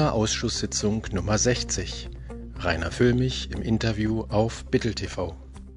Corona-Ausschusssitzung Nummer 60. Rainer Füllmich im Interview auf Bittel TV.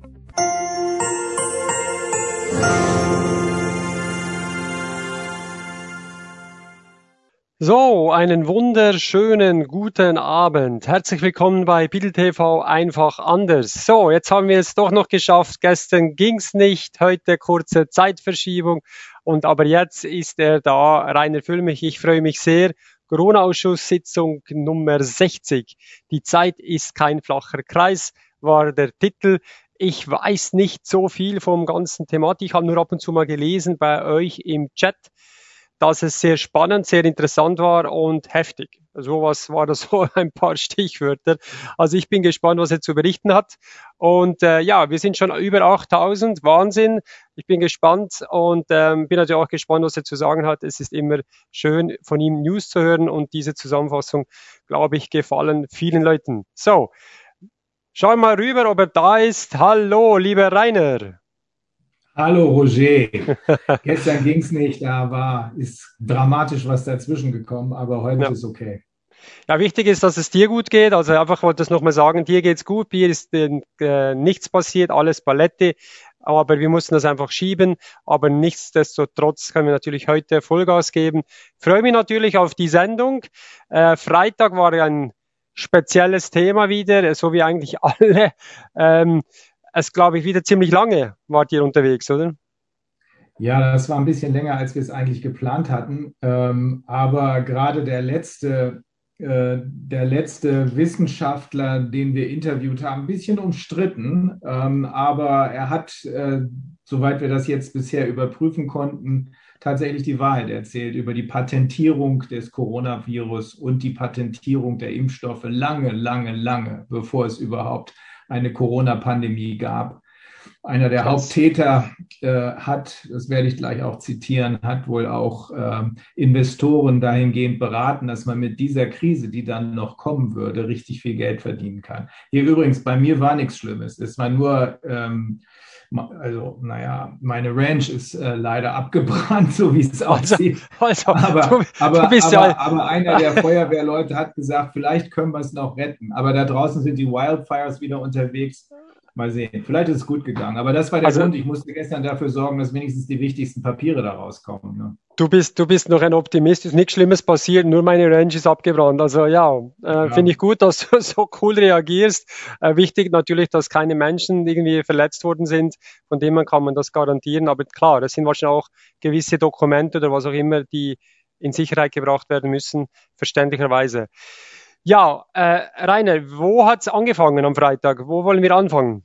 So, einen wunderschönen guten Abend. Herzlich willkommen bei Bittel TV einfach anders. So, jetzt haben wir es doch noch geschafft. Gestern ging's nicht, heute kurze Zeitverschiebung aber jetzt ist er da, Rainer Füllmich. Ich freue mich sehr. Corona-Ausschusssitzung Nummer 60. Die Zeit ist kein flacher Kreis, war der Titel. Ich weiß nicht so viel vom ganzen Thematik. Ich habe nur ab und zu mal gelesen bei euch im Chat, dass es sehr spannend, sehr interessant war und heftig. Sowas war das so ein paar Stichwörter. Also ich bin gespannt, was er zu berichten hat. Und wir sind schon über 8000, Wahnsinn. Ich bin gespannt und bin natürlich auch gespannt, was er zu sagen hat. Es ist immer schön, von ihm News zu hören und diese Zusammenfassung, glaube ich, gefallen vielen Leuten. So, schauen wir mal rüber, ob er da ist. Hallo, lieber Rainer. Hallo Roger, gestern ging es nicht, ist dramatisch was dazwischen gekommen, aber heute ist okay. Ja, wichtig ist, dass es dir gut geht, also einfach wollte ich das nochmal sagen, dir geht's gut, mir ist nichts passiert, alles Paletti, aber wir mussten das einfach schieben, aber nichtsdestotrotz können wir natürlich heute Vollgas geben. Freue mich natürlich auf die Sendung. Freitag war ein spezielles Thema wieder, so wie eigentlich alle. Es glaube ich wieder ziemlich lange wart ihr unterwegs, oder? Ja, das war ein bisschen länger, als wir es eigentlich geplant hatten. Aber gerade der letzte Wissenschaftler, den wir interviewt haben, ein bisschen umstritten. Aber er hat, soweit wir das jetzt bisher überprüfen konnten, tatsächlich die Wahrheit erzählt über die Patentierung des Coronavirus und die Patentierung der Impfstoffe lange, bevor es überhaupt eine Corona-Pandemie gab. Einer der Haupttäter hat, das werde ich gleich auch zitieren, hat wohl auch Investoren dahingehend beraten, dass man mit dieser Krise, die dann noch kommen würde, richtig viel Geld verdienen kann. Hier übrigens, bei mir war nichts Schlimmes. Es war nur, meine Ranch ist leider abgebrannt, so wie es aussieht. Aber einer der Feuerwehrleute hat gesagt, vielleicht können wir es noch retten. Aber da draußen sind die Wildfires wieder unterwegs. Mal sehen. Vielleicht ist es gut gegangen. Aber das war der Grund. Ich musste gestern dafür sorgen, dass wenigstens die wichtigsten Papiere da rauskommen. Ne? Du bist noch ein Optimist. Ist nichts Schlimmes passiert. Nur meine Range ist abgebrannt. Also finde ich gut, dass du so cool reagierst. Wichtig natürlich, dass keine Menschen irgendwie verletzt worden sind. Von dem kann man das garantieren. Aber klar, das sind wahrscheinlich auch gewisse Dokumente oder was auch immer, die in Sicherheit gebracht werden müssen. Verständlicherweise. Ja, Rainer, wo hat's angefangen am Freitag? Wo wollen wir anfangen?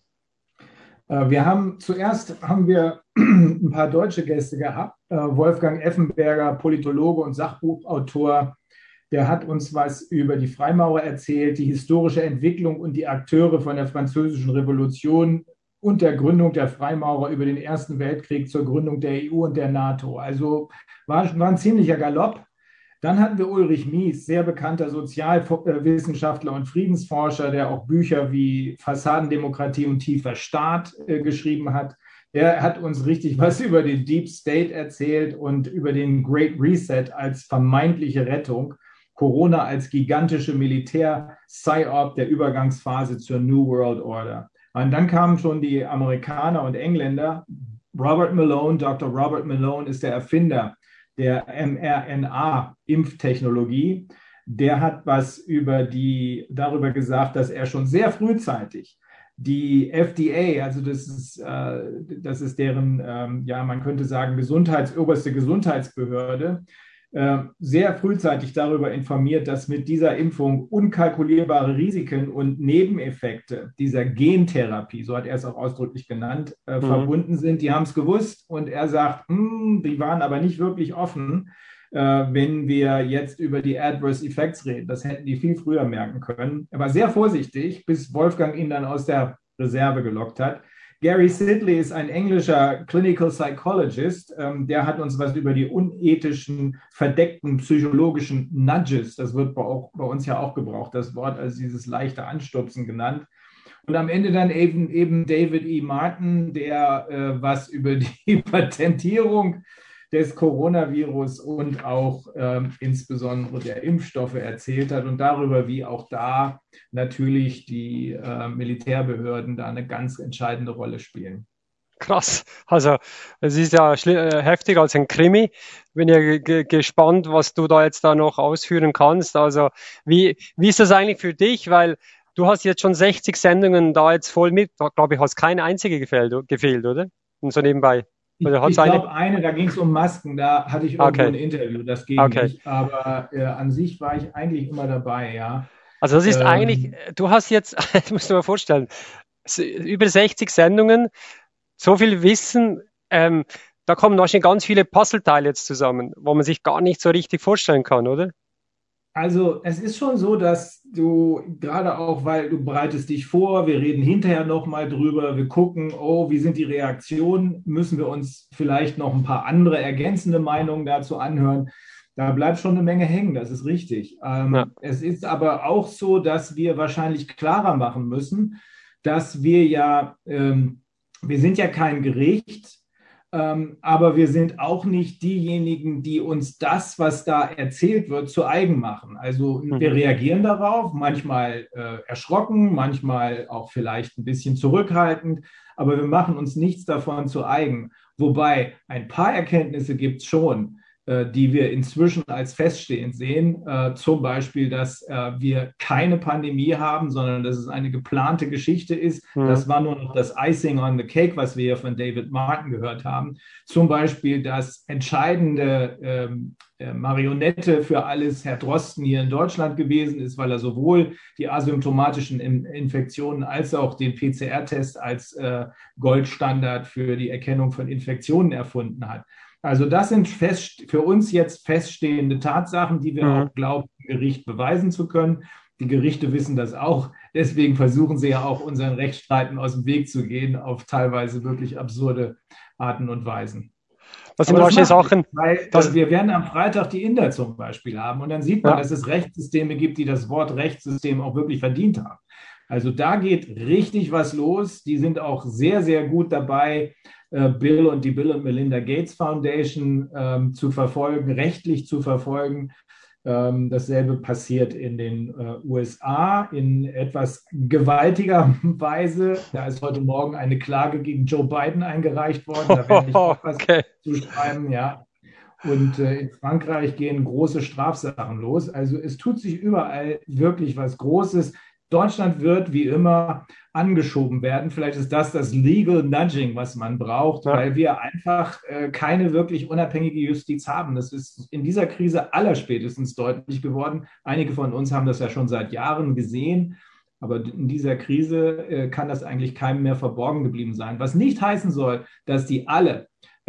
Zuerst haben wir ein paar deutsche Gäste gehabt. Wolfgang Effenberger, Politologe und Sachbuchautor, der hat uns was über die Freimaurer erzählt, die historische Entwicklung und die Akteure von der Französischen Revolution und der Gründung der Freimaurer über den Ersten Weltkrieg zur Gründung der EU und der NATO. Also war ein ziemlicher Galopp. Dann hatten wir Ulrich Mies, sehr bekannter Sozialwissenschaftler und Friedensforscher, der auch Bücher wie Fassadendemokratie und tiefer Staat geschrieben hat. Er hat uns richtig was über den Deep State erzählt und über den Great Reset als vermeintliche Rettung, Corona als gigantische Militär-Psyop der Übergangsphase zur New World Order. Und dann kamen schon die Amerikaner und Engländer. Robert Malone, Dr. Robert Malone ist der Erfinder der mRNA-Impftechnologie, der hat was darüber gesagt, dass er schon sehr frühzeitig die FDA, also das ist deren, man könnte sagen, oberste Gesundheitsbehörde, sehr frühzeitig darüber informiert, dass mit dieser Impfung unkalkulierbare Risiken und Nebeneffekte dieser Gentherapie, so hat er es auch ausdrücklich genannt, verbunden sind. Die haben es gewusst und er sagt, die waren aber nicht wirklich offen, wenn wir jetzt über die Adverse Effects reden. Das hätten die viel früher merken können. Er war sehr vorsichtig, bis Wolfgang ihn dann aus der Reserve gelockt hat. Gary Sidley ist ein englischer Clinical Psychologist, der hat uns was über die unethischen, verdeckten psychologischen Nudges, das wird bei uns ja auch gebraucht, das Wort, also dieses leichte Anstupsen genannt. Und am Ende dann eben David E. Martin, der was über die Patentierung des Coronavirus und auch insbesondere der Impfstoffe erzählt hat und darüber, wie auch da natürlich die Militärbehörden da eine ganz entscheidende Rolle spielen. Krass. Also, es ist ja heftiger als ein Krimi. Bin ja gespannt, was du da jetzt da noch ausführen kannst. Also, wie ist das eigentlich für dich? Weil du hast jetzt schon 60 Sendungen da jetzt voll mit. Da glaube ich, hast keine einzige gefehlt, oder? Und so nebenbei. Oder hat's Ich glaube, da ging es um Masken, da hatte ich irgendwo ein Okay, Interview, das ging okay. nicht, aber an sich war ich eigentlich immer dabei, ja. Also das ist eigentlich, Ähm, du hast jetzt, das musst du dir mal vorstellen, über 60 Sendungen, so viel Wissen, da kommen wahrscheinlich ganz viele Puzzleteile jetzt zusammen, wo man sich gar nicht so richtig vorstellen kann, oder? Also es ist schon so, dass du gerade auch, weil du bereitest dich vor, wir reden hinterher nochmal drüber, wir gucken, oh, wie sind die Reaktionen, müssen wir uns vielleicht noch ein paar andere ergänzende Meinungen dazu anhören. Da bleibt schon eine Menge hängen, das ist richtig. Ja. Es ist aber auch so, dass wir wahrscheinlich klarer machen müssen, dass wir ja, wir sind ja kein Gericht, aber wir sind auch nicht diejenigen, die uns das, was da erzählt wird, zu eigen machen. Also wir Mhm. reagieren darauf, manchmal erschrocken, manchmal auch vielleicht ein bisschen zurückhaltend, aber wir machen uns nichts davon zu eigen. Wobei ein paar Erkenntnisse gibt es schon, die wir inzwischen als feststehend sehen. Zum Beispiel, dass wir keine Pandemie haben, sondern dass es eine geplante Geschichte ist. Mhm. Das war nur noch das Icing on the Cake, was wir ja von David Martin gehört haben. Zum Beispiel, dass entscheidende Marionette für alles Herr Drosten hier in Deutschland gewesen ist, weil er sowohl die asymptomatischen Infektionen als auch den PCR-Test als Goldstandard für die Erkennung von Infektionen erfunden hat. Also das sind für uns jetzt feststehende Tatsachen, die wir Mhm. auch glauben, im Gericht beweisen zu können. Die Gerichte wissen das auch. Deswegen versuchen sie ja auch, unseren Rechtsstreiten aus dem Weg zu gehen, auf teilweise wirklich absurde Arten und Weisen. Das sind Aber das wahrscheinlich macht nichts, Sachen, weil das, wir werden am Freitag die Inder zum Beispiel haben und dann sieht man, ja. dass es Rechtssysteme gibt, die das Wort Rechtssystem auch wirklich verdient haben. Also da geht richtig was los. Die sind auch sehr, sehr gut dabei, Bill und die Bill und Melinda Gates Foundation zu verfolgen, rechtlich zu verfolgen. Dasselbe passiert in den USA in etwas gewaltiger Weise. Da ist heute Morgen eine Klage gegen Joe Biden eingereicht worden. Da werde ich auch was Okay. zu schreiben, ja. Und in Frankreich gehen große Strafsachen los. Also es tut sich überall wirklich was Großes. Deutschland wird wie immer angeschoben werden. Vielleicht ist das Legal Nudging, was man braucht, Ja. weil wir einfach keine wirklich unabhängige Justiz haben. Das ist in dieser Krise allerspätestens deutlich geworden. Einige von uns haben das ja schon seit Jahren gesehen. Aber in dieser Krise kann das eigentlich keinem mehr verborgen geblieben sein. Was nicht heißen soll, dass die alle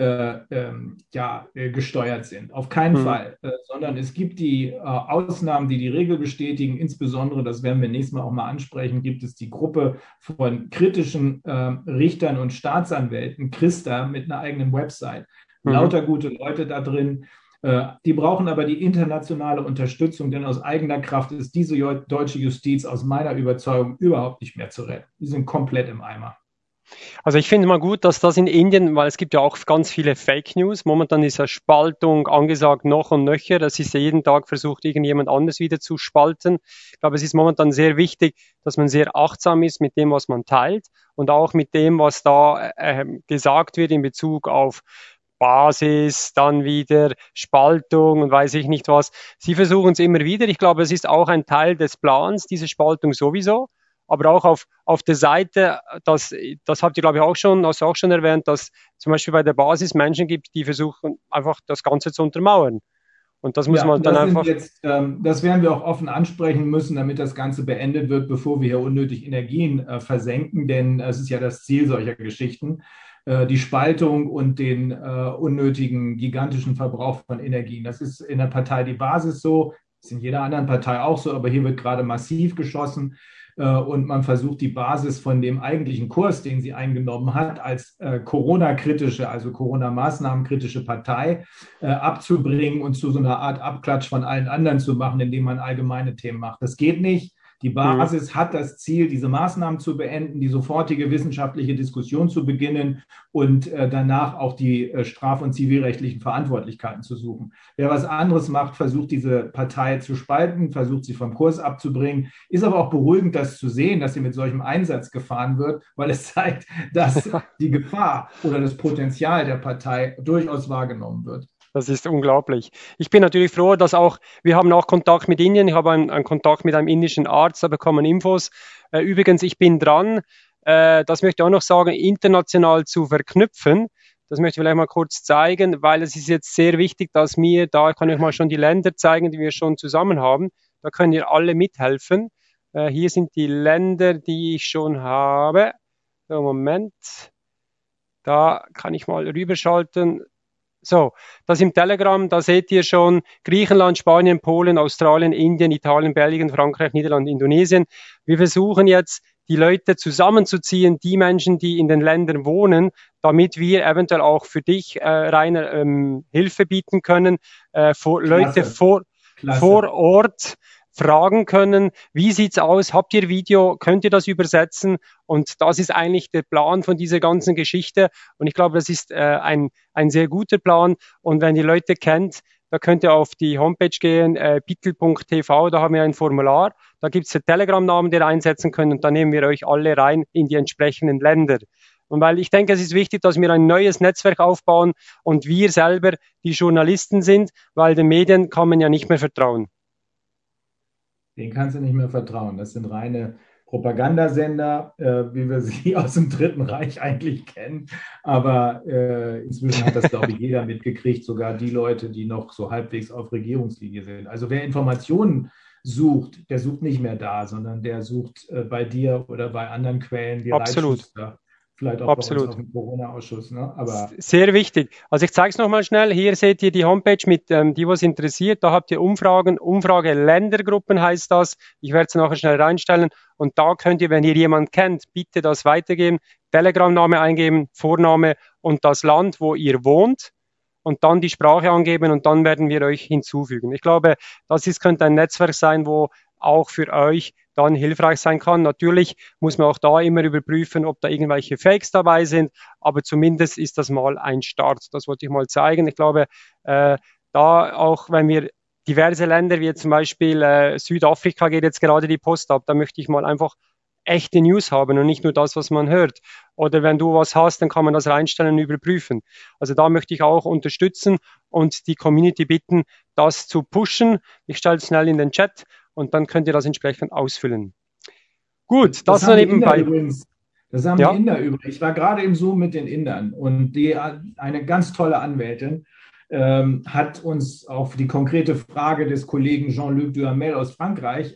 gesteuert sind. Auf keinen Mhm. Fall. Sondern es gibt die Ausnahmen, die die Regel bestätigen. Insbesondere, das werden wir nächstes Mal auch mal ansprechen, gibt es die Gruppe von kritischen Richtern und Staatsanwälten, Christa, mit einer eigenen Website. Mhm. Lauter gute Leute da drin. Die brauchen aber die internationale Unterstützung, denn aus eigener Kraft ist diese deutsche Justiz aus meiner Überzeugung überhaupt nicht mehr zu retten. Die sind komplett im Eimer. Also ich finde mal gut, dass das in Indien, weil es gibt ja auch ganz viele Fake News. Momentan ist ja Spaltung angesagt noch und nöcher. Das ist ja jeden Tag versucht, irgendjemand anders wieder zu spalten. Ich glaube, es ist momentan sehr wichtig, dass man sehr achtsam ist mit dem, was man teilt und auch mit dem, was da gesagt wird in Bezug auf Basis, dann wieder Spaltung und weiß ich nicht was. Sie versuchen es immer wieder. Ich glaube, es ist auch ein Teil des Plans, diese Spaltung sowieso. Aber auch auf der Seite, das habt ihr, glaube ich, hast du auch schon erwähnt, dass zum Beispiel bei der Basis Menschen gibt, die versuchen, einfach das Ganze zu untermauern. Und das muss Ja, man dann einfach, das werden wir auch offen ansprechen müssen, damit das Ganze beendet wird, bevor wir hier unnötig Energien versenken, denn es ist ja das Ziel solcher Geschichten, die Spaltung und den unnötigen gigantischen Verbrauch von Energien. Das ist in der Partei Die Basis so, ist in jeder anderen Partei auch so, aber hier wird gerade massiv geschossen und man versucht die Basis von dem eigentlichen Kurs, den sie eingenommen hat, als Corona-kritische, also Corona-Maßnahmen-kritische Partei abzubringen und zu so einer Art Abklatsch von allen anderen zu machen, indem man allgemeine Themen macht. Das geht nicht. Die Basis hat das Ziel, diese Maßnahmen zu beenden, die sofortige wissenschaftliche Diskussion zu beginnen und danach auch die straf- und zivilrechtlichen Verantwortlichkeiten zu suchen. Wer was anderes macht, versucht diese Partei zu spalten, versucht sie vom Kurs abzubringen. Ist aber auch beruhigend, das zu sehen, dass sie mit solchem Einsatz gefahren wird, weil es zeigt, dass die Gefahr oder das Potenzial der Partei durchaus wahrgenommen wird. Das ist unglaublich. Ich bin natürlich froh, dass wir haben auch Kontakt mit Indien. Ich habe einen Kontakt mit einem indischen Arzt, da bekommen Infos. Übrigens, ich bin dran, das möchte ich auch noch sagen, international zu verknüpfen. Das möchte ich vielleicht mal kurz zeigen, weil es ist jetzt sehr wichtig, dass da kann ich mal schon die Länder zeigen, die wir schon zusammen haben. Da können ihr alle mithelfen. Hier sind die Länder, die ich schon habe. So, Moment. Da kann ich mal rüberschalten. So, das im Telegram, da seht ihr schon Griechenland, Spanien, Polen, Australien, Indien, Italien, Belgien, Frankreich, Niederlande, Indonesien. Wir versuchen jetzt, die Leute zusammenzuziehen, die Menschen, die in den Ländern wohnen, damit wir eventuell auch für dich, Rainer, Hilfe bieten können, Leute vor Ort fragen können, wie sieht's aus? Habt ihr Video? Könnt ihr das übersetzen? Und das ist eigentlich der Plan von dieser ganzen Geschichte. Und ich glaube, das ist ein sehr guter Plan. Und wenn ihr Leute kennt, da könnt ihr auf die Homepage gehen, bittel.tv, da haben wir ein Formular. Da gibt's den Telegram-Namen, den ihr einsetzen könnt. Und dann nehmen wir euch alle rein in die entsprechenden Länder. Und weil ich denke, es ist wichtig, dass wir ein neues Netzwerk aufbauen und wir selber die Journalisten sind, weil den Medien kann man ja nicht mehr vertrauen. Den kannst du nicht mehr vertrauen. Das sind reine Propagandasender, wie wir sie aus dem Dritten Reich eigentlich kennen. Aber inzwischen hat das, glaube ich, jeder mitgekriegt, sogar die Leute, die noch so halbwegs auf Regierungslinie sind. Also wer Informationen sucht, der sucht nicht mehr da, sondern der sucht bei dir oder bei anderen Quellen wie Reitschuster. Vielleicht auch Absolut. Bei uns auf dem Corona-Ausschuss. Ne? Aber sehr wichtig. Also ich zeige es nochmal schnell. Hier seht ihr die Homepage mit die, was interessiert. Da habt ihr Umfragen. Umfrage Ländergruppen heißt das. Ich werde es nachher schnell reinstellen. Und da könnt ihr, wenn ihr jemanden kennt, bitte das weitergeben. Telegram-Name eingeben, Vorname und das Land, wo ihr wohnt. Und dann die Sprache angeben und dann werden wir euch hinzufügen. Ich glaube, könnte ein Netzwerk sein, wo auch für euch dann hilfreich sein kann. Natürlich muss man auch da immer überprüfen, ob da irgendwelche Fakes dabei sind, aber zumindest ist das mal ein Start. Das wollte ich mal zeigen. Ich glaube, da auch, wenn wir diverse Länder, wie zum Beispiel Südafrika geht jetzt gerade die Post ab, da möchte ich mal einfach echte News haben und nicht nur das, was man hört. Oder wenn du was hast, dann kann man das reinstellen und überprüfen. Also da möchte ich auch unterstützen und die Community bitten, das zu pushen. Ich stelle es schnell in den Chat und dann könnt ihr das entsprechend ausfüllen. Gut, das nur nebenbei. Das haben die Inder übrigens. Ich war gerade im Zoom mit den Indern und eine ganz tolle Anwältin hat uns auf die konkrete Frage des Kollegen Jean-Luc Duhamel aus Frankreich,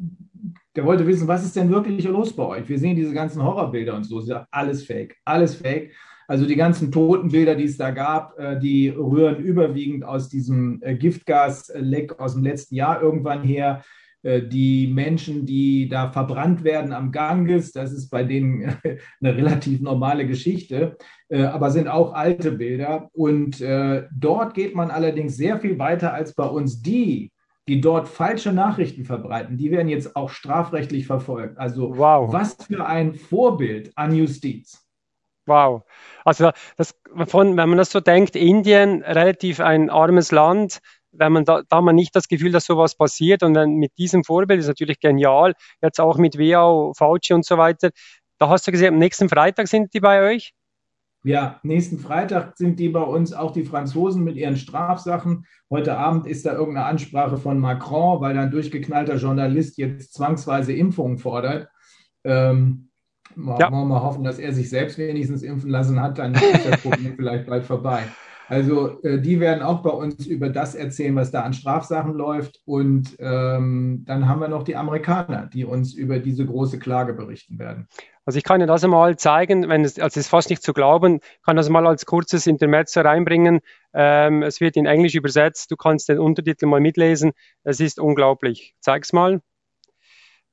der wollte wissen, was ist denn wirklich los bei euch? Wir sehen diese ganzen Horrorbilder und so. Sie sagt, alles fake, alles fake. Also die ganzen Totenbilder, die es da gab, die rühren überwiegend aus diesem Giftgasleck aus dem letzten Jahr irgendwann her. Die Menschen, die da verbrannt werden am Ganges, das ist bei denen eine relativ normale Geschichte, aber sind auch alte Bilder. Und dort geht man allerdings sehr viel weiter als bei uns. Die dort falsche Nachrichten verbreiten, die werden jetzt auch strafrechtlich verfolgt. Also Was für ein Vorbild an Justiz. Wow. Also wenn man das so denkt, Indien, relativ ein armes Land, wenn man da hat man nicht das Gefühl, dass sowas passiert. Und dann mit diesem Vorbild ist natürlich genial, jetzt auch mit WHO, Fauci und so weiter. Da hast du gesehen, am nächsten Freitag sind die bei euch? Ja, nächsten Freitag sind die bei uns, auch die Franzosen mit ihren Strafsachen. Heute Abend ist da irgendeine Ansprache von Macron, weil ein durchgeknallter Journalist jetzt zwangsweise Impfungen fordert. Wollen wir mal hoffen, dass er sich selbst wenigstens impfen lassen hat, dann ist das Problem vielleicht bald vorbei. Also die werden auch bei uns über das erzählen, was da an Strafsachen läuft. Und dann haben wir noch die Amerikaner, die uns über diese große Klage berichten werden. Also ich kann dir das einmal zeigen, also es ist fast nicht zu glauben, kann das mal als kurzes Intermezzo reinbringen. Es wird in Englisch übersetzt, du kannst den Untertitel mal mitlesen. Es ist unglaublich. Zeig's mal.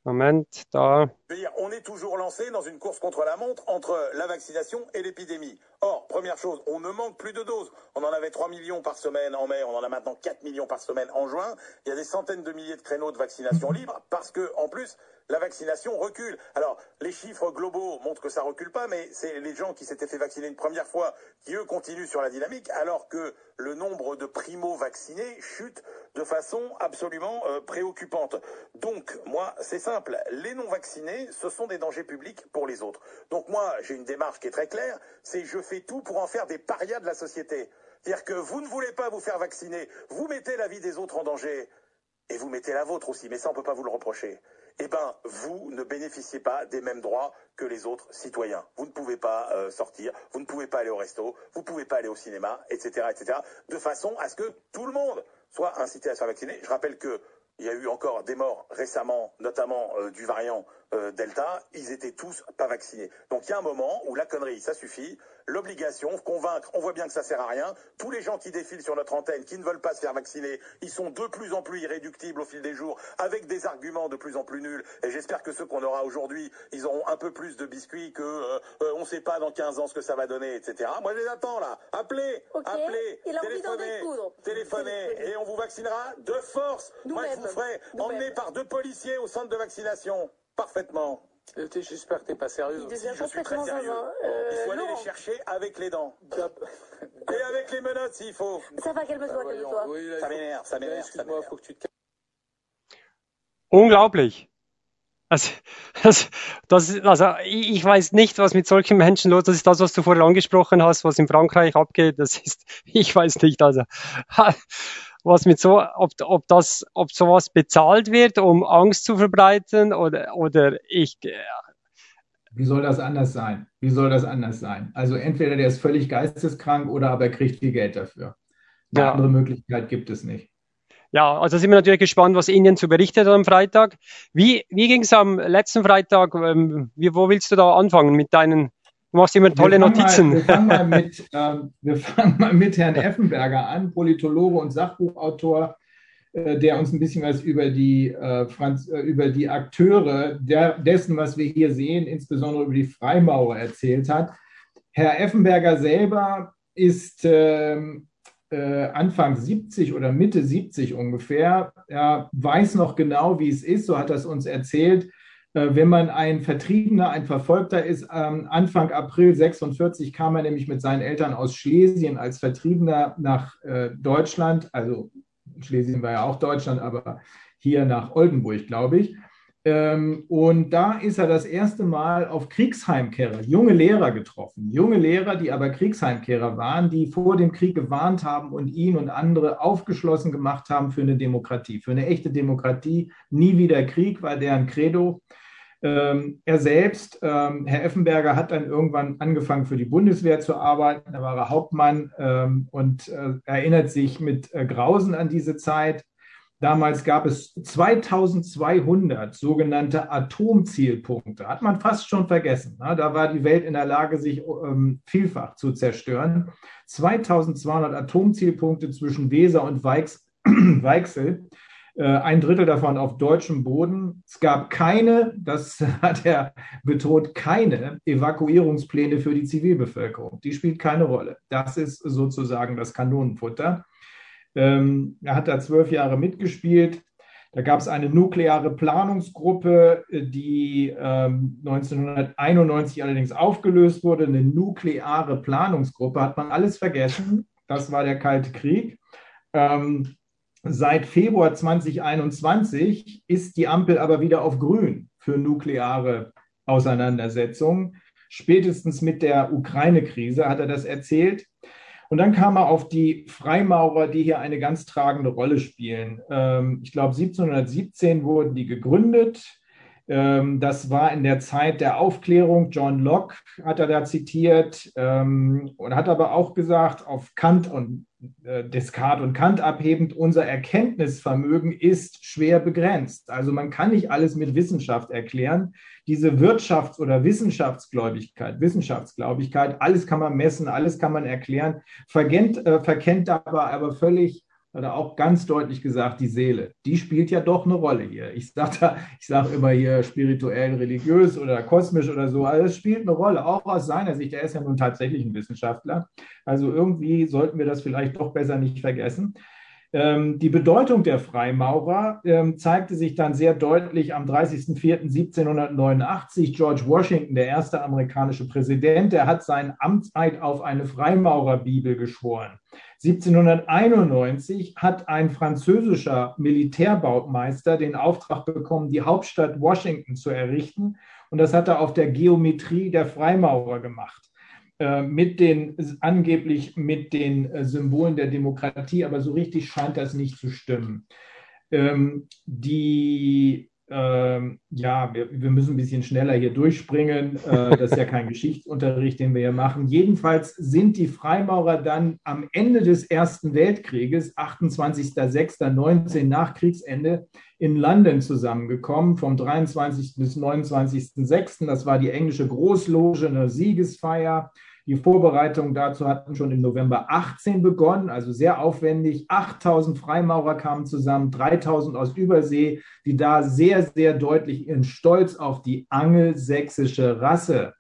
Moment, da. On est toujours lancé dans une course contre la montre entre la vaccination et l'épidémie. Or, première chose, on ne manque plus de doses. On en avait 3 millions par semaine en mai, on en a maintenant 4 millions par semaine en juin. Il y a des centaines de milliers de créneaux de vaccination libres parce que, en plus, la vaccination recule. Alors, les chiffres globaux montrent que ça recule pas, mais c'est les gens qui s'étaient fait vacciner une première fois qui, eux, continuent sur la dynamique, alors que le nombre de primo-vaccinés chute de façon absolument préoccupante. Donc, moi, c'est simple. Les non-vaccinés, ce sont des dangers publics pour les autres. Donc, moi, j'ai une démarche qui est très claire, c'est je fais tout pour en faire des parias de la société. C'est-à-dire que vous ne voulez pas vous faire vacciner, vous mettez la vie des autres en danger, et vous mettez la vôtre aussi, mais ça, on ne peut pas vous le reprocher. Eh bien, vous ne bénéficiez pas des mêmes droits que les autres citoyens. Vous ne pouvez pas sortir, vous ne pouvez pas aller au resto, vous ne pouvez pas aller au cinéma, etc., etc., de façon à ce que tout le monde soit incité à se faire vacciner. Je rappelle qu'il y a eu encore des morts récemment, notamment du variant Delta, ils étaient tous pas vaccinés. Donc il y a un moment où la connerie, ça suffit. L'obligation, convaincre, on voit bien que ça sert à rien. Tous les gens qui défilent sur notre antenne, qui ne veulent pas se faire vacciner, ils sont de plus en plus irréductibles au fil des jours, avec des arguments de plus en plus nuls. Et j'espère que ceux qu'on aura aujourd'hui, ils auront un peu plus de biscuits que on ne sait pas dans 15 ans ce que ça va donner, etc. Moi, je les attends là. Appelez, appelez, téléphonez, et on vous vaccinera de force. Moi, je vous ferai emmener par 2 policiers au centre de vaccination. Parfaitement. J'espère que t'es pas sérieux. Si, je suis très sérieux. Il faut aller les chercher avec les dents. Et avec les menottes s'il faut. Ça va, calme-toi, calme-toi. Oui, ça m'énerve. Excuse-moi, faut que tu te calmes. Unglaublich. Also ich weiß nicht, was mit solchen Menschen los ist. Das ist das, was du vorher angesprochen hast, was in Frankreich abgeht. Das ist, ich weiß nicht, also was mit so, ob sowas bezahlt wird, um Angst zu verbreiten oder ich. Wie soll das anders sein? Wie soll das anders sein? Also entweder der ist völlig geisteskrank oder aber er kriegt viel Geld dafür. Eine andere Möglichkeit gibt es nicht. Ja, also sind wir natürlich gespannt, was Indien zu berichtet hat am Freitag. Wie ging es am letzten Freitag? Wo willst du da anfangen mit deinen? Du machst immer tolle Notizen. Wir fangen mal mit Herrn Effenberger an, Politologe und Sachbuchautor, der uns ein bisschen was über die Akteure dessen, was wir hier sehen, insbesondere über die Freimaurer erzählt hat. Herr Effenberger selber ist Anfang 70 oder Mitte 70 ungefähr. Er weiß noch genau, wie es ist, so hat er es uns erzählt. Wenn man ein Vertriebener, ein Verfolgter ist, Anfang April 46 kam er nämlich mit seinen Eltern aus Schlesien als Vertriebener nach Deutschland. Also Schlesien war ja auch Deutschland, aber hier nach Oldenburg, glaube ich. Und da ist er das erste Mal auf Kriegsheimkehrer, junge Lehrer getroffen. Junge Lehrer, die aber Kriegsheimkehrer waren, die vor dem Krieg gewarnt haben und ihn und andere aufgeschlossen gemacht haben für eine Demokratie, für eine echte Demokratie. Nie wieder Krieg war deren Credo. Er selbst, Herr Effenberger, hat dann irgendwann angefangen für die Bundeswehr zu arbeiten. Da war er Hauptmann und erinnert sich mit Grausen an diese Zeit. Damals gab es 2200 sogenannte Atomzielpunkte. Hat man fast schon vergessen. Da war die Welt in der Lage, sich vielfach zu zerstören. 2200 Atomzielpunkte zwischen Weser und Weichsel. Ein Drittel davon auf deutschem Boden. Es gab keine, das hat er betont, keine Evakuierungspläne für die Zivilbevölkerung. Die spielt keine Rolle. Das ist sozusagen das Kanonenfutter. Er hat da 12 Jahre mitgespielt. Da gab es eine nukleare Planungsgruppe, die 1991 allerdings aufgelöst wurde. Eine nukleare Planungsgruppe, hat man alles vergessen. Das war der Kalte Krieg. Seit Februar 2021 ist die Ampel aber wieder auf Grün für nukleare Auseinandersetzungen. Spätestens mit der Ukraine-Krise hat er das erzählt. Und dann kam er auf die Freimaurer, die hier eine ganz tragende Rolle spielen. Ich glaube, 1717 wurden die gegründet. Das war in der Zeit der Aufklärung. John Locke hat er da zitiert und hat aber auch gesagt, auf Kant und Descartes und Kant abhebend, unser Erkenntnisvermögen ist schwer begrenzt. Also man kann nicht alles mit Wissenschaft erklären. Diese Wirtschafts- oder Wissenschaftsgläubigkeit, alles kann man messen, alles kann man erklären, verkennt dabei aber völlig hat er auch ganz deutlich gesagt, die Seele, die spielt ja doch eine Rolle hier. Ich sage immer hier spirituell, religiös oder kosmisch oder so, also es spielt eine Rolle, auch aus seiner Sicht. Er ist ja nun tatsächlich ein Wissenschaftler. Also irgendwie sollten wir das vielleicht doch besser nicht vergessen. Die Bedeutung der Freimaurer zeigte sich dann sehr deutlich am 30.04.1789. George Washington, der erste amerikanische Präsident, der hat seinen Amtseid auf eine Freimaurerbibel geschworen. 1791 hat ein französischer Militärbaumeister den Auftrag bekommen, die Hauptstadt Washington zu errichten. Und das hat er auf der Geometrie der Freimaurer gemacht. Angeblich mit den Symbolen der Demokratie, aber so richtig scheint das nicht zu stimmen. Wir müssen ein bisschen schneller hier durchspringen. Das ist ja kein Geschichtsunterricht, den wir hier machen. Jedenfalls sind die Freimaurer dann am Ende des Ersten Weltkrieges, 28.06.19 nach Kriegsende, in London zusammengekommen, vom 23. bis 29.06. Das war die englische Großloge, eine Siegesfeier. Die Vorbereitungen dazu hatten schon im November 18 begonnen, also sehr aufwendig. 8.000 Freimaurer kamen zusammen, 3.000 aus Übersee, die da sehr, sehr deutlich ihren Stolz auf die angelsächsische Rasse,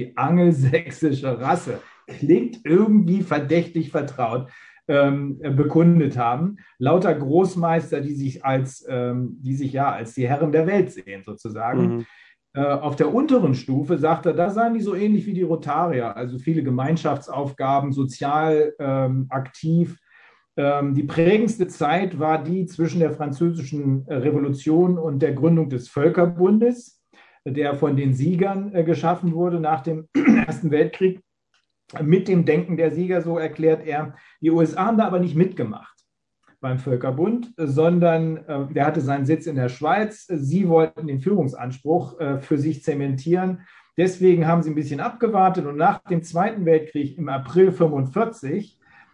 klingt irgendwie verdächtig vertraut, bekundet haben. Lauter Großmeister, die sich als die Herren der Welt sehen, sozusagen. Mhm. Auf der unteren Stufe, sagt er, da seien die so ähnlich wie die Rotarier, also viele Gemeinschaftsaufgaben, sozial aktiv. Die prägendste Zeit war die zwischen der Französischen Revolution und der Gründung des Völkerbundes, der von den Siegern geschaffen wurde nach dem Ersten Weltkrieg. Mit dem Denken der Sieger, so erklärt er. Die USA haben da aber nicht mitgemacht beim Völkerbund, sondern der hatte seinen Sitz in der Schweiz. Sie wollten den Führungsanspruch für sich zementieren. Deswegen haben sie ein bisschen abgewartet und nach dem Zweiten Weltkrieg im April 1945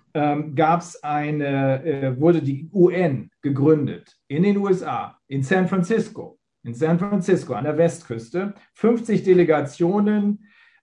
wurde die UN gegründet in den USA, in San Francisco an der Westküste. 50 Delegationen,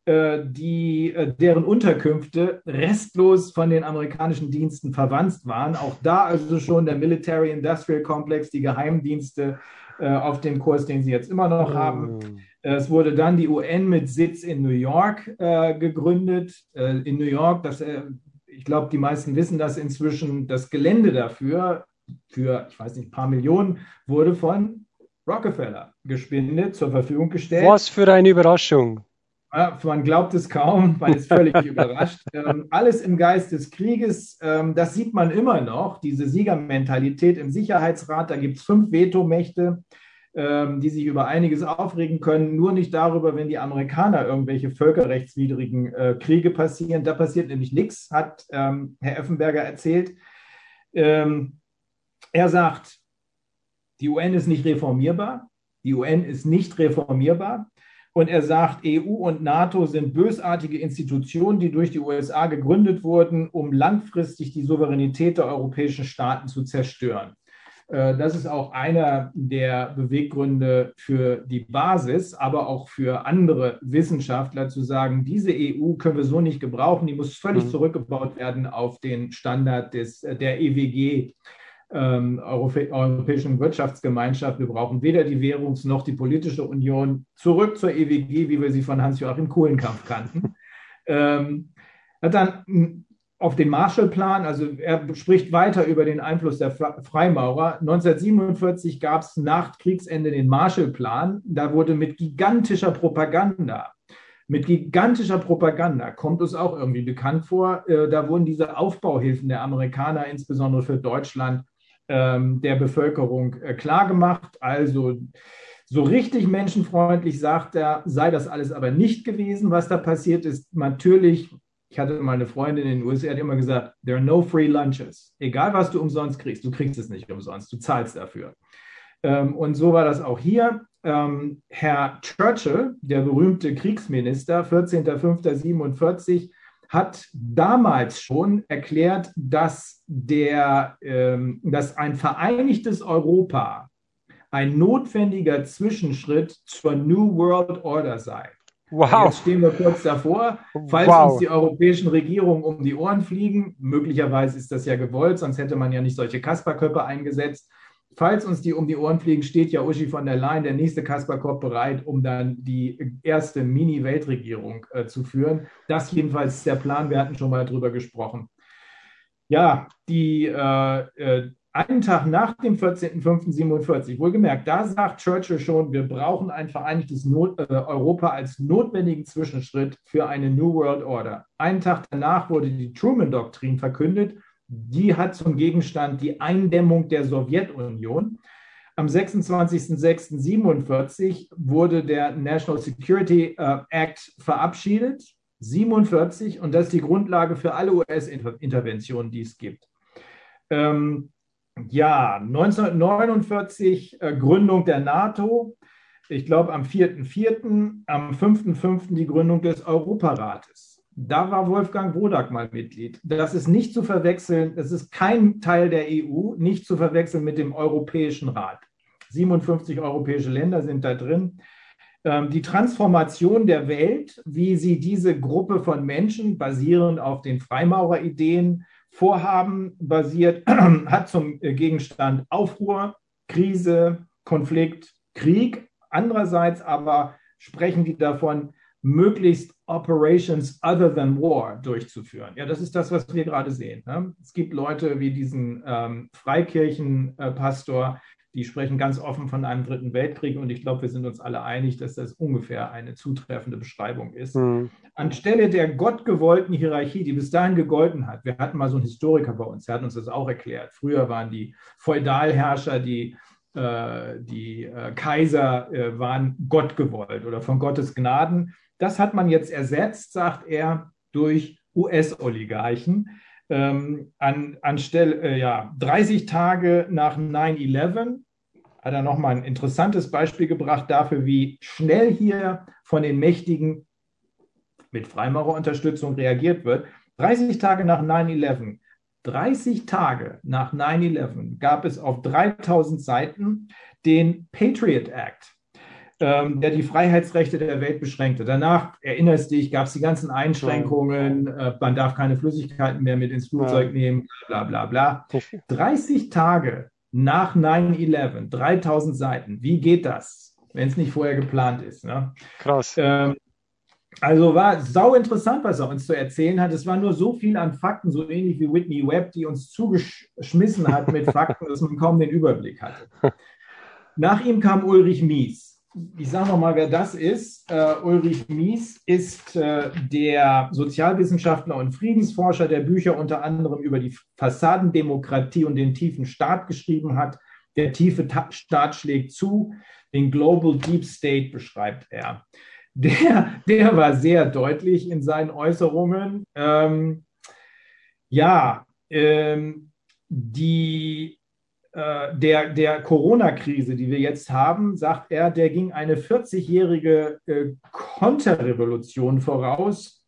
deren Unterkünfte restlos von den amerikanischen Diensten verwandt waren. Auch da also schon der Military-Industrial Complex, die Geheimdienste auf dem Kurs, den sie jetzt immer noch haben. Es wurde dann die UN mit Sitz in New York gegründet. In New York, ich glaube, die meisten wissen das inzwischen, das Gelände dafür, für, ich weiß nicht, ein paar Millionen, wurde von Rockefeller gespendet, zur Verfügung gestellt. Was für eine Überraschung. Man glaubt es kaum, man ist völlig überrascht. Alles im Geist des Krieges, das sieht man immer noch, diese Siegermentalität im Sicherheitsrat. Da gibt es 5 Vetomächte, die sich über einiges aufregen können, nur nicht darüber, wenn die Amerikaner irgendwelche völkerrechtswidrigen Kriege passieren. Da passiert nämlich nichts, hat Herr Effenberger erzählt. Er sagt, die UN ist nicht reformierbar. Und er sagt, EU und NATO sind bösartige Institutionen, die durch die USA gegründet wurden, um langfristig die Souveränität der europäischen Staaten zu zerstören. Das ist auch einer der Beweggründe für die Basis, aber auch für andere Wissenschaftler zu sagen, diese EU können wir so nicht gebrauchen, die muss völlig zurückgebaut werden auf den Standard der EWG, Europäischen Wirtschaftsgemeinschaft. Wir brauchen weder die Währungs- noch die politische Union. Zurück zur EWG, wie wir sie von Hans-Joachim Kulenkampff kannten. Hat dann auf den Marshallplan, also er spricht weiter über den Einfluss der Freimaurer. 1947 gab es nach Kriegsende den Marshallplan. Da wurde mit gigantischer Propaganda, kommt uns auch irgendwie bekannt vor, da wurden diese Aufbauhilfen der Amerikaner, insbesondere für Deutschland, der Bevölkerung klargemacht. Also so richtig menschenfreundlich, sagt er, sei das alles aber nicht gewesen, was da passiert ist. Natürlich, ich hatte mal eine Freundin in den USA, die hat immer gesagt, there are no free lunches. Egal, was du umsonst kriegst, du kriegst es nicht umsonst, du zahlst dafür. Und so war das auch hier. Herr Churchill, der berühmte Kriegsminister, 14.05.47, hat damals schon erklärt, dass ein vereinigtes Europa ein notwendiger Zwischenschritt zur New World Order sei. Wow. Jetzt stehen wir kurz davor, falls uns die europäischen Regierungen um die Ohren fliegen, möglicherweise ist das ja gewollt, sonst hätte man ja nicht solche Kasperköpfe eingesetzt. Falls uns die um die Ohren fliegen, steht ja Ursula von der Leyen, der nächste Kasperkopf, bereit, um dann die erste Mini-Weltregierung zu führen. Das jedenfalls ist der Plan, wir hatten schon mal drüber gesprochen. Ja, einen Tag nach dem 14.05.47, wohlgemerkt, da sagt Churchill schon, wir brauchen ein vereinigtes Europa als notwendigen Zwischenschritt für eine New World Order. Einen Tag danach wurde die Truman-Doktrin verkündet. Die hat zum Gegenstand die Eindämmung der Sowjetunion. Am 26.06.47 wurde der National Security Act verabschiedet, 47, und das ist die Grundlage für alle US-Interventionen, die es gibt. 1949 Gründung der NATO, ich glaube am 4.4., am 5.5. die Gründung des Europarates. Da war Wolfgang Wodak mal Mitglied. Das ist nicht zu verwechseln, das ist kein Teil der EU, nicht zu verwechseln mit dem Europäischen Rat. 57 europäische Länder sind da drin. Die Transformation der Welt, wie sie diese Gruppe von Menschen basierend auf den Freimaurer-Ideen vorhaben, basiert, hat zum Gegenstand Aufruhr, Krise, Konflikt, Krieg. Andererseits aber sprechen die davon, möglichst Operations other than war durchzuführen. Ja, das ist das, was wir gerade sehen. Ne? Es gibt Leute wie diesen Freikirchenpastor, die sprechen ganz offen von einem dritten Weltkrieg, und ich glaube, wir sind uns alle einig, dass das ungefähr eine zutreffende Beschreibung ist. Anstelle der gottgewollten Hierarchie, die bis dahin gegolten hat, wir hatten mal so einen Historiker bei uns, der hat uns das auch erklärt. Früher waren die Feudalherrscher, die Kaiser waren gottgewollt oder von Gottes Gnaden. Das hat man jetzt ersetzt, sagt er, durch US-Oligarchen. Anstelle 30 Tage nach 9/11 hat er nochmal ein interessantes Beispiel gebracht dafür, wie schnell hier von den Mächtigen mit Freimaurerunterstützung reagiert wird. 30 Tage nach 9/11, 30 Tage nach 9/11 gab es auf 3000 Seiten den Patriot Act, der die Freiheitsrechte der Welt beschränkte. Danach, erinnerst dich, gab es die ganzen Einschränkungen, man darf keine Flüssigkeiten mehr mit ins Flugzeug nehmen, bla bla bla. 30 Tage nach 9/11, 3000 Seiten, wie geht das, wenn es nicht vorher geplant ist? Ne? Krass. Also war sau interessant, was er uns zu erzählen hat. Es war nur so viel an Fakten, so ähnlich wie Whitney Webb, die uns zugeschmissen hat mit Fakten, dass man kaum den Überblick hatte. Nach ihm kam Ulrich Mies. Ich sage noch mal, wer das ist. Ulrich Mies ist der Sozialwissenschaftler und Friedensforscher, der Bücher unter anderem über die Fassadendemokratie und den tiefen Staat geschrieben hat. Der tiefe Staat schlägt zu, den Global Deep State beschreibt er. Der war sehr deutlich in seinen Äußerungen. Der Corona-Krise, die wir jetzt haben, sagt er, der ging eine 40-jährige Konterrevolution voraus,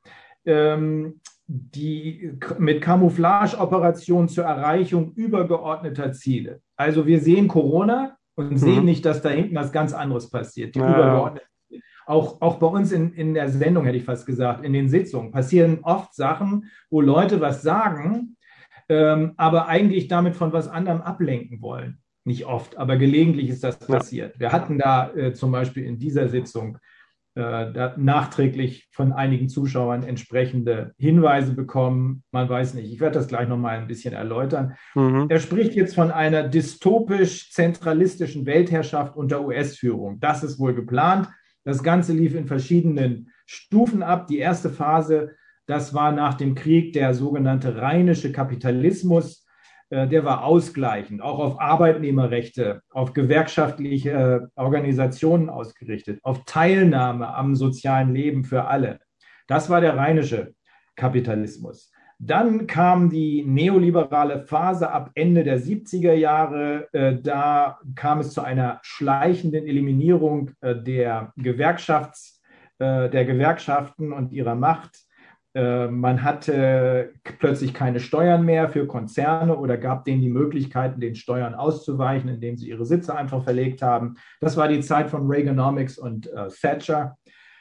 die mit Camouflage-Operationen zur Erreichung übergeordneter Ziele. Also wir sehen Corona und sehen nicht, dass da hinten was ganz anderes passiert. Die übergeordnete. Auch bei uns in der Sendung, hätte ich fast gesagt, in den Sitzungen passieren oft Sachen, wo Leute was sagen, aber eigentlich damit von was anderem ablenken wollen. Nicht oft, aber gelegentlich ist das passiert. Wir hatten da zum Beispiel in dieser Sitzung nachträglich von einigen Zuschauern entsprechende Hinweise bekommen. Man weiß nicht, ich werde das gleich nochmal ein bisschen erläutern. Er spricht jetzt von einer dystopisch-zentralistischen Weltherrschaft unter US-Führung. Das ist wohl geplant. Das Ganze lief in verschiedenen Stufen ab. Die erste Phase, das war nach dem Krieg der sogenannte rheinische Kapitalismus. Der war ausgleichend, auch auf Arbeitnehmerrechte, auf gewerkschaftliche Organisationen ausgerichtet, auf Teilnahme am sozialen Leben für alle. Das war der rheinische Kapitalismus. Dann kam die neoliberale Phase ab Ende der 70er Jahre. Da kam es zu einer schleichenden Eliminierung der Gewerkschaften und ihrer Macht. Man hatte plötzlich keine Steuern mehr für Konzerne oder gab denen die Möglichkeiten, den Steuern auszuweichen, indem sie ihre Sitze einfach verlegt haben. Das war die Zeit von Reaganomics und Thatcher.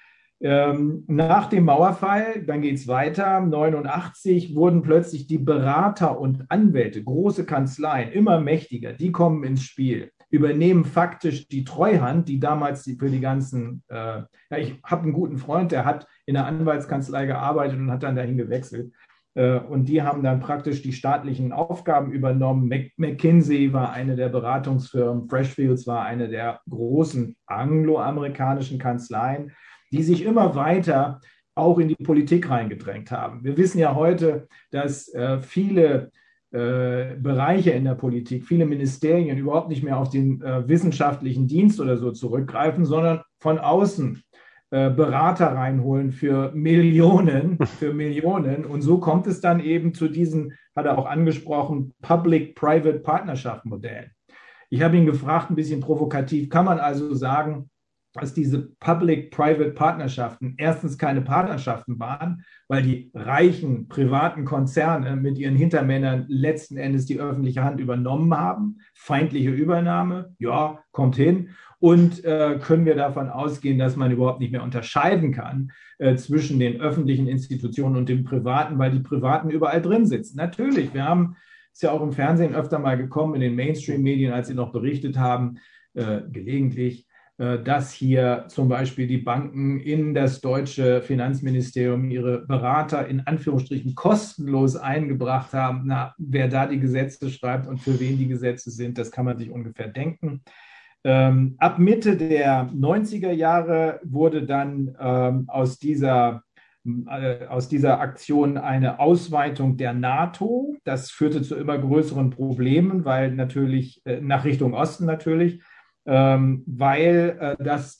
Nach dem Mauerfall, dann geht es weiter, 89 wurden plötzlich die Berater und Anwälte, große Kanzleien, immer mächtiger, die kommen ins Spiel, übernehmen faktisch die Treuhand, die damals für die ganzen, ich habe einen guten Freund, der hat in der Anwaltskanzlei gearbeitet und hat dann dahin gewechselt. Und die haben dann praktisch die staatlichen Aufgaben übernommen. McKinsey war eine der Beratungsfirmen, Freshfields war eine der großen angloamerikanischen Kanzleien, die sich immer weiter auch in die Politik reingedrängt haben. Wir wissen ja heute, dass viele Bereiche in der Politik, viele Ministerien überhaupt nicht mehr auf den wissenschaftlichen Dienst oder so zurückgreifen, sondern von außen Berater reinholen für Millionen. Und so kommt es dann eben zu diesen, hat er auch angesprochen, Public-Private Partnership-Modellen. Ich habe ihn gefragt, ein bisschen provokativ, kann man also sagen, dass diese Public-Private-Partnerschaften erstens keine Partnerschaften waren, weil die reichen privaten Konzerne mit ihren Hintermännern letzten Endes die öffentliche Hand übernommen haben. Feindliche Übernahme, ja, kommt hin. Und können wir davon ausgehen, dass man überhaupt nicht mehr unterscheiden kann zwischen den öffentlichen Institutionen und den privaten, weil die Privaten überall drin sitzen. Natürlich, wir haben es ja auch im Fernsehen öfter mal gekommen, in den Mainstream-Medien, als sie noch berichtet haben, gelegentlich, dass hier zum Beispiel die Banken in das deutsche Finanzministerium ihre Berater in Anführungsstrichen kostenlos eingebracht haben. Na, wer da die Gesetze schreibt und für wen die Gesetze sind, das kann man sich ungefähr denken. Ab Mitte der 90er Jahre wurde dann aus dieser Aktion eine Ausweitung der NATO. Das führte zu immer größeren Problemen, weil natürlich nach Richtung Osten natürlich, weil das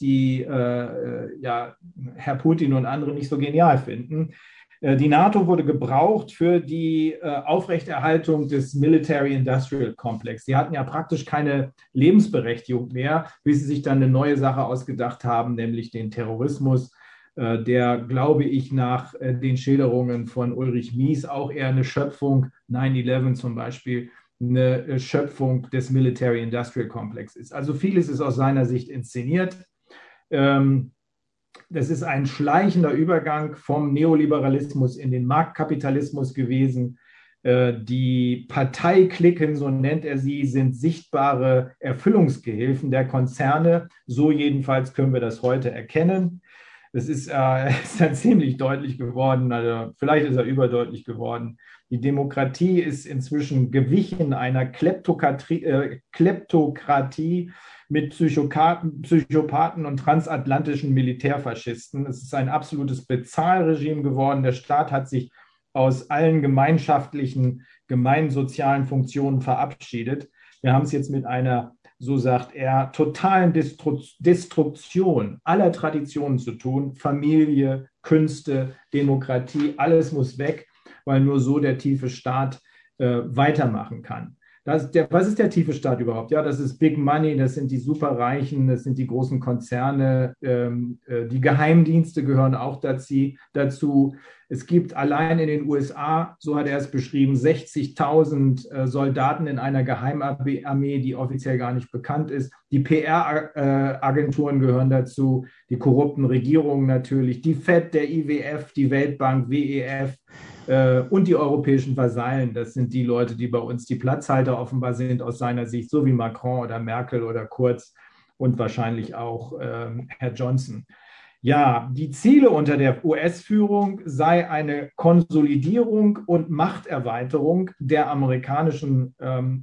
Herr Putin und andere nicht so genial finden. Die NATO wurde gebraucht für die Aufrechterhaltung des Military-Industrial Complex. Sie hatten ja praktisch keine Lebensberechtigung mehr, bis sie sich dann eine neue Sache ausgedacht haben, nämlich den Terrorismus, der, glaube ich, nach den Schilderungen von Ulrich Mies auch eher eine Schöpfung, 9/11 zum Beispiel, eine Schöpfung des Military-Industrial Complex ist. Also vieles ist aus seiner Sicht inszeniert. Das ist ein schleichender Übergang vom Neoliberalismus in den Marktkapitalismus gewesen. Die Parteiklicken, so nennt er sie, sind sichtbare Erfüllungsgehilfen der Konzerne. So jedenfalls können wir das heute erkennen. Das ist dann ziemlich deutlich geworden, also vielleicht ist er überdeutlich geworden. Die Demokratie ist inzwischen gewichen einer Kleptokratie mit Psychopathen und transatlantischen Militärfaschisten. Es ist ein absolutes Bezahlregime geworden. Der Staat hat sich aus allen gemeinschaftlichen, gemeinsozialen Funktionen verabschiedet. Wir haben es jetzt mit einer, so sagt er, totalen Destruktion aller Traditionen zu tun. Familie, Künste, Demokratie, alles muss weg, weil nur so der tiefe Staat weitermachen kann. Was ist der tiefe Staat überhaupt? Ja, das ist Big Money, das sind die Superreichen, das sind die großen Konzerne, die Geheimdienste gehören auch dazu. Es gibt allein in den USA, so hat er es beschrieben, 60.000 Soldaten in einer Geheimarmee, die offiziell gar nicht bekannt ist. Die PR-Agenturen gehören dazu, die korrupten Regierungen natürlich, die FED, der IWF, die Weltbank, WEF, und die europäischen Vasallen, das sind die Leute, die bei uns die Platzhalter offenbar sind aus seiner Sicht, so wie Macron oder Merkel oder Kurz und wahrscheinlich auch Herr Johnson. Ja, die Ziele unter der US-Führung sei eine Konsolidierung und Machterweiterung des amerikanischen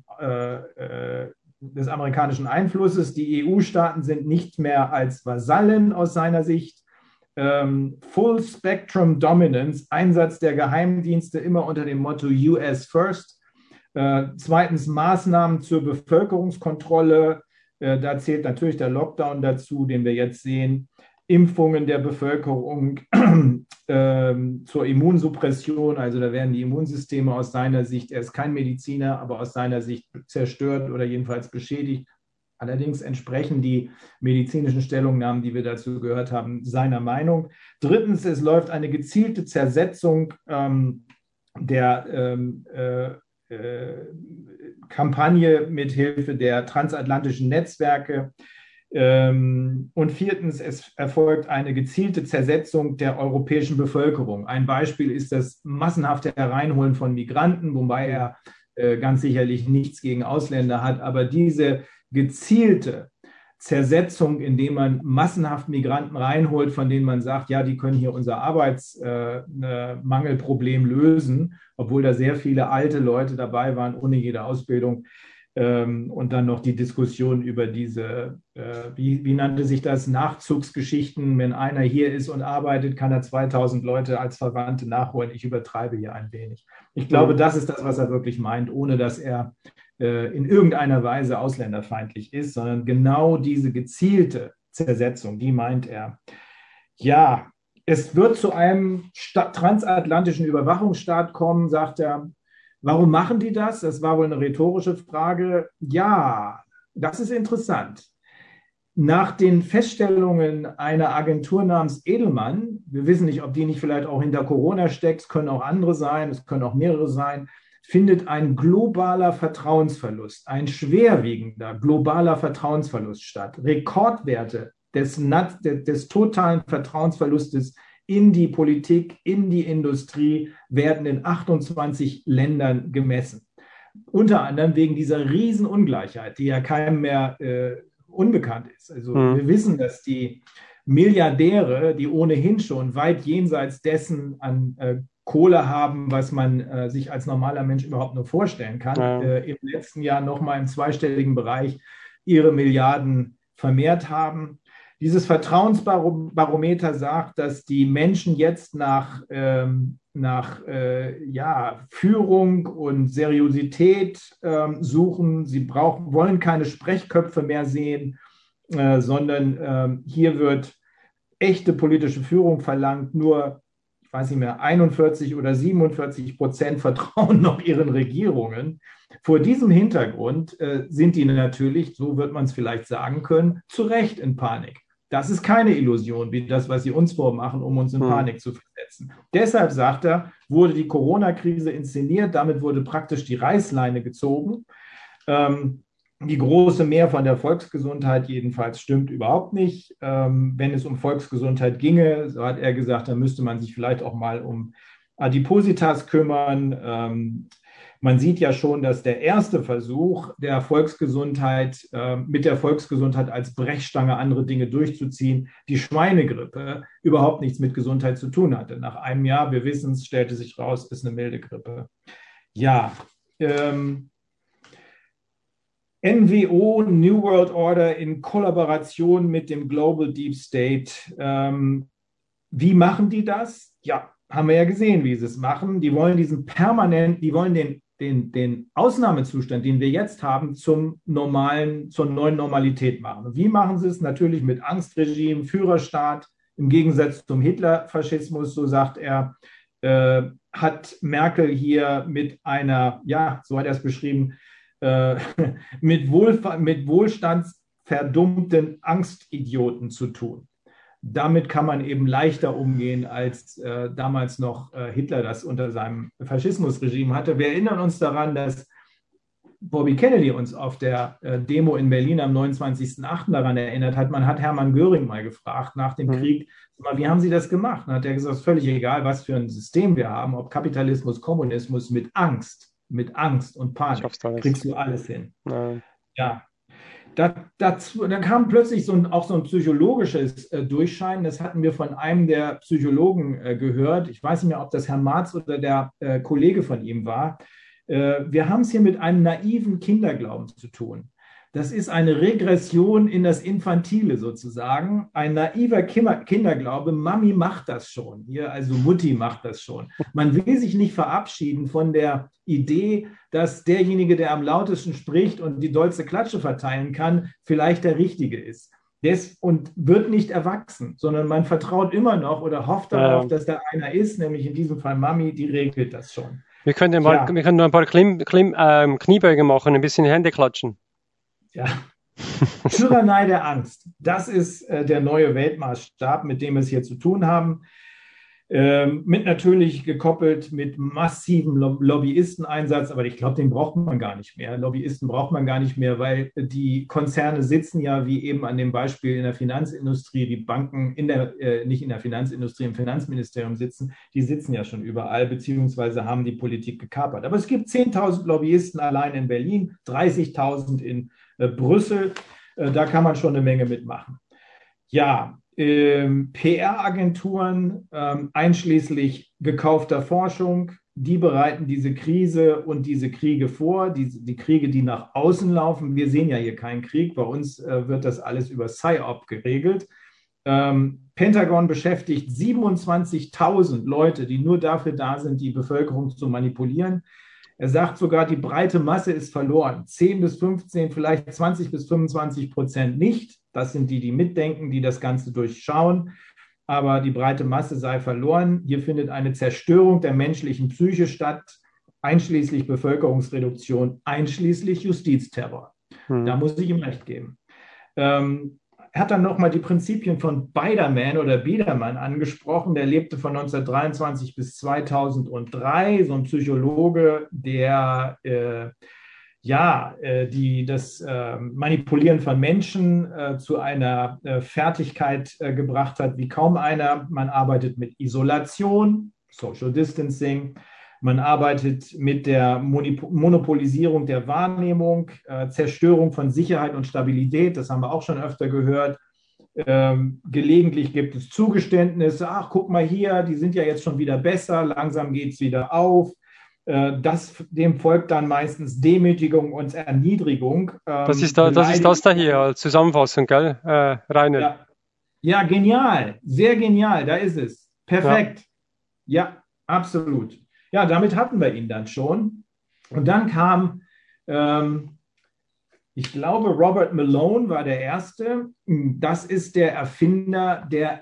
Einflusses. Die EU-Staaten sind nicht mehr als Vasallen aus seiner Sicht. Full Spectrum Dominance, Einsatz der Geheimdienste immer unter dem Motto US First. Zweitens Maßnahmen zur Bevölkerungskontrolle. Da zählt natürlich der Lockdown dazu, den wir jetzt sehen. Impfungen der Bevölkerung zur Immunsuppression. Also da werden die Immunsysteme aus seiner Sicht, er ist kein Mediziner, aber aus seiner Sicht zerstört oder jedenfalls beschädigt. Allerdings entsprechen die medizinischen Stellungnahmen, die wir dazu gehört haben, seiner Meinung. Drittens, es läuft eine gezielte Zersetzung der Kampagne mithilfe der transatlantischen Netzwerke. Und viertens, es erfolgt eine gezielte Zersetzung der europäischen Bevölkerung. Ein Beispiel ist das massenhafte Hereinholen von Migranten, wobei er ganz sicherlich nichts gegen Ausländer hat, aber diese gezielte Zersetzung, indem man massenhaft Migranten reinholt, von denen man sagt, ja, die können hier unser Arbeitsmangelproblem lösen, obwohl da sehr viele alte Leute dabei waren, ohne jede Ausbildung. Und dann noch die Diskussion über diese, wie nannte sich das, Nachzugsgeschichten. Wenn einer hier ist und arbeitet, kann er 2000 Leute als Verwandte nachholen. Ich übertreibe hier ein wenig. Ich glaube, das ist das, was er wirklich meint, ohne dass er in irgendeiner Weise ausländerfeindlich ist, sondern genau diese gezielte Zersetzung, die meint er. Ja, es wird zu einem transatlantischen Überwachungsstaat kommen, sagt er. Warum machen die das? Das war wohl eine rhetorische Frage. Ja, das ist interessant. Nach den Feststellungen einer Agentur namens Edelmann, wir wissen nicht, ob die nicht vielleicht auch hinter Corona steckt, es können auch andere sein, es können auch mehrere sein, findet ein globaler Vertrauensverlust, ein schwerwiegender globaler Vertrauensverlust statt. Rekordwerte des totalen Vertrauensverlustes in die Politik, in die Industrie werden in 28 Ländern gemessen. Unter anderem wegen dieser Riesenungleichheit, die ja keinem mehr unbekannt ist. Also wir wissen, dass die Milliardäre, die ohnehin schon weit jenseits dessen an Kohle haben, was man sich als normaler Mensch überhaupt nur vorstellen kann, im letzten Jahr nochmal im zweistelligen Bereich ihre Milliarden vermehrt haben. Dieses Vertrauensbarometer sagt, dass die Menschen jetzt nach Führung und Seriosität suchen. Sie wollen keine Sprechköpfe mehr sehen, sondern hier wird echte politische Führung verlangt. Nur, ich weiß nicht mehr, 41 oder 47% vertrauen noch ihren Regierungen. Vor diesem Hintergrund sind die natürlich, so wird man es vielleicht sagen können, zu Recht in Panik. Das ist keine Illusion, wie das, was sie uns vormachen, um uns in Panik zu versetzen. Deshalb, sagt er, wurde die Corona-Krise inszeniert, damit wurde praktisch die Reißleine gezogen. Die große Mehr von der Volksgesundheit jedenfalls stimmt überhaupt nicht. Wenn es um Volksgesundheit ginge, so hat er gesagt, dann müsste man sich vielleicht auch mal um Adipositas kümmern. Man sieht ja schon, dass der erste Versuch der Volksgesundheit, mit der Volksgesundheit als Brechstange andere Dinge durchzuziehen, die Schweinegrippe, überhaupt nichts mit Gesundheit zu tun hatte. Nach einem Jahr, wir wissen es, stellte sich raus, ist eine milde Grippe. Ja, NWO, New World Order in Kollaboration mit dem Global Deep State. Wie machen die das? Ja, haben wir ja gesehen, wie sie es machen. Die wollen den Ausnahmezustand, den wir jetzt haben, zur neuen Normalität machen. Und wie machen sie es? Natürlich mit Angstregime, Führerstaat. Im Gegensatz zum Hitlerfaschismus, so sagt er, hat Merkel hier mit einer, ja, so hat er es beschrieben, mit wohlstandsverdummten Angstidioten zu tun. Damit kann man eben leichter umgehen, als damals noch Hitler das unter seinem Faschismusregime hatte. Wir erinnern uns daran, dass Bobby Kennedy uns auf der Demo in Berlin am 29.08. daran erinnert hat. Man hat Hermann Göring mal gefragt nach dem Krieg, wie haben Sie das gemacht? Dann hat er gesagt, es ist völlig egal, was für ein System wir haben, ob Kapitalismus, Kommunismus, mit Angst und Panik kriegst du alles hin. Ja. Dann kam plötzlich auch so ein psychologisches Durchscheinen. Das hatten wir von einem der Psychologen gehört. Ich weiß nicht mehr, ob das Herr Marz oder der Kollege von ihm war. Wir haben es hier mit einem naiven Kinderglauben zu tun. Das ist eine Regression in das Infantile sozusagen. Ein naiver Kinderglaube, Mami macht das schon. Hier, also Mutti macht das schon. Man will sich nicht verabschieden von der Idee, dass derjenige, der am lautesten spricht und die dollste Klatsche verteilen kann, vielleicht der Richtige ist. Und wird nicht erwachsen, sondern man vertraut immer noch oder hofft darauf, dass da einer ist, nämlich in diesem Fall Mami, die regelt das schon. Wir können noch ein paar Kniebeugen machen, ein bisschen Hände klatschen. Ja, Tyrannei der Angst. Das ist der neue Weltmaßstab, mit dem wir es hier zu tun haben. Mit natürlich gekoppelt mit massivem Lobbyisteneinsatz, aber ich glaube, den braucht man gar nicht mehr. Lobbyisten braucht man gar nicht mehr, weil die Konzerne sitzen ja, wie eben an dem Beispiel in der Finanzindustrie, die Banken nicht in der Finanzindustrie, im Finanzministerium sitzen, die sitzen ja schon überall, beziehungsweise haben die Politik gekapert. Aber es gibt 10.000 Lobbyisten allein in Berlin, 30.000 in Brüssel, da kann man schon eine Menge mitmachen. Ja, PR-Agenturen, einschließlich gekaufter Forschung, die bereiten diese Krise und diese Kriege vor, die Kriege, die nach außen laufen. Wir sehen ja hier keinen Krieg, bei uns wird das alles über PSYOP geregelt. Pentagon beschäftigt 27.000 Leute, die nur dafür da sind, die Bevölkerung zu manipulieren. Er sagt sogar, die breite Masse ist verloren. 10 bis 15, vielleicht 20 bis 25% nicht. Das sind die, die mitdenken, die das Ganze durchschauen. Aber die breite Masse sei verloren. Hier findet eine Zerstörung der menschlichen Psyche statt, einschließlich Bevölkerungsreduktion, einschließlich Justizterror. Da muss ich ihm recht geben. Er hat dann nochmal die Prinzipien von Biedermann angesprochen. Der lebte von 1923 bis 2003, so ein Psychologe, der das Manipulieren von Menschen zu einer Fertigkeit gebracht hat wie kaum einer. Man arbeitet mit Isolation, Social Distancing. Man arbeitet mit der Monopolisierung der Wahrnehmung, Zerstörung von Sicherheit und Stabilität, das haben wir auch schon öfter gehört. Gelegentlich gibt es Zugeständnisse, ach, guck mal hier, die sind ja jetzt schon wieder besser, langsam geht es wieder auf. Dem folgt dann meistens Demütigung und Erniedrigung. Das ist das da hier als Zusammenfassung, gell, Rainer? Ja, genial, sehr genial, da ist es. Perfekt. Ja, absolut. Ja, damit hatten wir ihn dann schon. Und dann kam, ich glaube, Robert Malone war der Erste. Das ist der Erfinder der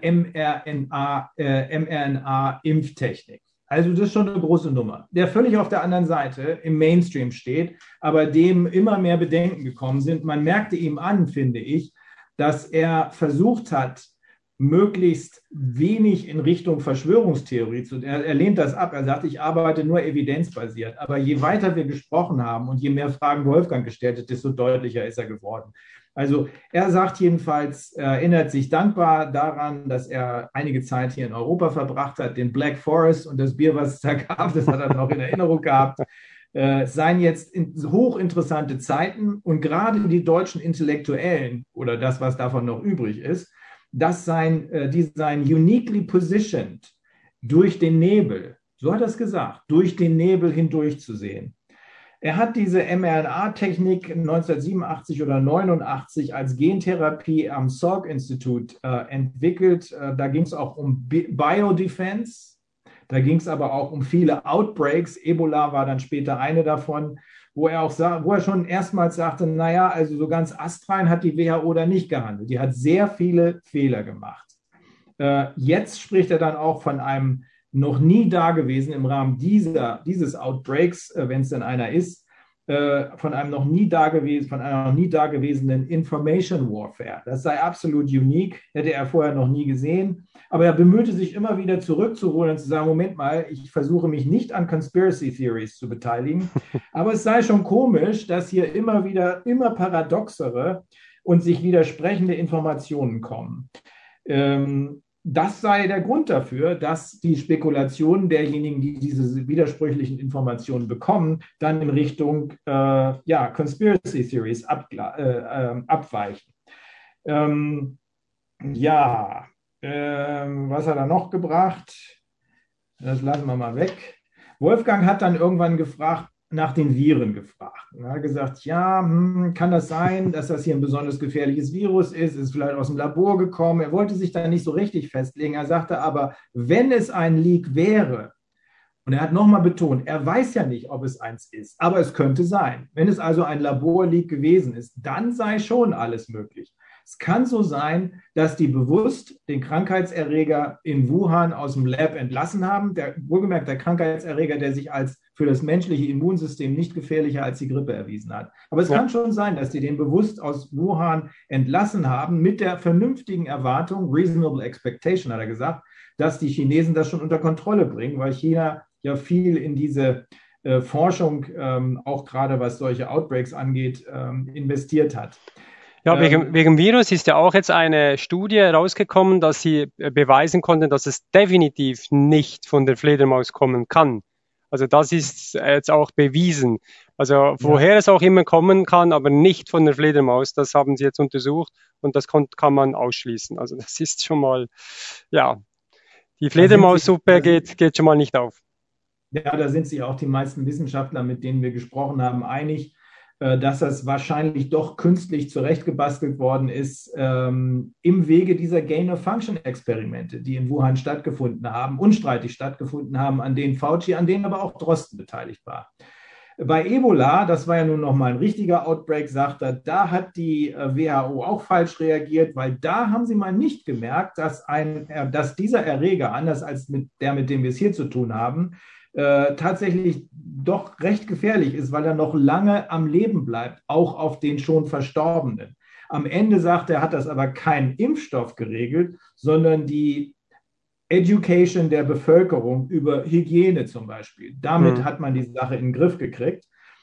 mRNA-Impftechnik. Also das ist schon eine große Nummer, der völlig auf der anderen Seite im Mainstream steht, aber dem immer mehr Bedenken gekommen sind. Man merkte ihm an, finde ich, dass er versucht hat, möglichst wenig in Richtung Verschwörungstheorie zu. Er lehnt das ab. Er sagt, ich arbeite nur evidenzbasiert. Aber je weiter wir gesprochen haben und je mehr Fragen Wolfgang gestellt hat, desto deutlicher ist er geworden. Also er sagt jedenfalls, er erinnert sich dankbar daran, dass er einige Zeit hier in Europa verbracht hat, den Black Forest und das Bier, was es da gab, das hat er noch in Erinnerung gehabt. Es seien jetzt hochinteressante Zeiten und gerade die deutschen Intellektuellen oder das, was davon noch übrig ist, die seien uniquely positioned, durch den Nebel, so hat er es gesagt, durch den Nebel hindurch zu sehen. Er hat diese mRNA-Technik 1987 oder 89 als Gentherapie am Salk-Institut entwickelt. Da ging es auch um Biodefense, da ging es aber auch um viele Outbreaks. Ebola war dann später eine davon, wo er schon erstmals sagte, naja, also so ganz astrein hat die WHO da nicht gehandelt. Die hat sehr viele Fehler gemacht. Jetzt spricht er dann auch von einem noch nie dagewesen im Rahmen dieses Outbreaks, wenn es denn einer ist, von einer noch nie dagewesenen Information Warfare. Das sei absolut unique, hätte er vorher noch nie gesehen. Aber er bemühte sich immer wieder zurückzuholen und zu sagen, Moment mal, ich versuche mich nicht an Conspiracy Theories zu beteiligen, aber es sei schon komisch, dass hier immer paradoxere und sich widersprechende Informationen kommen. Das sei der Grund dafür, dass die Spekulationen derjenigen, die diese widersprüchlichen Informationen bekommen, dann in Richtung Conspiracy Theories abweichen. Was hat er noch gebracht? Das lassen wir mal weg. Wolfgang hat dann irgendwann nach den Viren gefragt. Er hat gesagt, kann das sein, dass das hier ein besonders gefährliches Virus ist vielleicht aus dem Labor gekommen. Er wollte sich da nicht so richtig festlegen. Er sagte aber, wenn es ein Leak wäre, und er hat nochmal betont, er weiß ja nicht, ob es eins ist, aber es könnte sein. Wenn es also ein Laborleak gewesen ist, dann sei schon alles möglich. Es kann so sein, dass die bewusst den Krankheitserreger in Wuhan aus dem Lab entlassen haben. Wohlgemerkt der Krankheitserreger, der sich als für das menschliche Immunsystem nicht gefährlicher als die Grippe erwiesen hat. Aber es kann schon sein, dass die den bewusst aus Wuhan entlassen haben mit der vernünftigen Erwartung, reasonable expectation hat er gesagt, dass die Chinesen das schon unter Kontrolle bringen, weil China ja viel in diese Forschung, auch gerade was solche Outbreaks angeht, investiert hat. Ja, wegen Virus ist ja auch jetzt eine Studie rausgekommen, dass sie beweisen konnten, dass es definitiv nicht von der Fledermaus kommen kann. Also das ist jetzt auch bewiesen. Also woher es auch immer kommen kann, aber nicht von der Fledermaus, das haben sie jetzt untersucht und das kann man ausschließen. Also das ist schon mal, ja, die Fledermaussuppe geht schon mal nicht auf. Ja, da sind sich auch die meisten Wissenschaftler, mit denen wir gesprochen haben, einig, dass das wahrscheinlich doch künstlich zurechtgebastelt worden ist im Wege dieser Gain-of-Function-Experimente, die in Wuhan stattgefunden haben, unstreitig stattgefunden haben, an denen Fauci, an denen aber auch Drosten beteiligt war. Bei Ebola, das war ja nun nochmal ein richtiger Outbreak, sagt er, da hat die WHO auch falsch reagiert, weil da haben sie mal nicht gemerkt, dass dieser Erreger, anders als mit dem wir es hier zu tun haben, tatsächlich doch recht gefährlich ist, weil er noch lange am Leben bleibt, auch auf den schon Verstorbenen. Am Ende sagt er, hat das aber kein Impfstoff geregelt, sondern die Education der Bevölkerung über Hygiene zum Beispiel. Damit hat man die Sache in den Griff gekriegt.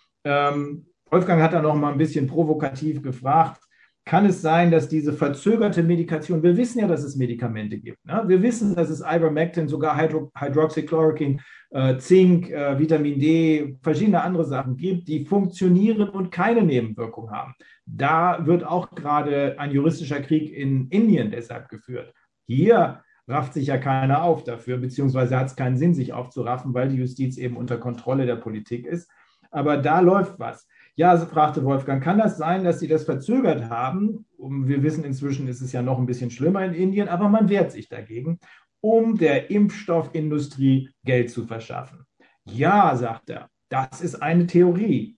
Wolfgang hat da noch mal ein bisschen provokativ gefragt, kann es sein, dass diese verzögerte Medikation, wir wissen ja, dass es Medikamente gibt. Ne? Wir wissen, dass es Ivermectin, sogar Hydroxychloroquin, Zink, Vitamin D, verschiedene andere Sachen gibt, die funktionieren und keine Nebenwirkung haben. Da wird auch gerade ein juristischer Krieg in Indien deshalb geführt. Hier rafft sich ja keiner auf dafür, beziehungsweise hat es keinen Sinn, sich aufzuraffen, weil die Justiz eben unter Kontrolle der Politik ist. Aber da läuft was. Ja, fragte Wolfgang, kann das sein, dass sie das verzögert haben? Wir wissen inzwischen, ist es ja noch ein bisschen schlimmer in Indien, aber man wehrt sich dagegen, um der Impfstoffindustrie Geld zu verschaffen. Ja, sagt er, das ist eine Theorie.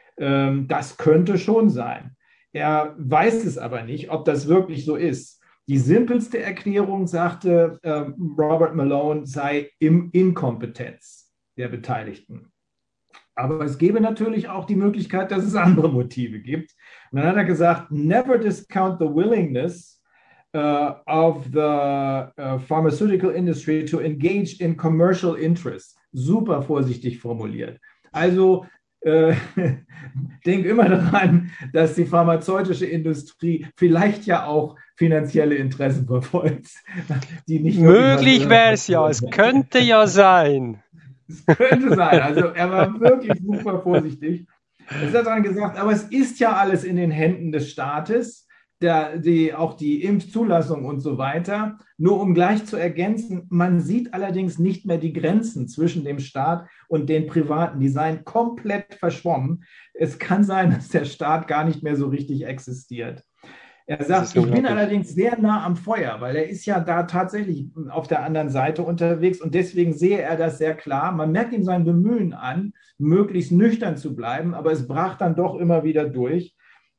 Das könnte schon sein. Er weiß es aber nicht, ob das wirklich so ist. Die simpelste Erklärung, sagte Robert Malone, sei Inkompetenz der Beteiligten. Aber es gäbe natürlich auch die Möglichkeit, dass es andere Motive gibt. Und dann hat er gesagt, never discount the willingness of the pharmaceutical industry to engage in commercial interests. Super vorsichtig formuliert. Also denk immer daran, dass die pharmazeutische Industrie vielleicht ja auch finanzielle Interessen verfolgt. Die nicht möglich wäre es ja, es könnte ja sein. Es könnte sein, also er war wirklich super vorsichtig. Es hat dann gesagt, aber es ist ja alles in den Händen des Staates, auch die Impfzulassung und so weiter. Nur um gleich zu ergänzen, man sieht allerdings nicht mehr die Grenzen zwischen dem Staat und den Privaten. Die seien komplett verschwommen. Es kann sein, dass der Staat gar nicht mehr so richtig existiert. Er sagt, ich bin allerdings sehr nah am Feuer, weil er ist ja da tatsächlich auf der anderen Seite unterwegs und deswegen sehe er das sehr klar. Man merkt ihm sein Bemühen an, möglichst nüchtern zu bleiben, aber es brach dann doch immer wieder durch.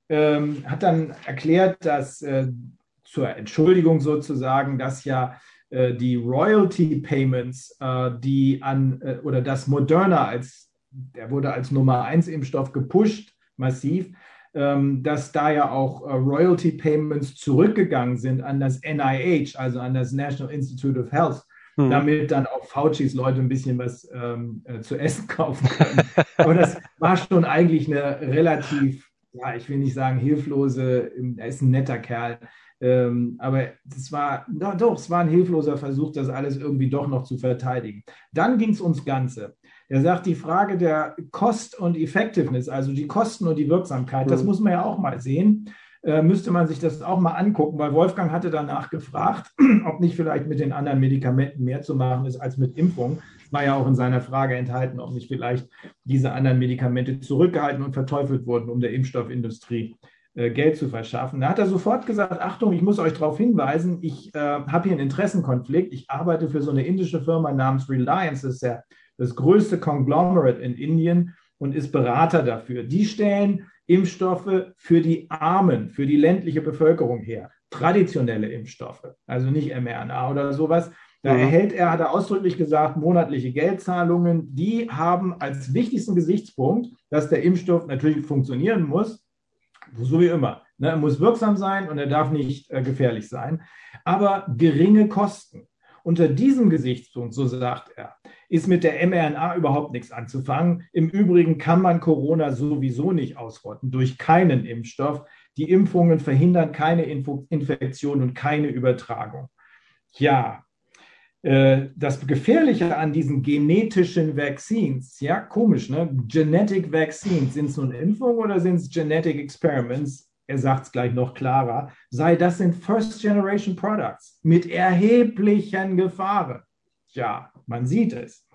Hat dann erklärt, dass zur Entschuldigung sozusagen, dass ja die Royalty Payments, oder das Moderna der wurde als Nummer 1 Impfstoff gepusht, massiv, dass da ja auch Royalty Payments zurückgegangen sind an das NIH, also an das National Institute of Health, damit dann auch Faucis Leute ein bisschen was zu essen kaufen können. Aber das war schon eigentlich eine relativ, ja, ich will nicht sagen hilflose, er ist ein netter Kerl, aber es war ein hilfloser Versuch, das alles irgendwie doch noch zu verteidigen. Dann ging es ums Ganze. Er sagt, die Frage der Cost und Effectiveness, also die Kosten und die Wirksamkeit, das muss man ja auch mal sehen. Müsste man sich das auch mal angucken, weil Wolfgang hatte danach gefragt, ob nicht vielleicht mit den anderen Medikamenten mehr zu machen ist als mit Impfung. War ja auch in seiner Frage enthalten, ob nicht vielleicht diese anderen Medikamente zurückgehalten und verteufelt wurden, um der Impfstoffindustrie Geld zu verschaffen. Da hat er sofort gesagt, Achtung, ich muss euch darauf hinweisen, ich habe hier einen Interessenkonflikt. Ich arbeite für so eine indische Firma namens Reliance, das ist ja das größte Conglomerate in Indien und ist Berater dafür. Die stellen Impfstoffe für die Armen, für die ländliche Bevölkerung her. Traditionelle Impfstoffe, also nicht mRNA oder sowas. Da hat er ausdrücklich gesagt, monatliche Geldzahlungen, die haben als wichtigsten Gesichtspunkt, dass der Impfstoff natürlich funktionieren muss, so wie immer. Er muss wirksam sein und er darf nicht gefährlich sein, aber geringe Kosten. Unter diesem Gesichtspunkt, so sagt er, ist mit der mRNA überhaupt nichts anzufangen. Im Übrigen kann man Corona sowieso nicht ausrotten durch keinen Impfstoff. Die Impfungen verhindern keine Infektion und keine Übertragung. Ja, das Gefährliche an diesen genetischen Vaccines, ja, komisch, ne? Genetic Vaccines, sind es nun Impfungen oder sind es Genetic Experiments? Er sagt es gleich noch klarer, das sind First-Generation Products mit erheblichen Gefahren. Ja, man sieht es.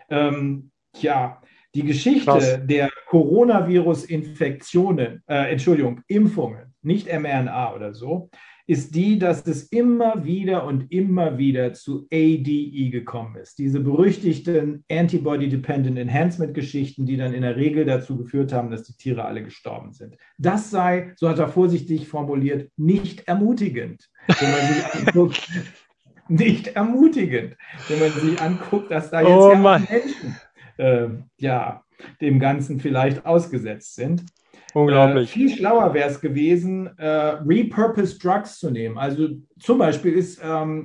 Die Geschichte der Coronavirus-Infektionen, Impfungen, nicht mRNA oder so, ist die, dass es immer wieder zu ADE gekommen ist. Diese berüchtigten Antibody-Dependent Enhancement-Geschichten, die dann in der Regel dazu geführt haben, dass die Tiere alle gestorben sind. Das sei, so hat er vorsichtig formuliert, nicht ermutigend. Wenn man sich anguckt, nicht ermutigend, wenn man sich anguckt, dass da jetzt Menschen dem Ganzen vielleicht ausgesetzt sind. Unglaublich. Viel schlauer wäre es gewesen, repurposed Drugs zu nehmen. Also zum Beispiel ist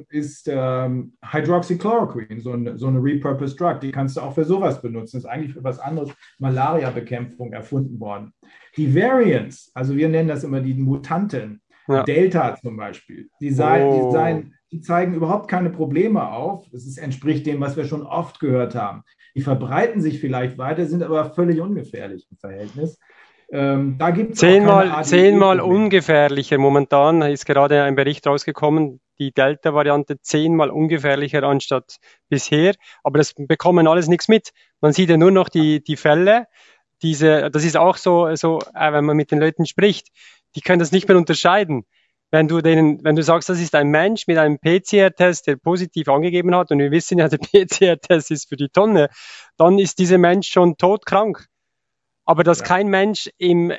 Hydroxychloroquine so eine repurposed Drug. Die kannst du auch für sowas benutzen. Das ist eigentlich für was anderes, Malaria-Bekämpfung, erfunden worden. Die Variants, also wir nennen das immer die Mutanten, Delta zum Beispiel, die zeigen überhaupt keine Probleme auf. Das entspricht dem, was wir schon oft gehört haben. Die verbreiten sich vielleicht weiter, sind aber völlig ungefährlich im Verhältnis. Da gibt es zehnmal ungefährlicher. Momentan ist gerade ein Bericht rausgekommen, die Delta-Variante 10-mal ungefährlicher anstatt bisher. Aber das bekommen alles nichts mit. Man sieht ja nur noch die Fälle. Das ist auch so, wenn man mit den Leuten spricht, die können das nicht mehr unterscheiden. Wenn du sagst, das ist ein Mensch mit einem PCR-Test, der positiv angegeben hat, und wir wissen ja, der PCR-Test ist für die Tonne, dann ist dieser Mensch schon todkrank. Aber dass kein Mensch im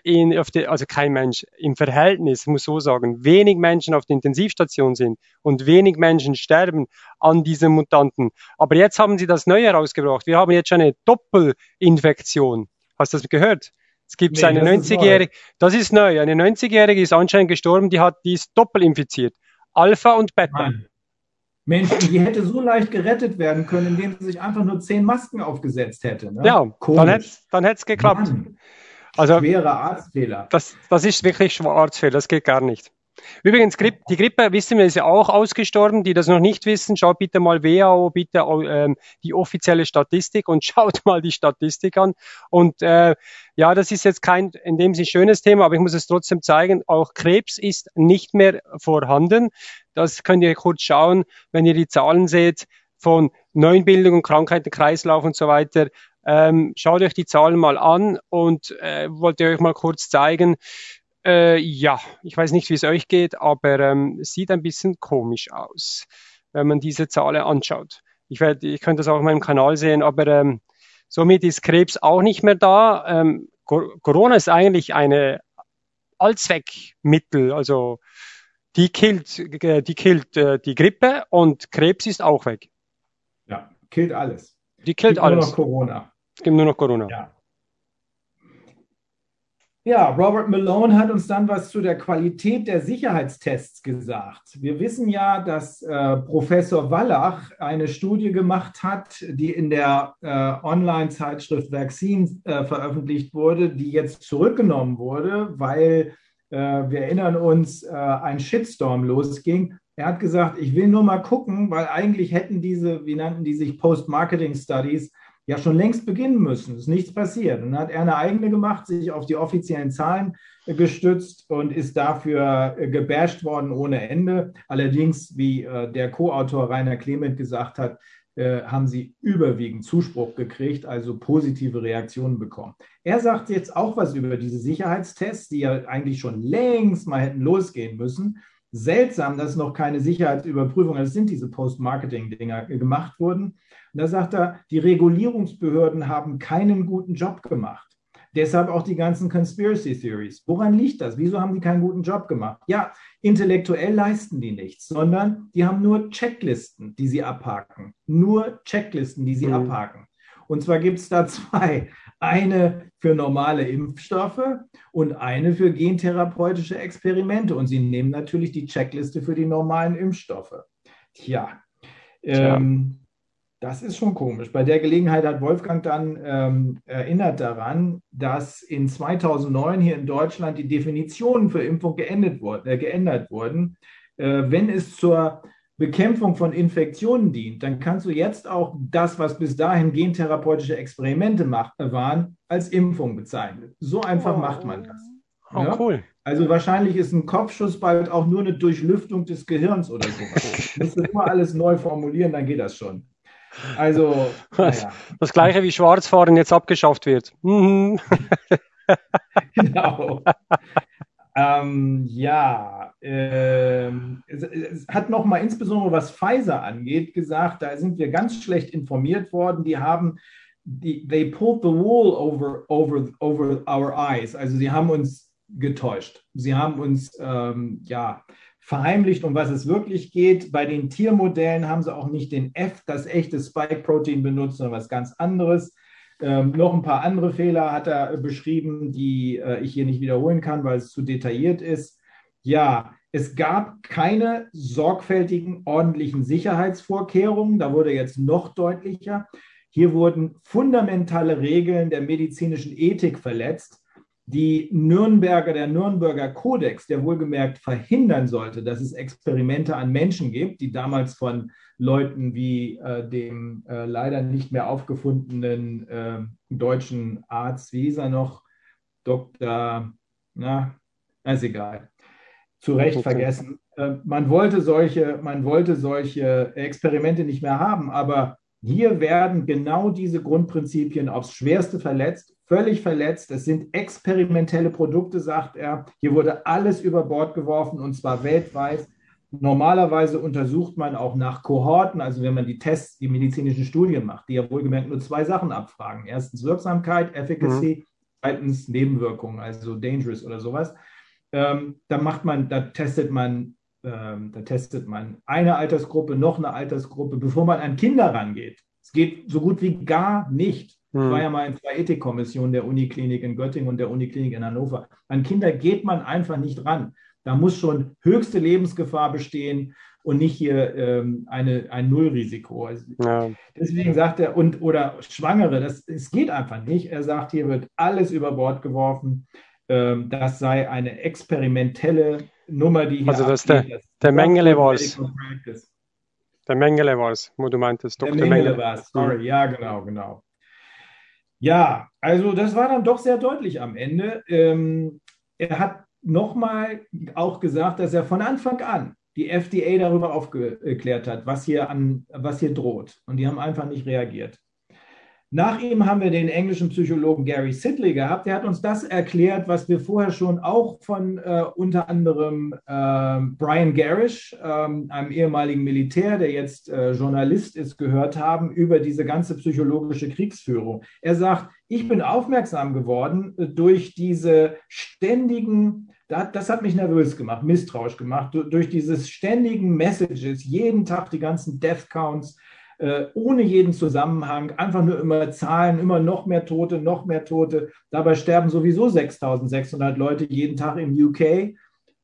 Verhältnis, muss so sagen, wenig Menschen auf der Intensivstation sind und wenig Menschen sterben an diesen Mutanten. Aber jetzt haben sie das Neue rausgebracht. Wir haben jetzt schon eine Doppelinfektion. Hast du das gehört? Es gibt eine 90-Jährige, das ist neu, eine 90-Jährige ist anscheinend gestorben, die ist doppelinfiziert. Alpha und Beta. Mann. Mensch, die hätte so leicht gerettet werden können, indem sie sich einfach nur 10 Masken aufgesetzt hätte. Ne? Ja, dann hätte es geklappt. Mann. Also, schwere Arztfehler. Das ist wirklich Arztfehler, das geht gar nicht. Übrigens, die Grippe, wissen wir, ist ja auch ausgestorben. Die das noch nicht wissen, schaut bitte mal WHO, bitte die offizielle Statistik und schaut mal die Statistik an. Und das ist jetzt kein in dem Sinne schönes Thema, aber ich muss es trotzdem zeigen. Auch Krebs ist nicht mehr vorhanden. Das könnt ihr kurz schauen, wenn ihr die Zahlen seht von Neubildung, Krankheiten, Kreislauf und so weiter. Schaut euch die Zahlen mal an und wollte euch mal kurz zeigen. Ich weiß nicht, wie es euch geht, aber sieht ein bisschen komisch aus, wenn man diese Zahlen anschaut. Ich könnte das auch auf meinem Kanal sehen, aber somit ist Krebs auch nicht mehr da. Corona ist eigentlich eine Allzweckmittel, also die killt die Grippe und Krebs ist auch weg. Ja, killt alles. Die killt alles. Nur noch Corona. Es gibt nur noch Corona. Ja, Robert Malone hat uns dann was zu der Qualität der Sicherheitstests gesagt. Wir wissen ja, dass Professor Wallach eine Studie gemacht hat, die in der Online-Zeitschrift Vaccines veröffentlicht wurde, die jetzt zurückgenommen wurde, weil wir erinnern uns, ein Shitstorm losging. Er hat gesagt, ich will nur mal gucken, weil eigentlich hätten diese, wie nannten die sich, Post-Marketing-Studies, ja schon längst beginnen müssen. Es ist nichts passiert. Und dann hat er eine eigene gemacht, sich auf die offiziellen Zahlen gestützt und ist dafür gebasht worden ohne Ende. Allerdings, wie der Co-Autor Rainer Clement gesagt hat, haben sie überwiegend Zuspruch gekriegt, also positive Reaktionen bekommen. Er sagt jetzt auch was über diese Sicherheitstests, die ja eigentlich schon längst mal hätten losgehen müssen. Seltsam, dass noch keine Sicherheitsüberprüfung, das sind diese Post-Marketing-Dinger, gemacht wurden. Und da sagt er, die Regulierungsbehörden haben keinen guten Job gemacht. Deshalb auch die ganzen Conspiracy Theories. Woran liegt das? Wieso haben die keinen guten Job gemacht? Ja, intellektuell leisten die nichts, sondern die haben nur Checklisten, die sie abhaken. Nur Checklisten, die sie abhaken. Und zwar gibt es da 2. Eine für normale Impfstoffe und eine für gentherapeutische Experimente. Und sie nehmen natürlich die Checkliste für die normalen Impfstoffe. Tja, Tja. Das ist schon komisch. Bei der Gelegenheit hat Wolfgang dann erinnert daran, dass in 2009 hier in Deutschland die Definitionen für Impfung geändert wurden. Wenn es zur Bekämpfung von Infektionen dient, dann kannst du jetzt auch das, was bis dahin gentherapeutische Experimente waren, als Impfung bezeichnen. So einfach macht man das. Oh, Ja? cool. Also wahrscheinlich ist ein Kopfschuss bald auch nur eine Durchlüftung des Gehirns oder sowas. Du musst immer alles neu formulieren, dann geht das schon. Also, naja. Das gleiche wie Schwarzfahren jetzt abgeschafft wird. Mhm. Genau. Es hat nochmal insbesondere was Pfizer angeht gesagt, da sind wir ganz schlecht informiert worden. They pulled the wool over our eyes. Also sie haben uns getäuscht. Sie haben uns verheimlicht, um was es wirklich geht. Bei den Tiermodellen haben sie auch nicht das echte Spike-Protein benutzt, sondern was ganz anderes. Noch ein paar andere Fehler hat er beschrieben, die ich hier nicht wiederholen kann, weil es zu detailliert ist. Ja, es gab keine sorgfältigen, ordentlichen Sicherheitsvorkehrungen. Da wurde jetzt noch deutlicher. Hier wurden fundamentale Regeln der medizinischen Ethik verletzt. Der Nürnberger Kodex, der wohlgemerkt verhindern sollte, dass es Experimente an Menschen gibt, die damals von Leuten wie dem leider nicht mehr aufgefundenen deutschen Arzt, wie hieß er noch, ist egal, zu Recht vergessen. Man wollte solche Experimente nicht mehr haben, aber hier werden genau diese Grundprinzipien aufs Schwerste verletzt, völlig verletzt. Es sind experimentelle Produkte, sagt er. Hier wurde alles über Bord geworfen und zwar weltweit. Normalerweise untersucht man auch nach Kohorten, also wenn man die Tests, die medizinischen Studien macht, die ja wohlgemerkt nur 2 Sachen abfragen. Erstens Wirksamkeit, Efficacy, zweitens Nebenwirkungen, also dangerous oder sowas. Da testet man eine Altersgruppe, noch eine Altersgruppe, bevor man an Kinder rangeht. Es geht so gut wie gar nicht. Ich war ja mal in 2 Ethikkommissionen der Uniklinik in Göttingen und der Uniklinik in Hannover. An Kinder geht man einfach nicht ran. Da muss schon höchste Lebensgefahr bestehen und nicht hier ein Nullrisiko. Also, deswegen sagt er, oder Schwangere, es geht einfach nicht. Er sagt, hier wird alles über Bord geworfen. Das sei eine experimentelle Nummer, die hier also das der Mengele war es. Der Mengele war es, wo du meintest. Der Mengele war es, sorry. Ja, genau. Ja, also das war dann doch sehr deutlich am Ende. Er hat nochmal auch gesagt, dass er von Anfang an die FDA darüber aufgeklärt hat, was hier droht. Und die haben einfach nicht reagiert. Nach ihm haben wir den englischen Psychologen Gary Sidley gehabt. Der hat uns das erklärt, was wir vorher schon auch von unter anderem Brian Garish, einem ehemaligen Militär, der jetzt Journalist ist, gehört haben, über diese ganze psychologische Kriegsführung. Er sagt, ich bin aufmerksam geworden durch diese ständigen, das hat mich nervös gemacht, misstrauisch gemacht, durch diese ständigen Messages, jeden Tag die ganzen Death Counts, ohne jeden Zusammenhang, einfach nur immer Zahlen, immer noch mehr Tote. Dabei sterben sowieso 6.600 Leute jeden Tag im UK.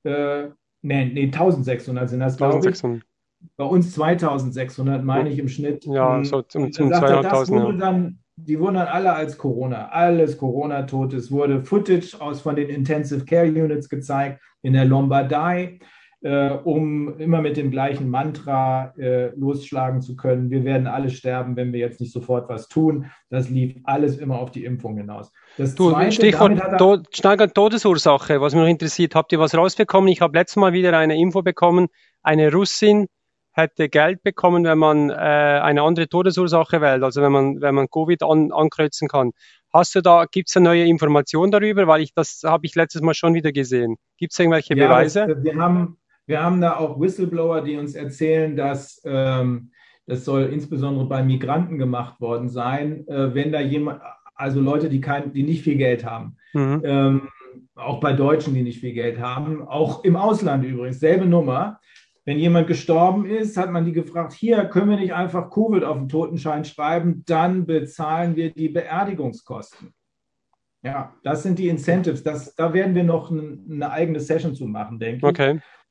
1.600 sind das, glaube ich. Bei uns 2.600, meine ich, im Schnitt. Ja, so zum 200.000. Die wurden dann alle als alles Corona-Tote. Es wurde Footage von den Intensive Care Units gezeigt in der Lombardei, um immer mit dem gleichen Mantra losschlagen zu können. Wir werden alle sterben, wenn wir jetzt nicht sofort was tun. Das lief alles immer auf die Impfung hinaus. Stichwort Todesursache, was mich noch interessiert. Habt ihr was rausbekommen? Ich habe letztes Mal wieder eine Info bekommen. Eine Russin hätte Geld bekommen, wenn man eine andere Todesursache wählt, also wenn man Covid ankreuzen kann. Gibt es eine neue Information darüber? Weil das habe ich letztes Mal schon wieder gesehen. Gibt es irgendwelche Beweise? Wir haben da auch Whistleblower, die uns erzählen, dass das soll insbesondere bei Migranten gemacht worden sein, wenn da jemand, also Leute, die nicht viel Geld haben, auch bei Deutschen, die nicht viel Geld haben, auch im Ausland übrigens, selbe Nummer. Wenn jemand gestorben ist, hat man die gefragt, hier können wir nicht einfach Covid auf den Totenschein schreiben, dann bezahlen wir die Beerdigungskosten. Ja, das sind die Incentives. Da werden wir noch eine eigene Session zu machen, denke ich. Okay.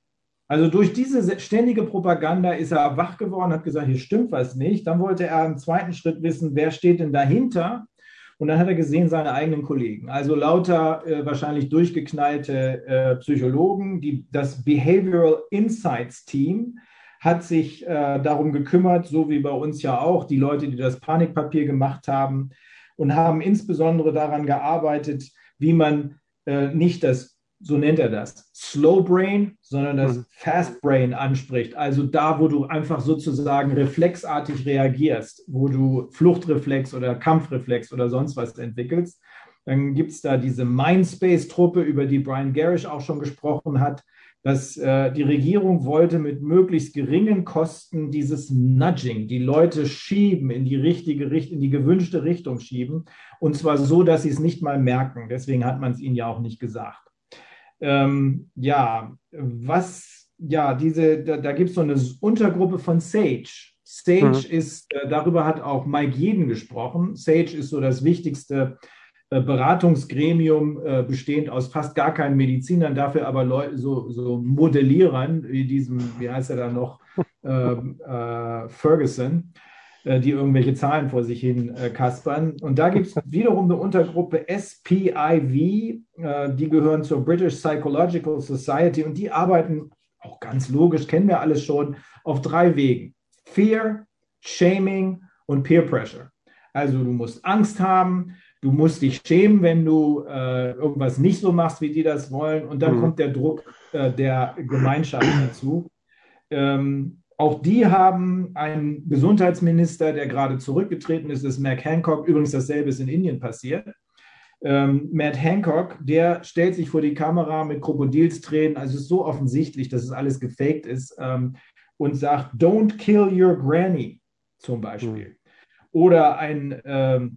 Also durch diese ständige Propaganda ist er wach geworden, hat gesagt, hier stimmt was nicht. Dann wollte er im zweiten Schritt wissen, wer steht denn dahinter? Und dann hat er gesehen, seine eigenen Kollegen. Also lauter wahrscheinlich durchgeknallte Psychologen. Das Behavioral Insights Team hat sich darum gekümmert, so wie bei uns ja auch, die Leute, die das Panikpapier gemacht haben und haben insbesondere daran gearbeitet, wie man nicht das, so nennt er das, Slow Brain, sondern das Fast Brain anspricht. Also da, wo du einfach sozusagen reflexartig reagierst, wo du Fluchtreflex oder Kampfreflex oder sonst was entwickelst. Dann gibt es da diese Mindspace-Truppe, über die Brian Gerrish auch schon gesprochen hat, dass die Regierung wollte mit möglichst geringen Kosten dieses Nudging, die Leute schieben in die richtige Richtung, in die gewünschte Richtung schieben, und zwar so, dass sie es nicht mal merken. Deswegen hat man es ihnen ja auch nicht gesagt. Da gibt es so eine Untergruppe von SAGE. SAGE ist, darüber hat auch Mike Yeadon gesprochen. SAGE ist so das wichtigste Beratungsgremium, bestehend aus fast gar keinen Medizinern, dafür aber so Modellierern, wie diesem, wie heißt er da noch, Ferguson, die irgendwelche Zahlen vor sich hin kaspern. Und da gibt es wiederum eine Untergruppe SPIV, die gehören zur British Psychological Society und die arbeiten, auch ganz logisch, kennen wir alles schon, auf 3 Wegen. Fear, Shaming und Peer Pressure. Also du musst Angst haben, du musst dich schämen, wenn du irgendwas nicht so machst, wie die das wollen, und dann kommt der Druck der Gemeinschaft dazu. Auch die haben einen Gesundheitsminister, der gerade zurückgetreten ist, das ist Matt Hancock. Übrigens dasselbe ist in Indien passiert. Matt Hancock, der stellt sich vor die Kamera mit Krokodilstränen, also es ist so offensichtlich, dass es alles gefaked ist, und sagt, don't kill your granny, zum Beispiel. Oder irgendeine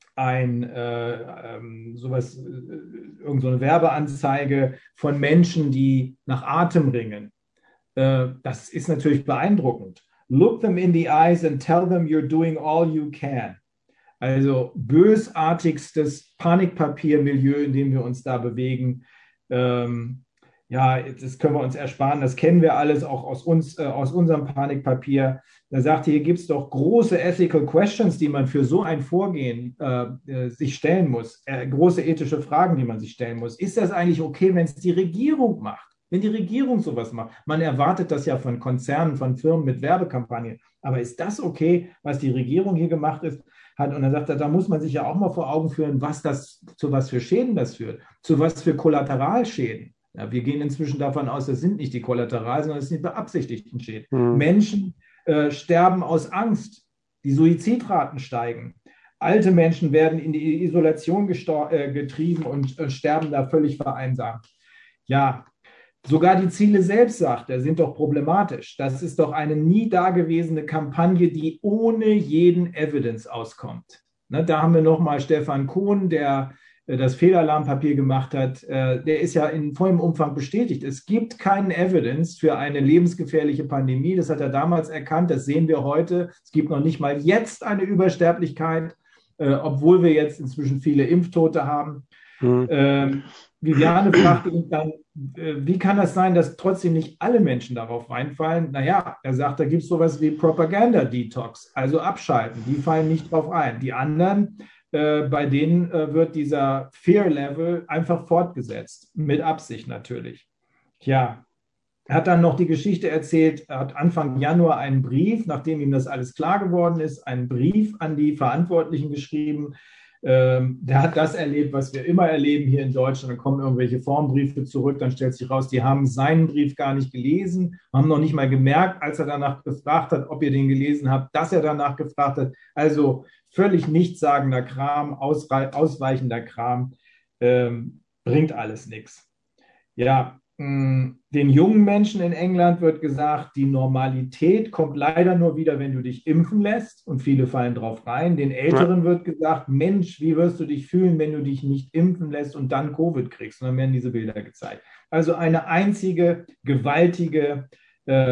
Werbeanzeige von Menschen, die nach Atem ringen. Das ist natürlich beeindruckend. Look them in the eyes and tell them you're doing all you can. Also bösartigstes Panikpapier-Milieu, in dem wir uns da bewegen. Das können wir uns ersparen. Das kennen wir alles auch aus unserem Panikpapier. Da sagt er, hier gibt es doch große ethical questions, die man für so ein Vorgehen sich stellen muss. Große ethische Fragen, die man sich stellen muss. Ist das eigentlich okay, wenn es die Regierung macht? Wenn die Regierung sowas macht, man erwartet das ja von Konzernen, von Firmen mit Werbekampagnen, aber ist das okay, was die Regierung hier gemacht hat? Und dann sagt er, da muss man sich ja auch mal vor Augen führen, zu was für Schäden das führt, zu was für Kollateralschäden. Ja, wir gehen inzwischen davon aus, das sind nicht die Kollateral, sondern das sind die beabsichtigten Schäden. Menschen sterben aus Angst, die Suizidraten steigen. Alte Menschen werden in die Isolation getrieben und sterben da völlig vereinsamt. Ja, sogar die Ziele selbst, sagt er, sind doch problematisch. Das ist doch eine nie dagewesene Kampagne, die ohne jeden Evidence auskommt. Ne, da haben wir nochmal Stefan Kohn, der das Fehlalarmpapier gemacht hat. Der ist ja in vollem Umfang bestätigt. Es gibt keinen Evidence für eine lebensgefährliche Pandemie. Das hat er damals erkannt. Das sehen wir heute. Es gibt noch nicht mal jetzt eine Übersterblichkeit, obwohl wir jetzt inzwischen viele Impftote haben. Viviane fragte ihn dann, wie kann das sein, dass trotzdem nicht alle Menschen darauf reinfallen? Naja, er sagt, da gibt es sowas wie Propaganda-Detox, also abschalten. Die fallen nicht drauf ein. Die anderen, bei denen wird dieser Fear-Level einfach fortgesetzt, mit Absicht natürlich. Ja, er hat dann noch die Geschichte erzählt, er hat Anfang Januar einen Brief, nachdem ihm das alles klar geworden ist, einen Brief an die Verantwortlichen geschrieben. Der hat das erlebt, was wir immer erleben hier in Deutschland. Dann kommen irgendwelche Formbriefe zurück, dann stellt sich raus, die haben seinen Brief gar nicht gelesen, haben noch nicht mal gemerkt, als er danach gefragt hat, ob ihr den gelesen habt, dass er danach gefragt hat. Also völlig nichtssagender Kram, ausweichender Kram, bringt alles nichts. Ja, den jungen Menschen in England wird gesagt, die Normalität kommt leider nur wieder, wenn du dich impfen lässt, und viele fallen drauf rein. Den Älteren wird gesagt, Mensch, wie wirst du dich fühlen, wenn du dich nicht impfen lässt und dann Covid kriegst? Und dann werden diese Bilder gezeigt. Also eine einzige gewaltige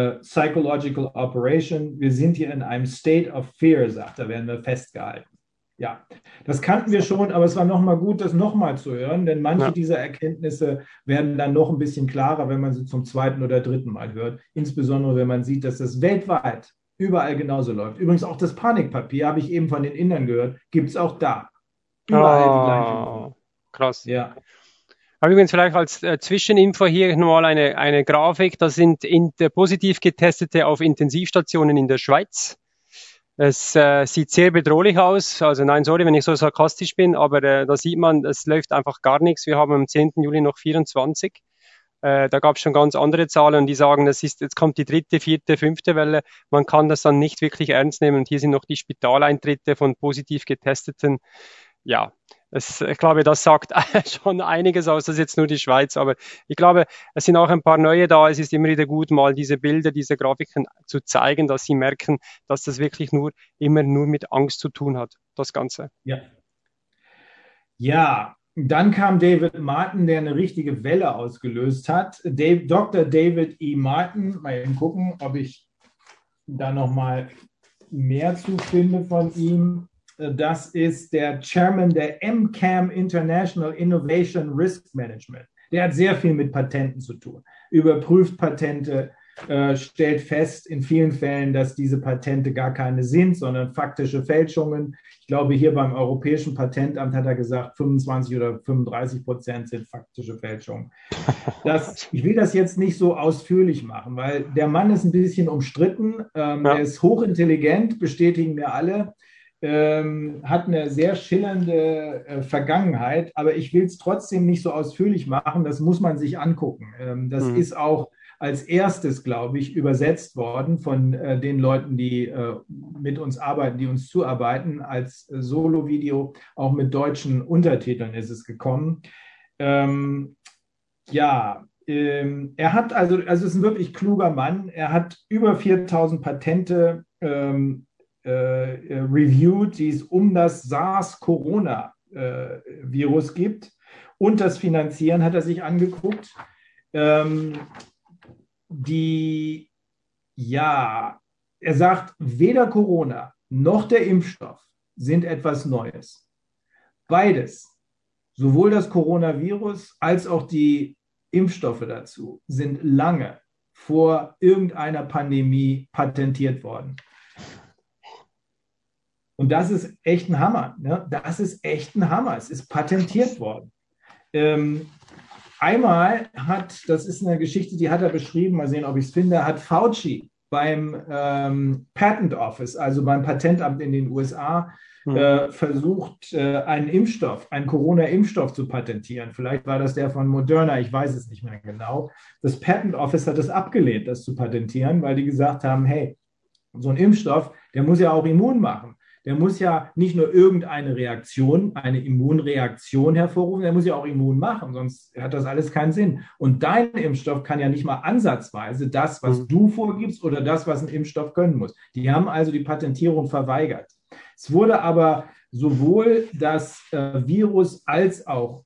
psychological operation. Wir sind hier in einem state of fear, sagt er, werden wir festgehalten. Ja, das kannten wir schon, aber es war nochmal gut, das nochmal zu hören, denn manche dieser Erkenntnisse werden dann noch ein bisschen klarer, wenn man sie zum zweiten oder dritten Mal hört. Insbesondere, wenn man sieht, dass das weltweit überall genauso läuft. Übrigens auch das Panikpapier, habe ich eben von den Indern gehört, gibt es auch da. Überall die gleiche. Krass. Ja. Aber übrigens vielleicht als Zwischeninfo hier nochmal eine Grafik. Das sind positiv Getestete auf Intensivstationen in der Schweiz. Es sieht sehr bedrohlich aus. Also nein, sorry, wenn ich so sarkastisch bin, aber da sieht man, es läuft einfach gar nichts. Wir haben am 10. Juli noch 24. Da gab es schon ganz andere Zahlen und die sagen, jetzt kommt die 3., 4., 5. Welle. Man kann das dann nicht wirklich ernst nehmen. Und hier sind noch die Spitaleintritte von positiv Getesteten. Ja, ich glaube, das sagt schon einiges aus. Das ist jetzt nur die Schweiz, aber ich glaube, es sind auch ein paar neue da. Es ist immer wieder gut, mal diese Bilder, diese Grafiken zu zeigen, dass sie merken, dass das wirklich immer nur mit Angst zu tun hat, das Ganze. Ja. Ja, dann kam David Martin, der eine richtige Welle ausgelöst hat. Dr. David E. Martin, mal eben gucken, ob ich da nochmal mehr zu finde von ihm. Das ist der Chairman der MCAM, International Innovation Risk Management. Der hat sehr viel mit Patenten zu tun. Überprüft Patente, stellt fest in vielen Fällen, dass diese Patente gar keine sind, sondern faktische Fälschungen. Ich glaube, hier beim Europäischen Patentamt hat er gesagt, 25 oder 35% sind faktische Fälschungen. Ich will das jetzt nicht so ausführlich machen, weil der Mann ist ein bisschen umstritten. Er ist hochintelligent, bestätigen mir alle. Hat eine sehr schillernde Vergangenheit, aber ich will es trotzdem nicht so ausführlich machen, das muss man sich angucken. Das ist auch als erstes, glaube ich, übersetzt worden von den Leuten, die mit uns arbeiten, die uns zuarbeiten. Als Solo-Video, auch mit deutschen Untertiteln ist es gekommen. Er hat es ist ein wirklich kluger Mann. Er hat über 4.000 Patente reviewed, die es um das SARS-Corona-Virus gibt. Und das Finanzieren hat er sich angeguckt. Er sagt, weder Corona noch der Impfstoff sind etwas Neues. Beides, sowohl das Coronavirus als auch die Impfstoffe dazu, sind lange vor irgendeiner Pandemie patentiert worden. Und das ist echt ein Hammer. Ne? Das ist echt ein Hammer. Es ist patentiert worden. Einmal das ist eine Geschichte, die hat er beschrieben, mal sehen, ob ich es finde, hat Fauci beim Patent Office, also beim Patentamt in den USA, versucht, einen Corona-Impfstoff zu patentieren. Vielleicht war das der von Moderna, ich weiß es nicht mehr genau. Das Patent Office hat es abgelehnt, das zu patentieren, weil die gesagt haben, hey, so ein Impfstoff, der muss ja auch immun machen. Der muss ja nicht nur irgendeine Reaktion, eine Immunreaktion hervorrufen, der muss ja auch immun machen, sonst hat das alles keinen Sinn. Und dein Impfstoff kann ja nicht mal ansatzweise das, was du vorgibst oder das, was ein Impfstoff können muss. Die haben also die Patentierung verweigert. Es wurde aber sowohl das Virus als auch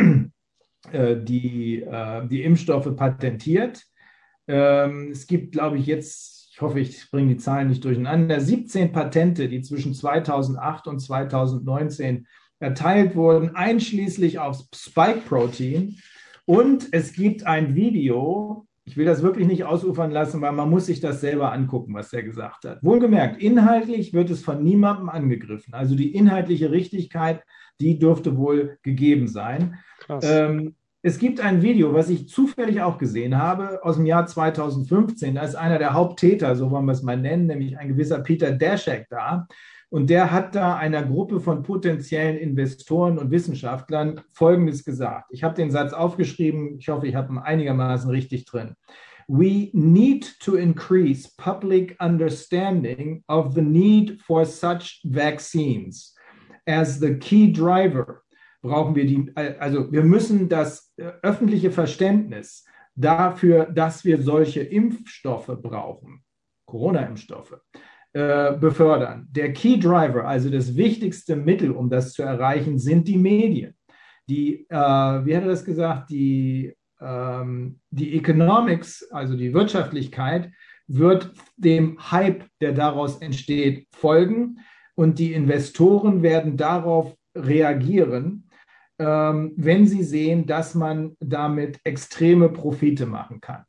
die Impfstoffe patentiert. Es gibt, glaube ich, jetzt, ich hoffe, ich bringe die Zahlen nicht durcheinander, 17 Patente, die zwischen 2008 und 2019 erteilt wurden, einschließlich aufs Spike-Protein. Und es gibt ein Video, ich will das wirklich nicht ausufern lassen, weil man muss sich das selber angucken, was er gesagt hat. Wohlgemerkt, inhaltlich wird es von niemandem angegriffen. Also die inhaltliche Richtigkeit, die dürfte wohl gegeben sein. Es gibt ein Video, was ich zufällig auch gesehen habe, aus dem Jahr 2015. Da ist einer der Haupttäter, so wollen wir es mal nennen, nämlich ein gewisser Peter Daszak da. Und der hat da einer Gruppe von potenziellen Investoren und Wissenschaftlern Folgendes gesagt. Ich habe den Satz aufgeschrieben. Ich hoffe, ich habe ihn einigermaßen richtig drin. We need to increase public understanding of the need for such vaccines as the key driver. Brauchen wir wir müssen das öffentliche Verständnis dafür, dass wir solche Impfstoffe brauchen, Corona-Impfstoffe, befördern. Der Key Driver, also das wichtigste Mittel, um das zu erreichen, sind die Medien. Wie hat er das gesagt, die Economics, also die Wirtschaftlichkeit, wird dem Hype, der daraus entsteht, folgen. und die Investoren werden darauf reagieren, wenn sie sehen, dass man damit extreme Profite machen kann.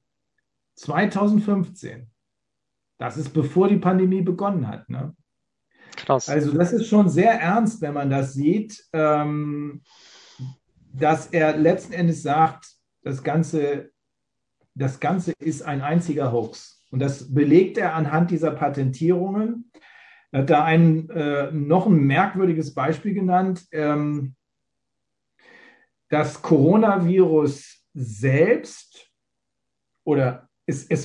2015, das ist bevor die Pandemie begonnen hat, ne? Krass. Also das ist schon sehr ernst, wenn man das sieht, dass er letzten Endes sagt, das Ganze ist ein einziger Hoax. Und das belegt er anhand dieser Patentierungen. Er hat da noch ein merkwürdiges Beispiel genannt. Das Coronavirus selbst, oder es ist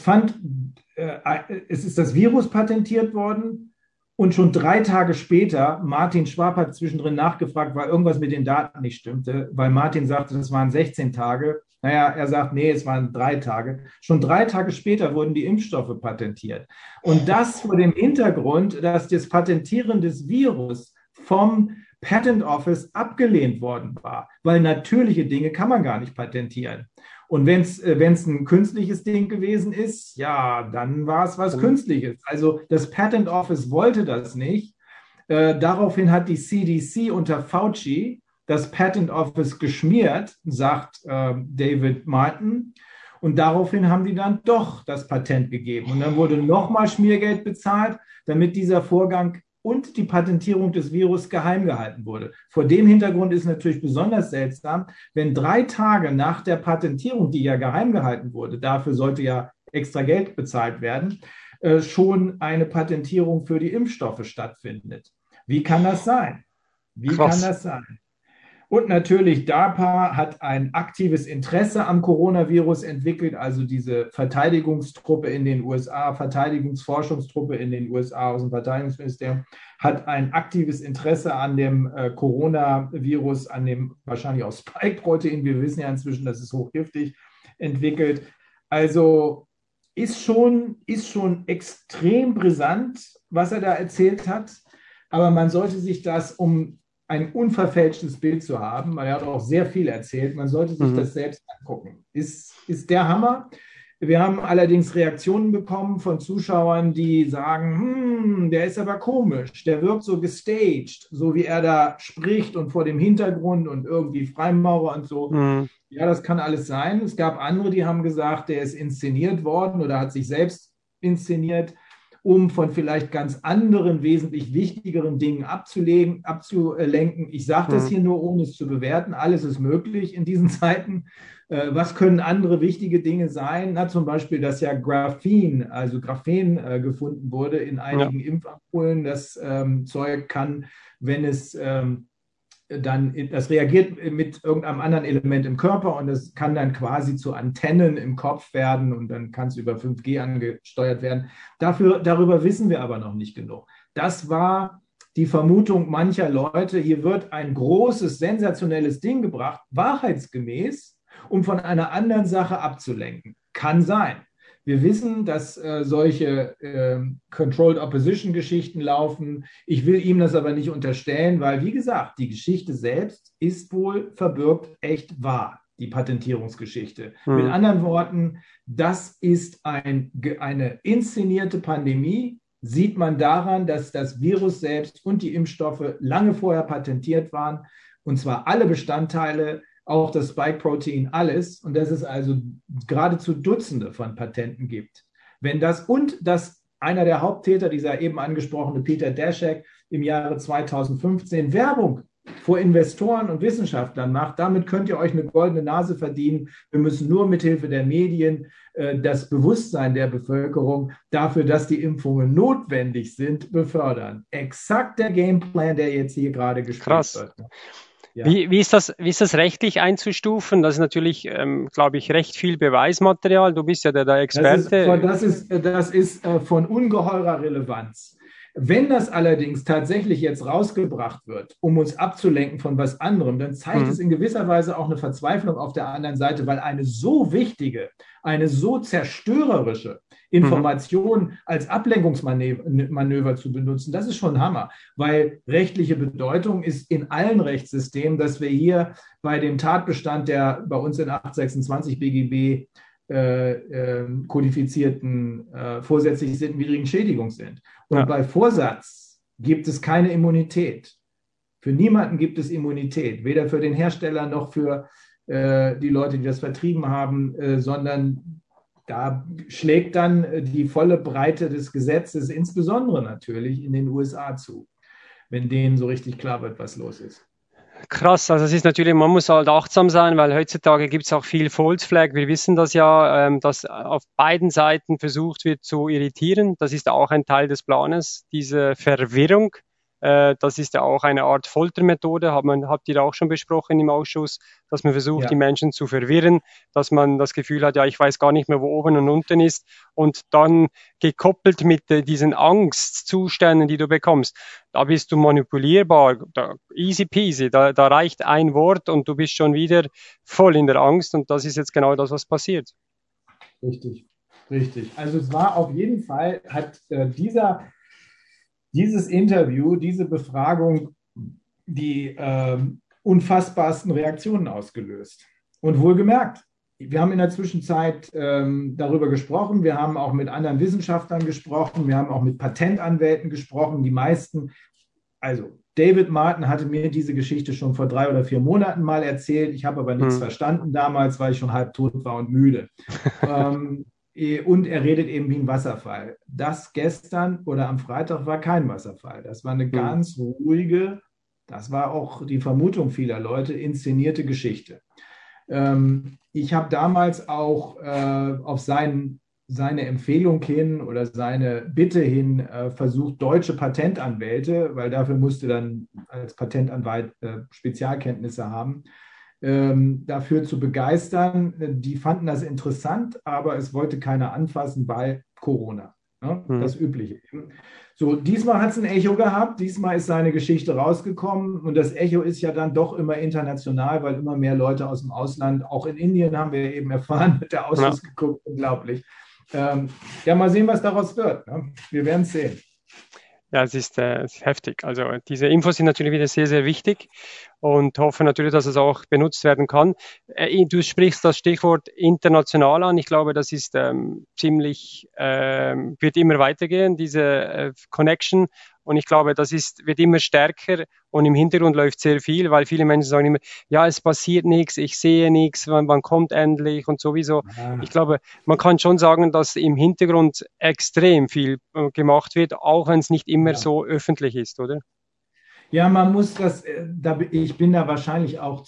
das Virus patentiert worden. Und schon 3 Tage später, Martin Schwab hat zwischendrin nachgefragt, weil irgendwas mit den Daten nicht stimmte, weil Martin sagte, das waren 16 Tage. Naja, er sagt, nee, es waren 3 Tage. Schon 3 Tage später wurden die Impfstoffe patentiert. Und das vor dem Hintergrund, dass das Patentieren des Virus vom Patent Office abgelehnt worden war, weil natürliche Dinge kann man gar nicht patentieren. Und wenn es ein künstliches Ding gewesen ist, ja, dann war es was Künstliches. Also das Patent Office wollte das nicht. Daraufhin hat die CDC unter Fauci das Patent Office geschmiert, sagt David Martin. Und daraufhin haben die dann doch das Patent gegeben. Und dann wurde nochmal Schmiergeld bezahlt, damit dieser Vorgang und die Patentierung des Virus geheim gehalten wurde. Vor dem Hintergrund ist natürlich besonders seltsam, wenn 3 Tage nach der Patentierung, die ja geheim gehalten wurde, dafür sollte ja extra Geld bezahlt werden, schon eine Patentierung für die Impfstoffe stattfindet. Wie kann das sein? Kann das sein? Und natürlich DARPA hat ein aktives Interesse am Coronavirus entwickelt, also diese Verteidigungstruppe in den USA, Verteidigungsforschungstruppe in den USA aus dem Verteidigungsministerium, hat ein aktives Interesse an dem Coronavirus, an dem wahrscheinlich auch Spike-Protein, wir wissen ja inzwischen, das ist hochgiftig, entwickelt. Also ist schon extrem brisant, was er da erzählt hat, aber man sollte sich das, um ein unverfälschtes Bild zu haben, weil er hat auch sehr viel erzählt, man sollte sich das selbst angucken. Ist der Hammer. Wir haben allerdings Reaktionen bekommen von Zuschauern, die sagen, der ist aber komisch, der wirkt so gestaged, so wie er da spricht und vor dem Hintergrund und irgendwie Freimaurer und so. Ja, das kann alles sein. Es gab andere, die haben gesagt, der ist inszeniert worden oder hat sich selbst inszeniert, um von vielleicht ganz anderen, wesentlich wichtigeren Dingen abzulenken. Ich sage das hier nur, ohne es zu bewerten. Alles ist möglich in diesen Zeiten. Was können andere wichtige Dinge sein? Na, zum Beispiel, dass ja Graphen gefunden wurde in einigen Impfampullen. Das Zeug kann, wenn es das reagiert mit irgendeinem anderen Element im Körper und das kann dann quasi zu Antennen im Kopf werden und dann kann es über 5G angesteuert werden. Darüber wissen wir aber noch nicht genug. Das war die Vermutung mancher Leute. Hier wird ein großes, sensationelles Ding gebracht, wahrheitsgemäß, um von einer anderen Sache abzulenken. Kann sein. Wir wissen, dass solche Controlled Opposition Geschichten laufen. Ich will ihm das aber nicht unterstellen, weil, wie gesagt, die Geschichte selbst ist wohl verbürgt echt wahr, die Patentierungsgeschichte. Mit anderen Worten, das ist eine inszenierte Pandemie. Sieht man daran, dass das Virus selbst und die Impfstoffe lange vorher patentiert waren, und zwar alle Bestandteile, auch das Spike-Protein, alles, und dass es also geradezu Dutzende von Patenten gibt. Wenn das und dass einer der Haupttäter, dieser eben angesprochene Peter Daszak, im Jahre 2015 Werbung vor Investoren und Wissenschaftlern macht, damit könnt ihr euch eine goldene Nase verdienen. Wir müssen nur mithilfe der Medien das Bewusstsein der Bevölkerung dafür, dass die Impfungen notwendig sind, befördern. Exakt der Gameplan, der jetzt hier gerade gespielt wird. Ja. Wie ist das rechtlich einzustufen? Das ist natürlich, glaube ich, recht viel Beweismaterial. Du bist ja der Experte. Das ist von ungeheurer Relevanz. Wenn das allerdings tatsächlich jetzt rausgebracht wird, um uns abzulenken von was anderem, dann zeigt es in gewisser Weise auch eine Verzweiflung auf der anderen Seite, weil eine so wichtige, eine so zerstörerische Information als Ablenkungsmanöver zu benutzen, das ist schon Hammer, weil rechtliche Bedeutung ist in allen Rechtssystemen, dass wir hier bei dem Tatbestand, der bei uns in 826 BGB kodifizierten vorsätzlich sittenwidrigen Schädigung sind. Und bei Vorsatz gibt es keine Immunität. Für niemanden gibt es Immunität, weder für den Hersteller noch für die Leute, die das vertrieben haben, sondern da schlägt dann die volle Breite des Gesetzes, insbesondere natürlich in den USA zu, wenn denen so richtig klar wird, was los ist. Krass, also es ist natürlich, man muss halt achtsam sein, weil heutzutage gibt es auch viel False Flag. Wir wissen das ja, dass auf beiden Seiten versucht wird zu irritieren. Das ist auch ein Teil des Planes, diese Verwirrung. Das ist ja auch eine Art Foltermethode, habt ihr auch schon besprochen im Ausschuss, dass man versucht, die Menschen zu verwirren, dass man das Gefühl hat, ja, ich weiß gar nicht mehr, wo oben und unten ist, und dann gekoppelt mit diesen Angstzuständen, die du bekommst, da bist du manipulierbar, easy peasy, da reicht ein Wort und du bist schon wieder voll in der Angst, und das ist jetzt genau das, was passiert. Richtig. Also es war auf jeden Fall, hat dieses Interview, diese Befragung die unfassbarsten Reaktionen ausgelöst. Und wohlgemerkt, wir haben in der Zwischenzeit darüber gesprochen, wir haben auch mit anderen Wissenschaftlern gesprochen, wir haben auch mit Patentanwälten gesprochen, die meisten, also David Martin hatte mir diese Geschichte schon vor 3 oder 4 Monaten mal erzählt, ich habe aber nichts verstanden damals, weil ich schon halbtot war und müde. Und er redet eben wie ein Wasserfall. Das gestern oder am Freitag war kein Wasserfall. Das war eine ganz ruhige, das war auch die Vermutung vieler Leute, inszenierte Geschichte. Ich habe damals auch auf seine Empfehlung hin oder seine Bitte hin versucht, deutsche Patentanwälte, weil dafür musste dann als Patentanwalt Spezialkenntnisse haben, dafür zu begeistern. Die fanden das interessant, aber es wollte keiner anfassen, weil Corona, ne? Das Übliche. So, diesmal hat es ein Echo gehabt, diesmal ist seine Geschichte rausgekommen und das Echo ist ja dann doch immer international, weil immer mehr Leute aus dem Ausland, auch in Indien haben wir eben erfahren, mit der Ausschuss geguckt, unglaublich. Ja, mal sehen, was daraus wird, ne? Wir werden es sehen. Ja, es ist heftig. Also diese Infos sind natürlich wieder sehr, sehr wichtig und hoffe natürlich, dass es auch benutzt werden kann. Du sprichst das Stichwort international an. Ich glaube, das ist ziemlich, wird immer weitergehen, diese Connection. Und ich glaube, wird immer stärker und im Hintergrund läuft sehr viel, weil viele Menschen sagen immer, ja, es passiert nichts, ich sehe nichts, wann kommt endlich und sowieso. Ja. Ich glaube, man kann schon sagen, dass im Hintergrund extrem viel gemacht wird, auch wenn es nicht immer so öffentlich ist, oder? Ja, man muss ich bin da wahrscheinlich auch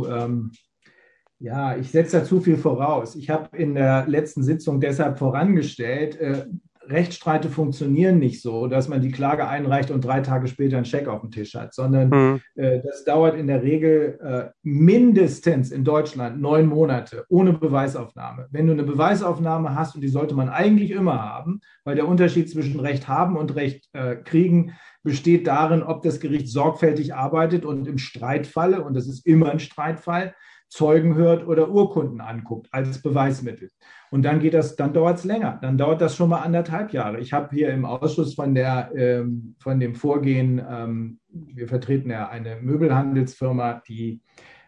ich setze da zu viel voraus. Ich habe in der letzten Sitzung deshalb vorangestellt, Rechtsstreite funktionieren nicht so, dass man die Klage einreicht und 3 Tage später einen Scheck auf dem Tisch hat, sondern das dauert in der Regel mindestens in Deutschland 9 Monate ohne Beweisaufnahme. Wenn du eine Beweisaufnahme hast, und die sollte man eigentlich immer haben, weil der Unterschied zwischen Recht haben und Recht kriegen besteht darin, ob das Gericht sorgfältig arbeitet und im Streitfalle, und das ist immer ein Streitfall, Zeugen hört oder Urkunden anguckt als Beweismittel. Und dann dauert es länger. Dann dauert das schon mal 1,5 Jahre. Ich habe hier im Ausschuss von dem Vorgehen, wir vertreten ja eine Möbelhandelsfirma, die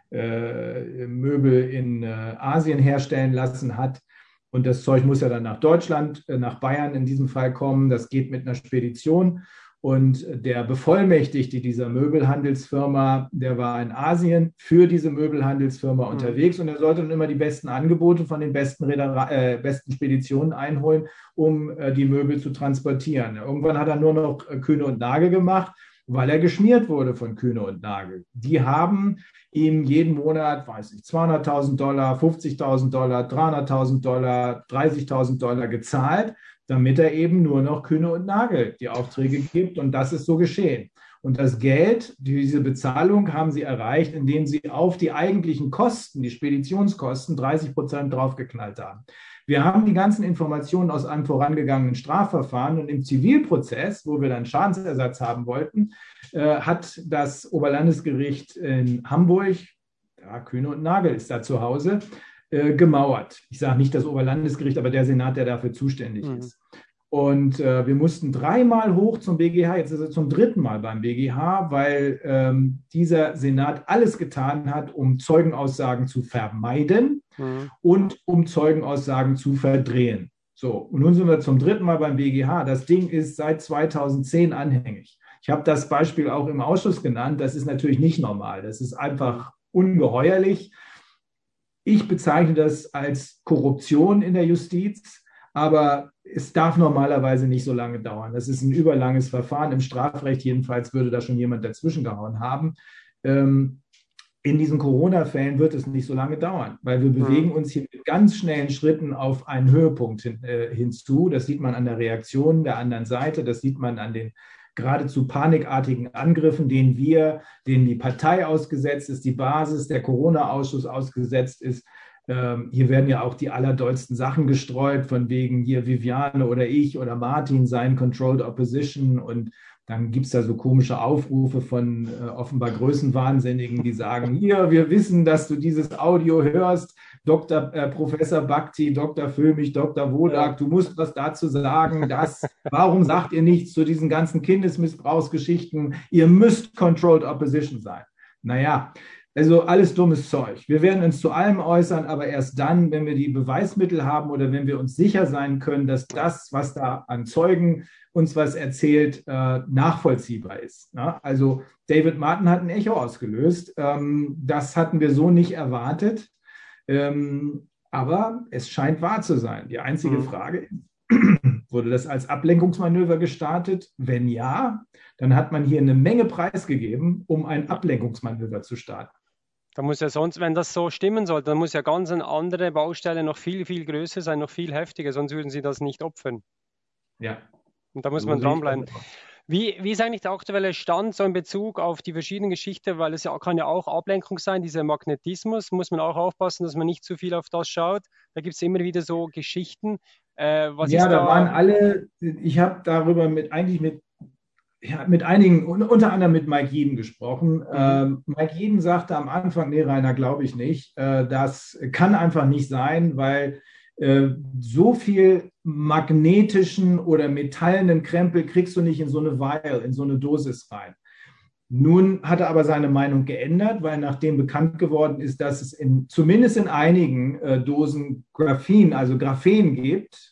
Möbel in Asien herstellen lassen hat. Und das Zeug muss ja dann nach Deutschland, nach Bayern in diesem Fall kommen. Das geht mit einer Spedition. Und der Bevollmächtigte dieser Möbelhandelsfirma, der war in Asien für diese Möbelhandelsfirma unterwegs und er sollte dann immer die besten Angebote von den besten Speditionen einholen, um die Möbel zu transportieren. Irgendwann hat er nur noch Kühne und Nagel gemacht, weil er geschmiert wurde von Kühne und Nagel. Die haben ihm jeden Monat, weiß ich, $200.000, $50.000, $300.000, $30.000 gezahlt, damit er eben nur noch Kühne und Nagel die Aufträge gibt. Und das ist so geschehen. Und das Geld, diese Bezahlung haben sie erreicht, indem sie auf die eigentlichen Kosten, die Speditionskosten, 30% draufgeknallt haben. Wir haben die ganzen Informationen aus einem vorangegangenen Strafverfahren und im Zivilprozess, wo wir dann Schadensersatz haben wollten, hat das Oberlandesgericht in Hamburg, ja, Kühne und Nagel ist da zu Hause, gemauert. Ich sage nicht das Oberlandesgericht, aber der Senat, der dafür zuständig ist. Und wir mussten 3-mal hoch zum BGH, jetzt ist er zum 3. Mal beim BGH, weil dieser Senat alles getan hat, um Zeugenaussagen zu vermeiden und um Zeugenaussagen zu verdrehen. So, und nun sind wir zum 3. Mal beim BGH. Das Ding ist seit 2010 anhängig. Ich habe das Beispiel auch im Ausschuss genannt. Das ist natürlich nicht normal. Das ist einfach ungeheuerlich. Ich bezeichne das als Korruption in der Justiz, aber es darf normalerweise nicht so lange dauern. Das ist ein überlanges Verfahren. Im Strafrecht jedenfalls würde da schon jemand dazwischen gehauen haben. In diesen Corona-Fällen wird es nicht so lange dauern, weil wir bewegen uns hier mit ganz schnellen Schritten auf einen Höhepunkt hinzu. Das sieht man an der Reaktion der anderen Seite, das sieht man an den geradezu panikartigen Angriffen, denen die Partei ausgesetzt ist, die Basis, der Corona-Ausschuss ausgesetzt ist. Hier werden ja auch die allerdollsten Sachen gestreut, von wegen hier Viviane oder ich oder Martin seien Controlled Opposition, und dann gibt es da so komische Aufrufe von offenbar Größenwahnsinnigen, die sagen, hier, wir wissen, dass du dieses Audio hörst, Professor Bhakti, Dr. Füllmich, Dr. Wodak, du musst was dazu sagen, warum sagt ihr nichts zu diesen ganzen Kindesmissbrauchsgeschichten, ihr müsst Controlled Opposition sein. Naja, also alles dummes Zeug. Wir werden uns zu allem äußern, aber erst dann, wenn wir die Beweismittel haben oder wenn wir uns sicher sein können, dass das, was da an Zeugen uns was erzählt, nachvollziehbar ist. Ja? Also David Martin hat ein Echo ausgelöst. Das hatten wir so nicht erwartet. Aber es scheint wahr zu sein. Die einzige Frage ist, wurde das als Ablenkungsmanöver gestartet? Wenn ja, dann hat man hier eine Menge preisgegeben, um ein Ablenkungsmanöver zu starten. Da muss ja sonst, wenn das so stimmen sollte, dann muss ja ganz eine andere Baustelle noch viel, viel größer sein, noch viel heftiger, sonst würden sie das nicht opfern. Ja. Und da muss man dranbleiben. Wie ist eigentlich der aktuelle Stand so in Bezug auf die verschiedenen Geschichten, weil es kann ja auch Ablenkung sein, dieser Magnetismus, muss man auch aufpassen, dass man nicht zu viel auf das schaut. Da gibt es immer wieder so Geschichten. Da waren alle, ich habe darüber mit einigen, unter anderem mit Mike Jeden gesprochen. Mike Jeden sagte am Anfang, nee, Rainer, glaube ich nicht. Das kann einfach nicht sein, weil so viel magnetischen oder metallenen Krempel kriegst du nicht in so eine Vial, in so eine Dosis rein. Nun hat er aber seine Meinung geändert, weil nachdem bekannt geworden ist, dass es zumindest in einigen Dosen Graphen, also Graphen gibt,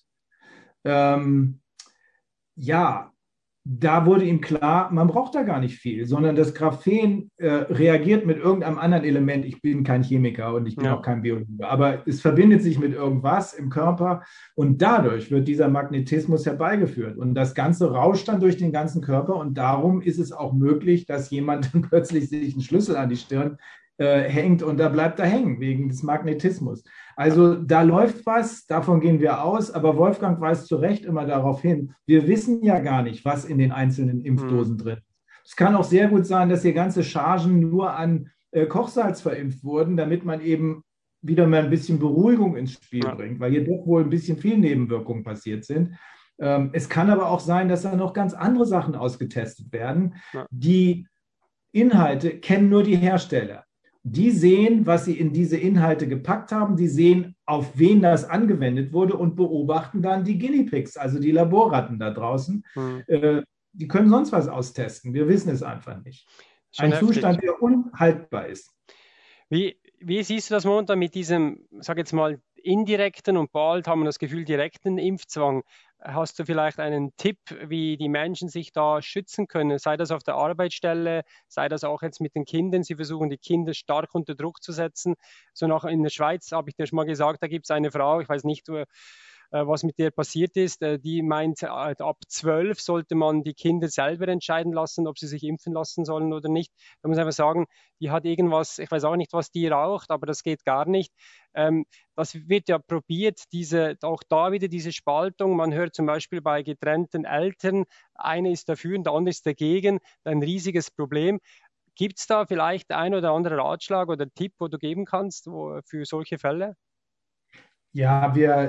da wurde ihm klar, man braucht da gar nicht viel, sondern das Graphen reagiert mit irgendeinem anderen Element. Ich bin kein Chemiker und ich bin auch kein Biologe, aber es verbindet sich mit irgendwas im Körper und dadurch wird dieser Magnetismus herbeigeführt. Und das Ganze rauscht dann durch den ganzen Körper und darum ist es auch möglich, dass jemand dann plötzlich sich einen Schlüssel an die Stirn hängt und da bleibt er hängen wegen des Magnetismus. Also da läuft was, davon gehen wir aus, aber Wolfgang weist zu Recht immer darauf hin, wir wissen ja gar nicht, was in den einzelnen Impfdosen drin ist. Es kann auch sehr gut sein, dass hier ganze Chargen nur an Kochsalz verimpft wurden, damit man eben wieder mal ein bisschen Beruhigung ins Spiel bringt, weil hier doch wohl ein bisschen viel Nebenwirkungen passiert sind. Es kann aber auch sein, dass da noch ganz andere Sachen ausgetestet werden. Die Inhalte kennen nur die Hersteller. Die sehen, was sie in diese Inhalte gepackt haben, die sehen, auf wen das angewendet wurde und beobachten dann die Guinea Pigs, also die Laborratten da draußen. Die können sonst was austesten. Wir wissen es einfach nicht. Ein Zustand, der unhaltbar ist. Wie siehst du das momentan mit diesem, sag jetzt mal, indirekten und bald haben wir das Gefühl, direkten Impfzwang? Hast du vielleicht einen Tipp, wie die Menschen sich da schützen können? Sei das auf der Arbeitsstelle, sei das auch jetzt mit den Kindern. Sie versuchen, die Kinder stark unter Druck zu setzen. So nach in der Schweiz habe ich dir schon mal gesagt, da gibt es eine Frau, ich weiß nicht, was mit der passiert ist, die meint, ab 12 sollte man die Kinder selber entscheiden lassen, ob sie sich impfen lassen sollen oder nicht. Da muss ich einfach sagen, die hat irgendwas, ich weiß auch nicht, was die raucht, aber das geht gar nicht. Das wird ja probiert, auch da wieder diese Spaltung. Man hört zum Beispiel bei getrennten Eltern, einer ist dafür und der andere ist dagegen, ein riesiges Problem. Gibt es da vielleicht ein oder andere Ratschlag oder Tipp, wo du geben kannst für solche Fälle? Ja,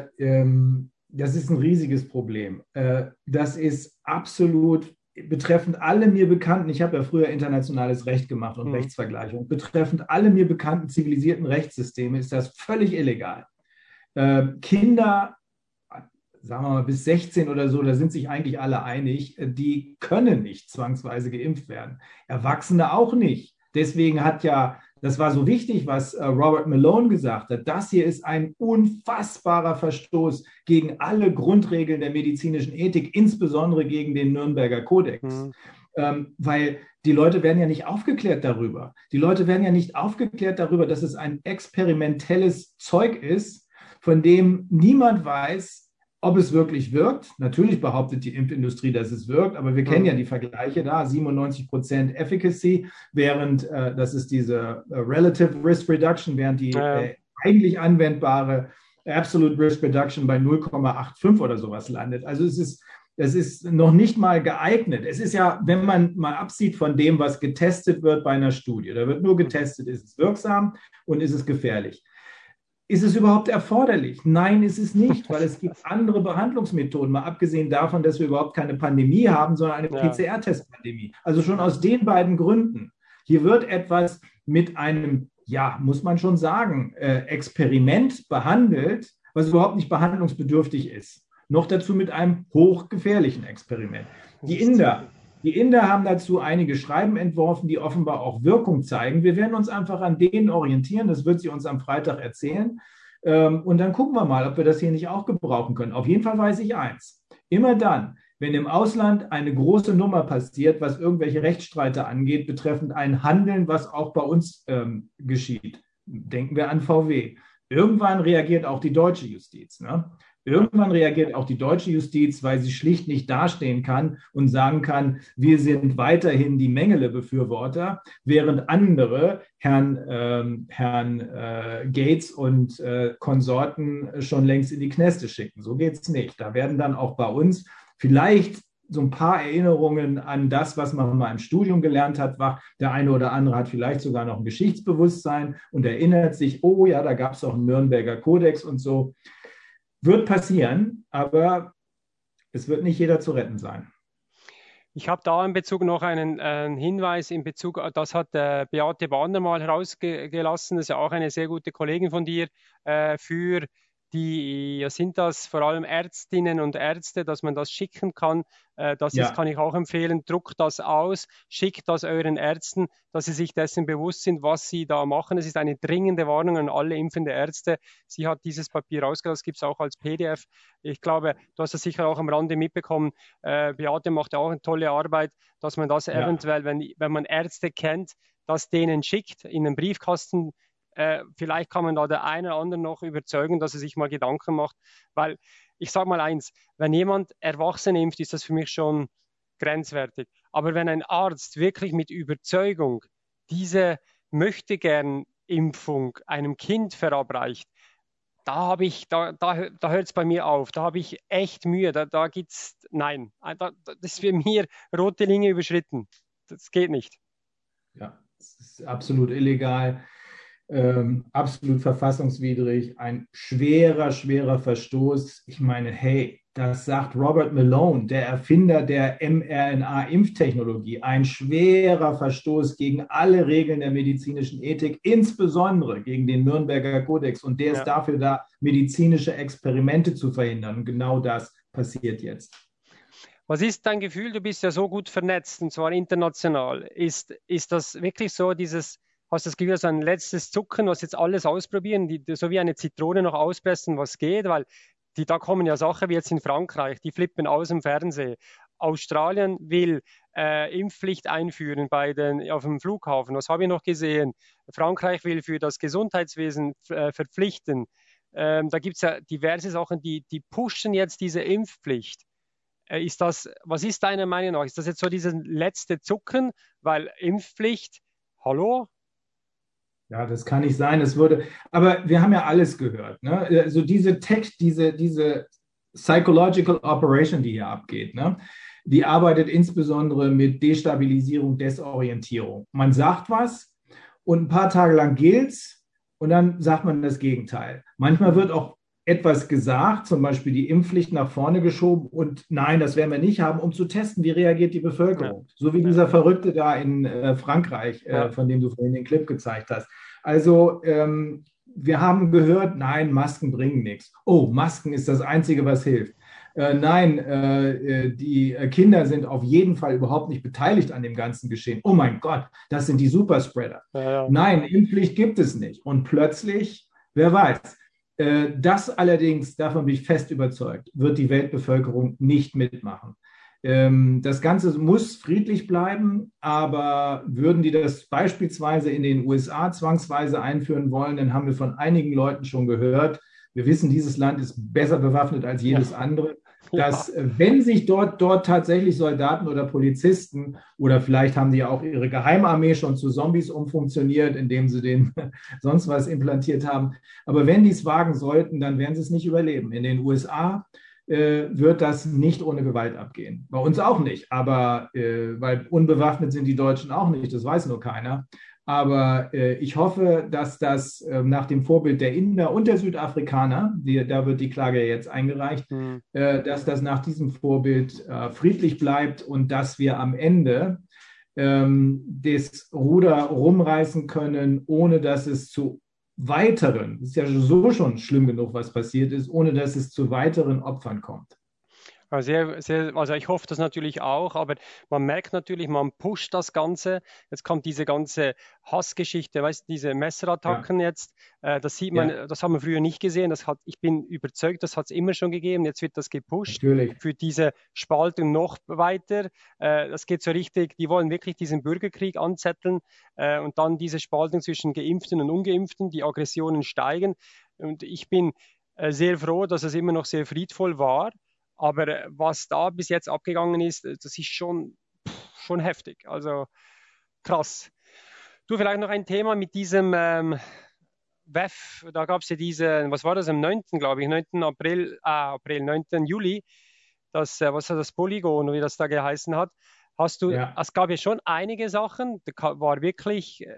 das ist ein riesiges Problem. Das ist absolut betreffend alle mir bekannten, ich habe ja früher internationales Recht gemacht und Rechtsvergleichung, betreffend alle mir bekannten zivilisierten Rechtssysteme ist das völlig illegal. Kinder, sagen wir mal bis 16 oder so, da sind sich eigentlich alle einig, die können nicht zwangsweise geimpft werden. Erwachsene auch nicht. Deswegen das war so wichtig, was Robert Malone gesagt hat. Das hier ist ein unfassbarer Verstoß gegen alle Grundregeln der medizinischen Ethik, insbesondere gegen den Nürnberger Kodex. weil die Leute werden ja nicht aufgeklärt darüber. Die Leute werden ja nicht aufgeklärt darüber, dass es ein experimentelles Zeug ist, von dem niemand weiß, ob es wirklich wirkt. Natürlich behauptet die Impfindustrie, dass es wirkt, aber wir kennen ja die Vergleiche da, 97% Efficacy, während das ist diese Relative Risk Reduction, während die eigentlich anwendbare Absolute Risk Reduction bei 0,85 oder sowas landet. Also es ist noch nicht mal geeignet. Es ist ja, wenn man mal absieht von dem, was getestet wird bei einer Studie, da wird nur getestet, ist es wirksam und ist es gefährlich. Ist es überhaupt erforderlich? Nein, ist es nicht, weil es gibt andere Behandlungsmethoden, mal abgesehen davon, dass wir überhaupt keine Pandemie haben, sondern eine PCR-Test-Pandemie. Also schon aus den beiden Gründen. Hier wird etwas mit einem, ja, muss man schon sagen, Experiment behandelt, was überhaupt nicht behandlungsbedürftig ist. Noch dazu mit einem hochgefährlichen Experiment. Die Inder haben dazu einige Schreiben entworfen, die offenbar auch Wirkung zeigen. Wir werden uns einfach an denen orientieren. Das wird sie uns am Freitag erzählen. Und dann gucken wir mal, ob wir das hier nicht auch gebrauchen können. Auf jeden Fall weiß ich eins. Immer dann, wenn im Ausland eine große Nummer passiert, was irgendwelche Rechtsstreite angeht, betreffend ein Handeln, was auch bei uns geschieht. Denken wir an VW. Irgendwann reagiert auch die deutsche Justiz, ne? Irgendwann reagiert auch die deutsche Justiz, weil sie schlicht nicht dastehen kann und sagen kann, wir sind weiterhin die Mengele-Befürworter, während andere Herrn Gates und Konsorten schon längst in die Kneste schicken. So geht es nicht. Da werden dann auch bei uns vielleicht so ein paar Erinnerungen an das, was man mal im Studium gelernt hat, wach. Der eine oder andere hat vielleicht sogar noch ein Geschichtsbewusstsein und erinnert sich, oh ja, da gab es auch einen Nürnberger Kodex und so. Wird passieren, aber es wird nicht jeder zu retten sein. Ich habe da in Bezug noch einen Hinweis in Bezug, das hat Beate Bander mal herausgelassen, das ist ja auch eine sehr gute Kollegin von dir, für die, ja, sind das vor allem Ärztinnen und Ärzte, dass man das schicken kann. Kann ich auch empfehlen. Druckt das aus, schickt das euren Ärzten, dass sie sich dessen bewusst sind, was sie da machen. Es ist eine dringende Warnung an alle impfende Ärzte. Sie hat dieses Papier rausgelassen, das gibt es auch als PDF. Ich glaube, du hast das sicher auch am Rande mitbekommen. Beate macht ja auch eine tolle Arbeit, dass man das eventuell, wenn man Ärzte kennt, das denen schickt, in einen Briefkasten. Vielleicht kann man da der eine oder andere noch überzeugen, dass er sich mal Gedanken macht, weil ich sage mal eins, wenn jemand Erwachsene impft, ist das für mich schon grenzwertig. Aber wenn ein Arzt wirklich mit Überzeugung diese Möchtegern-Impfung einem Kind verabreicht, da hört es bei mir auf, da habe ich echt Mühe, das ist für mich rote Linie überschritten. Das geht nicht. Ja, das ist absolut illegal. Absolut verfassungswidrig, ein schwerer Verstoß. Ich meine, hey, das sagt Robert Malone, der Erfinder der mRNA-Impftechnologie, ein schwerer Verstoß gegen alle Regeln der medizinischen Ethik, insbesondere gegen den Nürnberger Kodex. Und der ist dafür da, medizinische Experimente zu verhindern. Und genau das passiert jetzt. Was ist dein Gefühl? Du bist ja so gut vernetzt, und zwar international. Ist das wirklich so, hast du das Gefühl, so ein letztes Zucken, was jetzt alles ausprobieren, so wie eine Zitrone noch auspressen, was geht, weil da kommen ja Sachen wie jetzt in Frankreich, die flippen aus dem Fernsehen. Australien will Impfpflicht einführen auf dem Flughafen. Was habe ich noch gesehen? Frankreich will für das Gesundheitswesen verpflichten. Da gibt es ja diverse Sachen, die pushen jetzt diese Impfpflicht. Was ist deiner Meinung nach? Ist das jetzt so dieses letzte Zucken, weil Impfpflicht, hallo? Ja, das kann nicht sein. Aber wir haben ja alles gehört. Ne? Also diese Psychological Operation, die hier abgeht, ne? Die arbeitet insbesondere mit Destabilisierung, Desorientierung. Man sagt was und ein paar Tage lang gilt's und dann sagt man das Gegenteil. Manchmal wird auch etwas gesagt, zum Beispiel die Impfpflicht nach vorne geschoben und nein, das werden wir nicht haben, um zu testen, wie reagiert die Bevölkerung. Ja. So wie dieser Verrückte da in Frankreich, von dem du vorhin den Clip gezeigt hast. Also wir haben gehört, nein, Masken bringen nichts. Oh, Masken ist das Einzige, was hilft. Die Kinder sind auf jeden Fall überhaupt nicht beteiligt an dem ganzen Geschehen. Oh mein Gott, das sind die Superspreader. Ja. Nein, Impfpflicht gibt es nicht. Und plötzlich, wer weiß, das allerdings, davon bin ich fest überzeugt, wird die Weltbevölkerung nicht mitmachen. Das Ganze muss friedlich bleiben, aber würden die das beispielsweise in den USA zwangsweise einführen wollen, dann haben wir von einigen Leuten schon gehört, wir wissen, dieses Land ist besser bewaffnet als jedes andere, dass wenn sich dort tatsächlich Soldaten oder Polizisten oder vielleicht haben die ja auch ihre Geheimarmee schon zu Zombies umfunktioniert, indem sie denen sonst was implantiert haben, aber wenn die es wagen sollten, dann werden sie es nicht überleben. In den USA wird das nicht ohne Gewalt abgehen. Bei uns auch nicht, aber weil unbewaffnet sind die Deutschen auch nicht, das weiß nur keiner. Aber ich hoffe, dass das nach dem Vorbild der Inder und der Südafrikaner, da wird die Klage ja jetzt eingereicht, dass das nach diesem Vorbild friedlich bleibt und dass wir am Ende das Ruder rumreißen können, ohne dass es zu weiteren, es ist ja so schon schlimm genug, was passiert ist, ohne dass es zu weiteren Opfern kommt. Also ich hoffe das natürlich auch, aber man merkt natürlich, man pusht das Ganze. Jetzt kommt diese ganze Hassgeschichte, weißt du, diese Messerattacken jetzt. Das sieht man, das haben wir früher nicht gesehen. Ich bin überzeugt, das hat es immer schon gegeben. Jetzt wird das gepusht für diese Spaltung noch weiter. Das geht so richtig, die wollen wirklich diesen Bürgerkrieg anzetteln und dann diese Spaltung zwischen Geimpften und Ungeimpften, die Aggressionen steigen. Und ich bin sehr froh, dass es immer noch sehr friedvoll war. Aber was da bis jetzt abgegangen ist, das ist schon heftig. Also krass. Du, vielleicht noch ein Thema mit diesem WEF. Da gab es ja was war das, am 9., glaube ich, 9. April, 9. Juli, was hat das Polygon, wie das da geheißen hat. Es gab ja schon einige Sachen, da war wirklich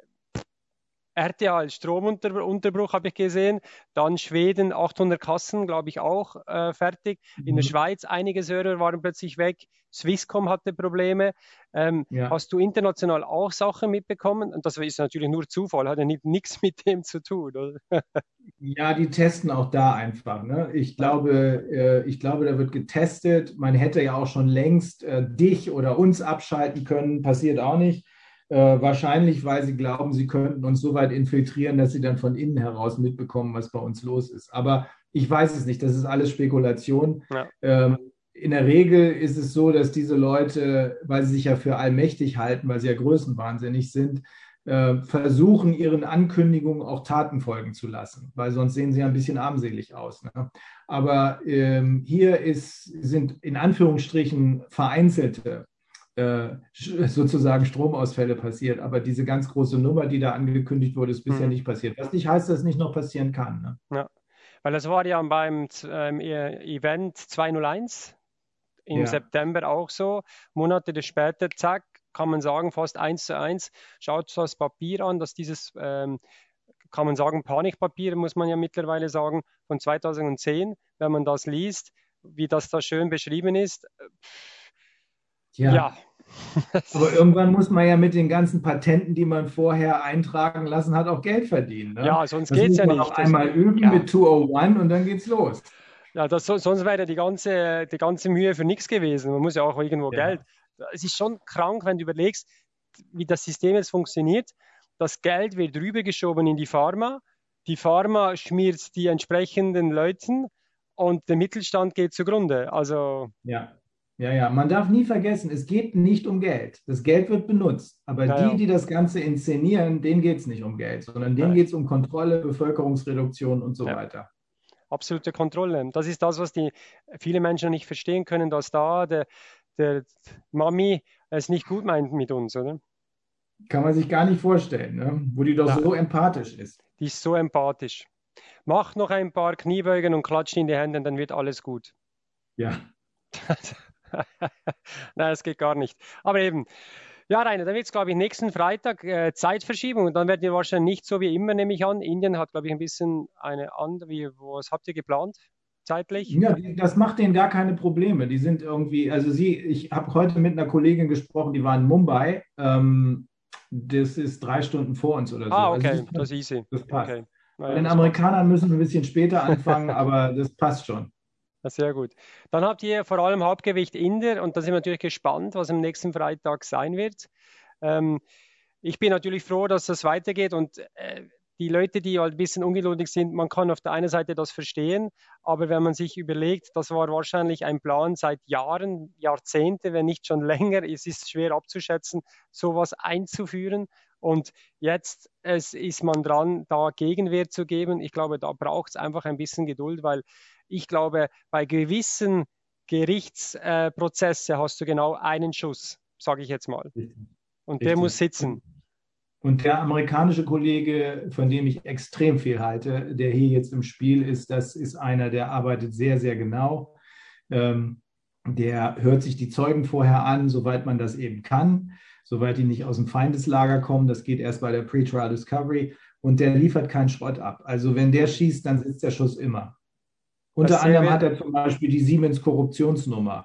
RTL, Stromunterbruch habe ich gesehen, dann Schweden, 800 Kassen, glaube ich auch, fertig. In der Schweiz, einige Server waren plötzlich weg. Swisscom hatte Probleme. Hast du international auch Sachen mitbekommen? Und das ist natürlich nur Zufall, hat ja nichts mit dem zu tun, oder? Ja, die testen auch da einfach. Ne? Ich glaube, da wird getestet. Man hätte ja auch schon längst dich oder uns abschalten können, passiert auch nicht. Wahrscheinlich, weil sie glauben, sie könnten uns so weit infiltrieren, dass sie dann von innen heraus mitbekommen, was bei uns los ist. Aber ich weiß es nicht, das ist alles Spekulation. Ja. In der Regel ist es so, dass diese Leute, weil sie sich ja für allmächtig halten, weil sie ja größenwahnsinnig sind, versuchen, ihren Ankündigungen auch Taten folgen zu lassen, weil sonst sehen sie ja ein bisschen armselig aus. Ne? Aber hier sind in Anführungsstrichen vereinzelte sozusagen Stromausfälle passiert. Aber diese ganz große Nummer, die da angekündigt wurde, ist bisher nicht passiert. Was nicht heißt, dass es nicht noch passieren kann. Ne? Ja, weil das war ja beim Event 201 im September auch so. Monate später, zack, kann man sagen, fast 1:1. Schaut das Papier an, dass dieses, kann man sagen, Panikpapier, muss man ja mittlerweile sagen, von 2010, wenn man das liest, wie das da schön beschrieben ist. Ja. Aber irgendwann muss man ja mit den ganzen Patenten, die man vorher eintragen lassen hat, auch Geld verdienen. Ne? Ja, sonst geht es ja nicht. Noch einmal üben mit 201 und dann geht's los. Ja, sonst wäre die ganze Mühe für nichts gewesen. Man muss ja auch irgendwo Geld. Es ist schon krank, wenn du überlegst, wie das System jetzt funktioniert. Das Geld wird rübergeschoben in die Pharma. Die Pharma schmiert die entsprechenden Leuten und der Mittelstand geht zugrunde. Also Ja, man darf nie vergessen, es geht nicht um Geld. Das Geld wird benutzt. Aber die das Ganze inszenieren, denen geht es nicht um Geld, sondern denen geht es um Kontrolle, Bevölkerungsreduktion und so weiter. Absolute Kontrolle. Das ist das, was viele Menschen nicht verstehen können, dass da der Mami es nicht gut meint mit uns, oder? Kann man sich gar nicht vorstellen, ne? Wo die doch so empathisch ist. Die ist so empathisch. Mach noch ein paar Kniebeugen und klatscht in die Hände, dann wird alles gut. Ja. Nein, das geht gar nicht. Aber eben, ja, Rainer, dann wird es, glaube ich, nächsten Freitag Zeitverschiebung und dann werden wir wahrscheinlich nicht so wie immer, nehme ich an. Indien hat, glaube ich, ein bisschen eine andere, was habt ihr geplant zeitlich? Ja, das macht denen gar keine Probleme. Die sind irgendwie, also ich habe heute mit einer Kollegin gesprochen, die war in Mumbai. Das ist 3 Stunden vor uns oder so. Okay, also das ist easy. Das passt. Okay. Bei den Amerikanern müssen wir ein bisschen später anfangen, aber das passt schon. Sehr gut. Dann habt ihr vor allem Hauptgewicht Inder und da sind wir natürlich gespannt, was am nächsten Freitag sein wird. Ich bin natürlich froh, dass das weitergeht und die Leute, die halt ein bisschen ungeduldig sind, man kann auf der einen Seite das verstehen, aber wenn man sich überlegt, das war wahrscheinlich ein Plan seit Jahren, Jahrzehnte, wenn nicht schon länger, es ist schwer abzuschätzen, sowas einzuführen. Und jetzt ist man dran, da Gegenwehr zu geben. Ich glaube, da braucht es einfach ein bisschen Geduld, weil ich glaube, bei gewissen Gerichtsprozesse hast du genau einen Schuss, sage ich jetzt mal. Und der muss sitzen. Und der amerikanische Kollege, von dem ich extrem viel halte, der hier jetzt im Spiel ist, das ist einer, der arbeitet sehr, sehr genau. Der hört sich die Zeugen vorher an, soweit man das eben kann, soweit die nicht aus dem Feindeslager kommen. Das geht erst bei der Pre-Trial Discovery. Und der liefert keinen Schrott ab. Also wenn der schießt, dann sitzt der Schuss immer. Unter anderem hat er zum Beispiel die Siemens-Korruptionsnummer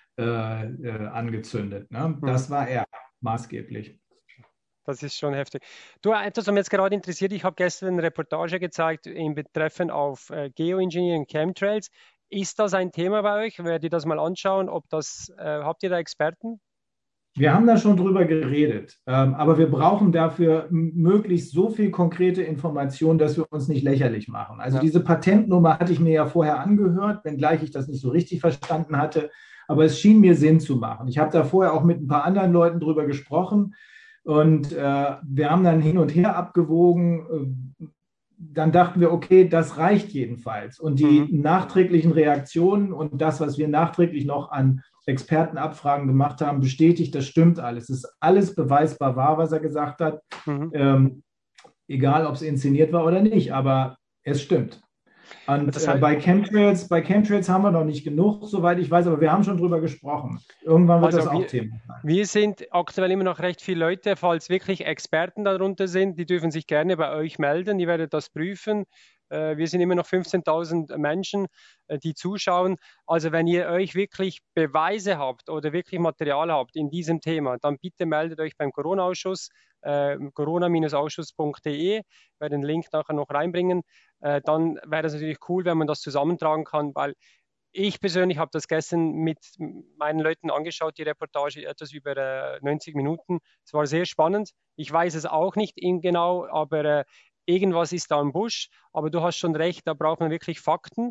angezündet. Ne? Das war er maßgeblich. Das ist schon heftig. Du, etwas, was mich jetzt gerade interessiert, ich habe gestern eine Reportage gezeigt in Betreffen auf Geoengineering Chemtrails. Ist das ein Thema bei euch? Werdet ihr das mal anschauen? Habt ihr da Experten? Wir haben da schon drüber geredet, aber wir brauchen dafür möglichst so viel konkrete Informationen, dass wir uns nicht lächerlich machen. Also diese Patentnummer hatte ich mir ja vorher angehört, wenngleich ich das nicht so richtig verstanden hatte, aber es schien mir Sinn zu machen. Ich habe da vorher auch mit ein paar anderen Leuten drüber gesprochen und wir haben dann hin und her abgewogen. Dann dachten wir, okay, das reicht jedenfalls. Und die nachträglichen Reaktionen und das, was wir nachträglich noch an Expertenabfragen gemacht haben, bestätigt, das stimmt alles. Es ist alles beweisbar wahr, was er gesagt hat. Egal, ob es inszeniert war oder nicht, aber es stimmt. Und bei Chemtrails haben wir noch nicht genug, soweit ich weiß, aber wir haben schon drüber gesprochen. Irgendwann wird das auch Thema sein. Wir sind aktuell immer noch recht viele Leute, falls wirklich Experten darunter sind, die dürfen sich gerne bei euch melden, die werden das prüfen. Wir sind immer noch 15.000 Menschen, die zuschauen. Also wenn ihr euch wirklich Beweise habt oder wirklich Material habt in diesem Thema, dann bitte meldet euch beim Corona-Ausschuss, corona-ausschuss.de. Ich werde den Link nachher noch reinbringen. Dann wäre es natürlich cool, wenn man das zusammentragen kann, weil ich persönlich habe das gestern mit meinen Leuten angeschaut, die Reportage, etwas über 90 Minuten. Es war sehr spannend. Ich weiß es auch nicht genau, aber irgendwas ist da im Busch. Aber du hast schon recht, da braucht man wirklich Fakten,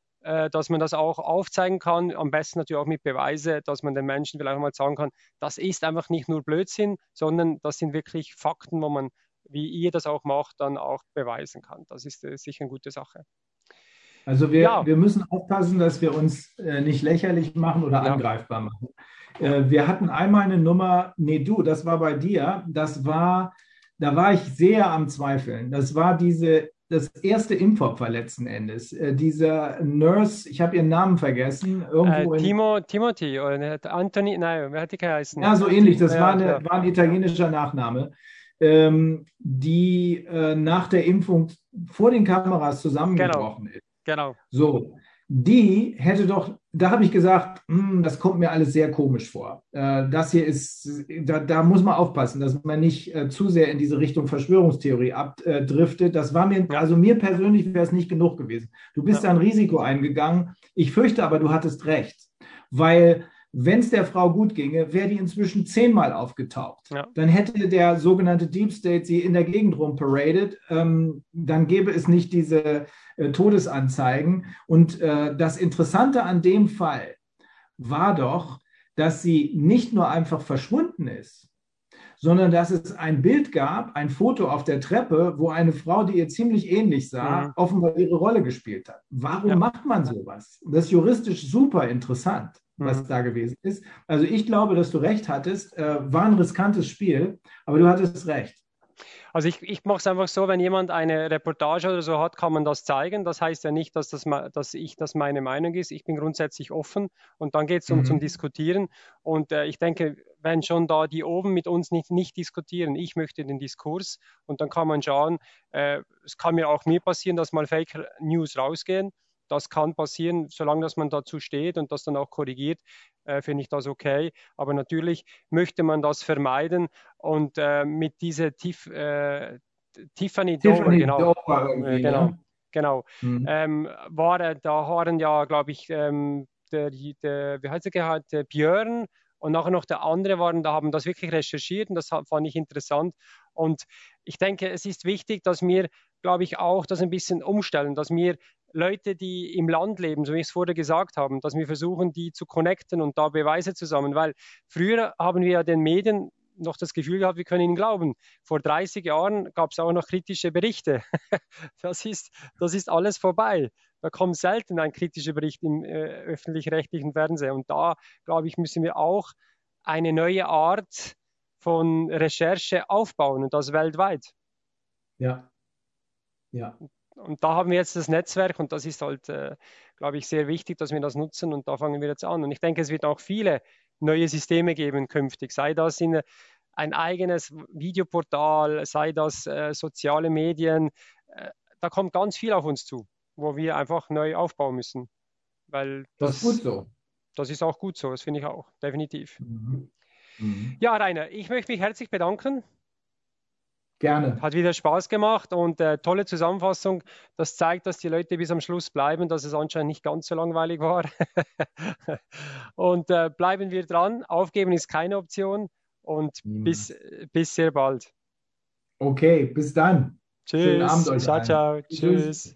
dass man das auch aufzeigen kann. Am besten natürlich auch mit Beweise, dass man den Menschen vielleicht auch mal sagen kann, das ist einfach nicht nur Blödsinn, sondern das sind wirklich Fakten, wo man, wie ihr das auch macht, dann auch beweisen kann. Das ist sicher eine gute Sache. Also wir müssen aufpassen, dass wir uns nicht lächerlich machen oder angreifbar machen. Wir hatten einmal eine Nummer, das war bei dir, da war ich sehr am Zweifeln. Das war das erste Impfopfer letzten Endes. Dieser Nurse, ich habe ihren Namen vergessen. Timothy oder Anthony, nein, wer hat die geheißen? Ja, so ähnlich, das war ein italienischer Nachname, die nach der Impfung vor den Kameras zusammengebrochen ist. Genau. So, die hätte doch, da habe ich gesagt, das kommt mir alles sehr komisch vor. Das hier ist, da muss man aufpassen, dass man nicht zu sehr in diese Richtung Verschwörungstheorie abdriftet. Das war mir, also mir persönlich wäre es nicht genug gewesen. Du bist da ein Risiko eingegangen. Ich fürchte aber, du hattest recht, weil wenn es der Frau gut ginge, wäre die inzwischen 10-mal aufgetaucht. Ja. Dann hätte der sogenannte Deep State sie in der Gegend rumparadet. Dann gäbe es nicht diese Todesanzeigen. Und das Interessante an dem Fall war doch, dass sie nicht nur einfach verschwunden ist, sondern dass es ein Bild gab, ein Foto auf der Treppe, wo eine Frau, die ihr ziemlich ähnlich sah, offenbar ihre Rolle gespielt hat. Warum macht man sowas? Das ist juristisch super interessant, was da gewesen ist. Also ich glaube, dass du recht hattest. War ein riskantes Spiel, aber du hattest recht. Also ich mache es einfach so, wenn jemand eine Reportage oder so hat, kann man das zeigen. Das heißt ja nicht, dass das meine Meinung ist. Ich bin grundsätzlich offen und dann geht es zum Diskutieren. Und ich denke, wenn schon da die oben mit uns nicht diskutieren, ich möchte den Diskurs und dann kann man schauen, es kann mir passieren, dass mal Fake News rausgehen. Das kann passieren, solange dass man dazu steht und das dann auch korrigiert, finde ich das okay. Aber natürlich möchte man das vermeiden und mit dieser Tiffany Dover, genau. Da waren ja, glaube ich, wie heißt der Björn und nachher noch der andere da haben das wirklich recherchiert und das fand ich interessant. Und ich denke, es ist wichtig, dass wir, glaube ich, auch das ein bisschen umstellen, dass wir Leute, die im Land leben, so wie ich es vorher gesagt habe, dass wir versuchen, die zu connecten und da Beweise zu sammeln. Weil früher haben wir ja den Medien noch das Gefühl gehabt, wir können ihnen glauben. Vor 30 Jahren gab es auch noch kritische Berichte. Das ist alles vorbei. Da kommt selten ein kritischer Bericht im öffentlich-rechtlichen Fernsehen. Und da, glaube ich, müssen wir auch eine neue Art von Recherche aufbauen und das weltweit. Ja, ja. Und da haben wir jetzt das Netzwerk und das ist halt, glaube ich, sehr wichtig, dass wir das nutzen und da fangen wir jetzt an. Und ich denke, es wird auch viele neue Systeme geben künftig, sei das in ein eigenes Videoportal, sei das soziale Medien. Da kommt ganz viel auf uns zu, wo wir einfach neu aufbauen müssen, weil Das ist gut so. das ist auch gut so, das finde ich auch, definitiv. Mhm. Mhm. Ja, Rainer, ich möchte mich herzlich bedanken. Gerne. Hat wieder Spaß gemacht und tolle Zusammenfassung. Das zeigt, dass die Leute bis am Schluss bleiben, dass es anscheinend nicht ganz so langweilig war. Und bleiben wir dran. Aufgeben ist keine Option und Niemals. bis sehr bald. Okay, bis dann. Schönen Abend Tschüss. euch Ciao, allen. ciao. Tschüss. Tschüss.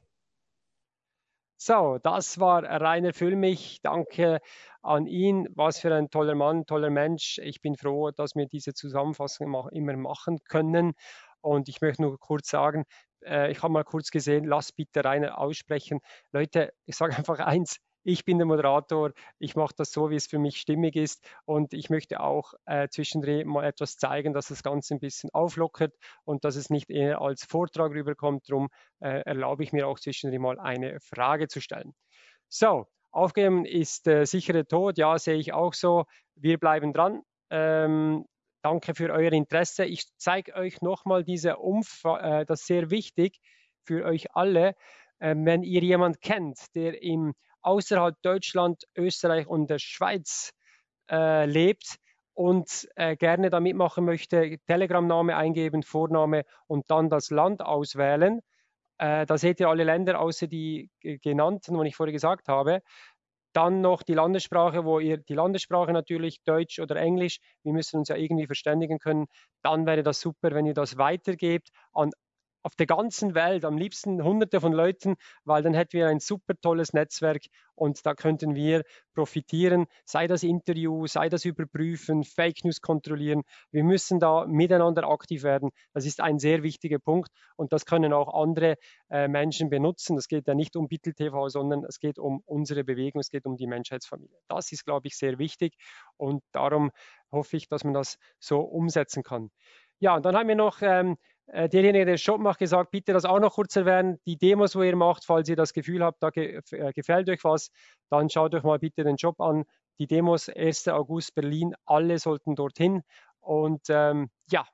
So, das war Rainer Füllmich. Danke an ihn. Was für ein toller Mann, toller Mensch. Ich bin froh, dass wir diese Zusammenfassung immer machen können. Und ich möchte nur kurz sagen, ich habe mal kurz gesehen, lass bitte Rainer aussprechen. Leute, ich sage einfach eins, ich bin der Moderator, ich mache das so, wie es für mich stimmig ist und ich möchte auch zwischendrin mal etwas zeigen, dass das Ganze ein bisschen auflockert und dass es nicht eher als Vortrag rüberkommt. Darum erlaube ich mir auch zwischendrin mal eine Frage zu stellen. So, aufgeben ist sichere Tod, ja, sehe ich auch so. Wir bleiben dran. Danke für euer Interesse. Ich zeige euch nochmal diese Umfrage, das ist sehr wichtig für euch alle. Wenn ihr jemanden kennt, der außerhalb Deutschland, Österreich und der Schweiz lebt und gerne da mitmachen möchte, Telegram-Name eingeben, Vorname und dann das Land auswählen. Da seht ihr alle Länder außer die genannten, die ich vorher gesagt habe. Dann noch die Landessprache, wo ihr die Landessprache natürlich Deutsch oder Englisch, wir müssen uns ja irgendwie verständigen können. Dann wäre das super, wenn ihr das weitergebt auf der ganzen Welt, am liebsten Hunderte von Leuten, weil dann hätten wir ein super tolles Netzwerk und da könnten wir profitieren, sei das Interview, sei das Überprüfen, Fake News kontrollieren. Wir müssen da miteinander aktiv werden. Das ist ein sehr wichtiger Punkt und das können auch andere Menschen benutzen. Es geht ja nicht um Bittel TV, sondern es geht um unsere Bewegung, es geht um die Menschheitsfamilie. Das ist, glaube ich, sehr wichtig und darum hoffe ich, dass man das so umsetzen kann. Ja, und dann haben wir noch derjenige, der den Shop macht, gesagt, bitte das auch noch kurz erwähnen. Die Demos, wo ihr macht, falls ihr das Gefühl habt, da gefällt euch was, dann schaut euch mal bitte den Job an. Die Demos 1. August Berlin, alle sollten dorthin. Und ja,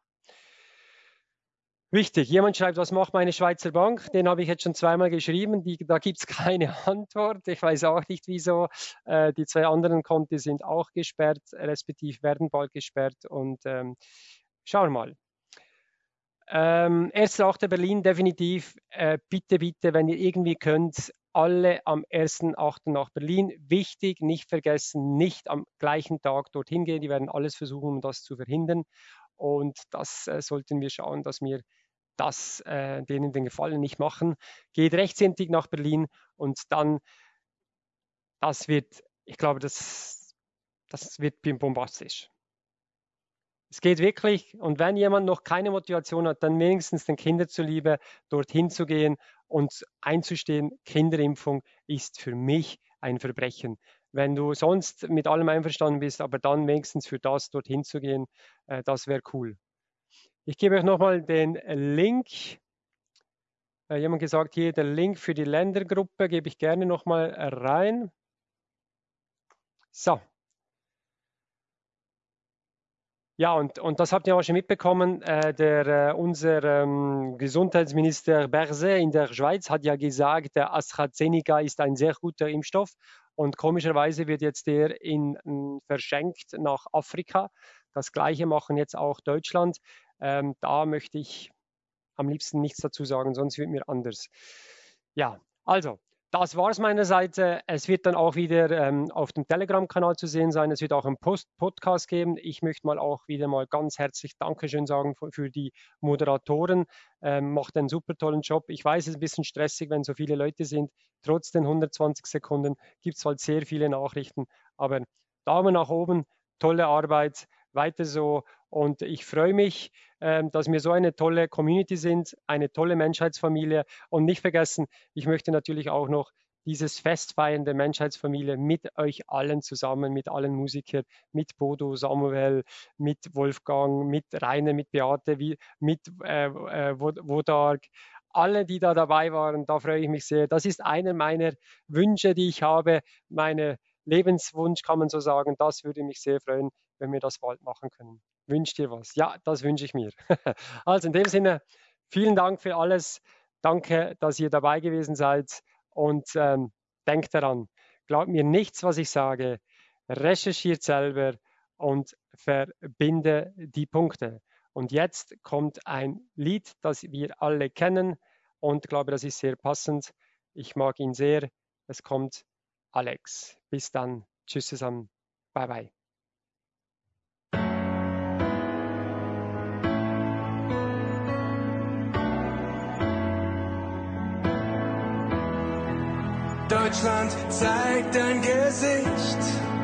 wichtig, jemand schreibt, was macht meine Schweizer Bank? Den habe ich jetzt schon zweimal geschrieben, da gibt es keine Antwort. Ich weiß auch nicht, wieso. Die zwei anderen Konten sind auch gesperrt, respektive werden bald gesperrt. Und schauen wir mal. 1.8. Berlin, definitiv. Bitte, bitte, wenn ihr irgendwie könnt, alle am 1.8. nach Berlin. Wichtig, nicht vergessen, nicht am gleichen Tag dorthin gehen. Die werden alles versuchen, um das zu verhindern. Und das sollten wir schauen, dass wir das denen den Gefallen nicht machen. Geht rechtzeitig nach Berlin und dann, ich glaube, das wird bombastisch. Es geht wirklich, und wenn jemand noch keine Motivation hat, dann wenigstens den Kindern zuliebe, dorthin zu gehen und einzustehen, Kinderimpfung ist für mich ein Verbrechen. Wenn du sonst mit allem einverstanden bist, aber dann wenigstens für das dorthin zu gehen, das wäre cool. Ich gebe euch nochmal den Link. Jemand gesagt, hier der Link für die Ländergruppe gebe ich gerne nochmal rein. So. Ja, und das habt ihr auch schon mitbekommen. Unser Gesundheitsminister Berset in der Schweiz hat ja gesagt, der AstraZeneca ist ein sehr guter Impfstoff. Und komischerweise wird jetzt der verschenkt nach Afrika. Das Gleiche machen jetzt auch Deutschland. Da möchte ich am liebsten nichts dazu sagen, sonst wird mir anders. Ja, also, Das war's meiner Seite. Es wird dann auch wieder auf dem Telegram-Kanal zu sehen sein. Es wird auch einen Podcast geben. Ich möchte mal auch wieder mal ganz herzlich Dankeschön sagen für die Moderatoren. Macht einen super tollen Job. Ich weiß, es ist ein bisschen stressig, wenn so viele Leute sind. Trotz den 120 Sekunden gibt es halt sehr viele Nachrichten. Aber Daumen nach oben, tolle Arbeit, weiter so. Und ich freue mich, dass wir so eine tolle Community sind, eine tolle Menschheitsfamilie. Und nicht vergessen, ich möchte natürlich auch noch dieses festfeiernde Menschheitsfamilie mit euch allen zusammen, mit allen Musikern, mit Bodo, Samuel, mit Wolfgang, mit Rainer, mit Beate, mit Wodark. Alle, die da dabei waren, da freue ich mich sehr. Das ist einer meiner Wünsche, die ich habe, meine Lebenswunsch, kann man so sagen. Das würde mich sehr freuen, wenn wir das bald machen können. Wünscht dir was? Ja, das wünsche ich mir. Also in dem Sinne, vielen Dank für alles. Danke, dass ihr dabei gewesen seid. Und denkt daran, glaubt mir nichts, was ich sage. Recherchiert selber und verbinde die Punkte. Und jetzt kommt ein Lied, das wir alle kennen und ich glaube, das ist sehr passend. Ich mag ihn sehr. Es kommt Alex. Bis dann. Tschüss zusammen. Bye, bye. Deutschland, zeig dein Gesicht.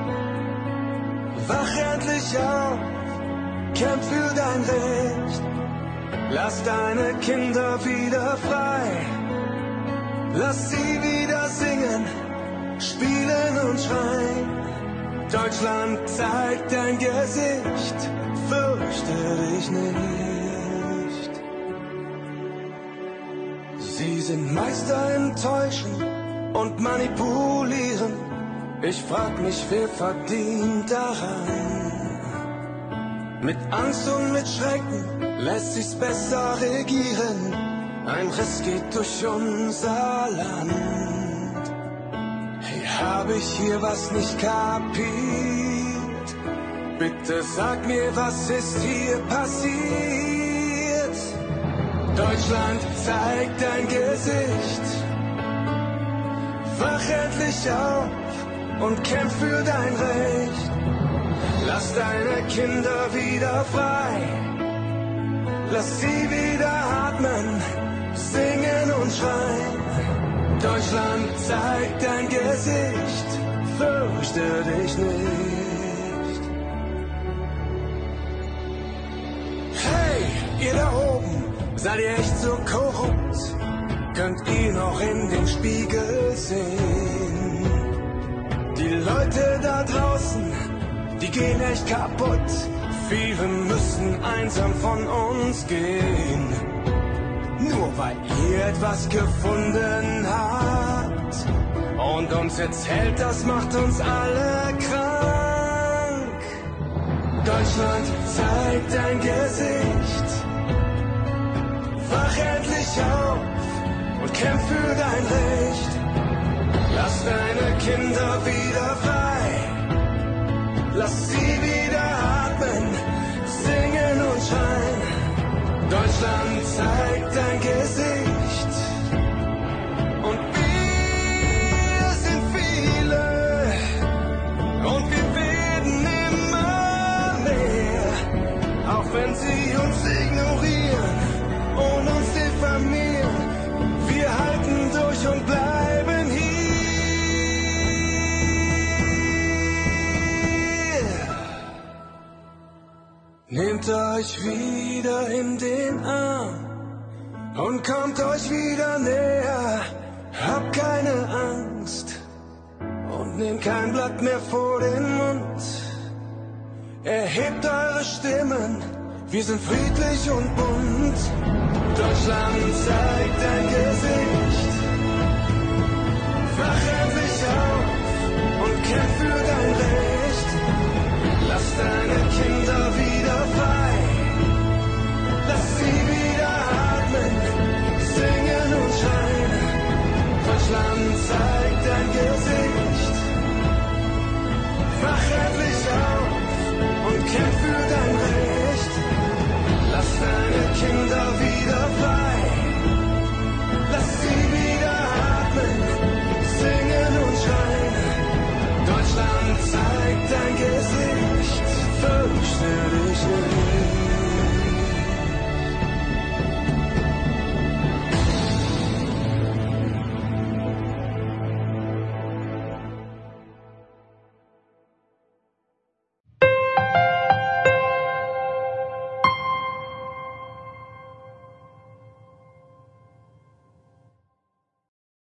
Wach endlich auf, kämpf für dein Recht. Lass deine Kinder wieder frei. Lass sie wieder singen, spielen und schreien. Deutschland, zeig dein Gesicht. Fürchte dich nicht. Sie sind Meister im Täuschen und manipulieren. Ich frag mich, wer verdient daran? Mit Angst und mit Schrecken lässt sich's besser regieren. Ein Riss geht durch unser Land. Hey, hab ich hier was nicht kapiert? Bitte sag mir, was ist hier passiert? Deutschland, zeig dein Gesicht. Wach endlich auf und kämpf für dein Recht. Lass deine Kinder wieder frei. Lass sie wieder atmen, singen und schreien. Deutschland, zeig dein Gesicht. Fürchte dich nicht. Hey, ihr da oben, seid ihr echt so korrupt? Könnt ihr noch in den Spiegel sehen? Die Leute da draußen, die gehen echt kaputt. Viele müssen einsam von uns gehen. Nur weil ihr etwas gefunden habt und uns erzählt, das macht uns alle krank. Deutschland, zeig dein Gesicht. Wach endlich auf und kämpf für dein Recht. Lass deine Kinder wieder frei. Lass sie wieder atmen, singen und schreien. Deutschland, zeig dein Gesicht. Und wir sind viele und wir werden immer mehr. Auch wenn sie uns ignorieren und uns diffamieren. Wir halten durch und bleiben hier. Nehmt euch wieder in den Arm und kommt euch wieder näher. Habt keine Angst und nehmt kein Blatt mehr vor den Mund. Erhebt eure Stimmen, wir sind friedlich und bunt. Deutschland, zeig dein Gesicht. Wach endlich auf und kämpf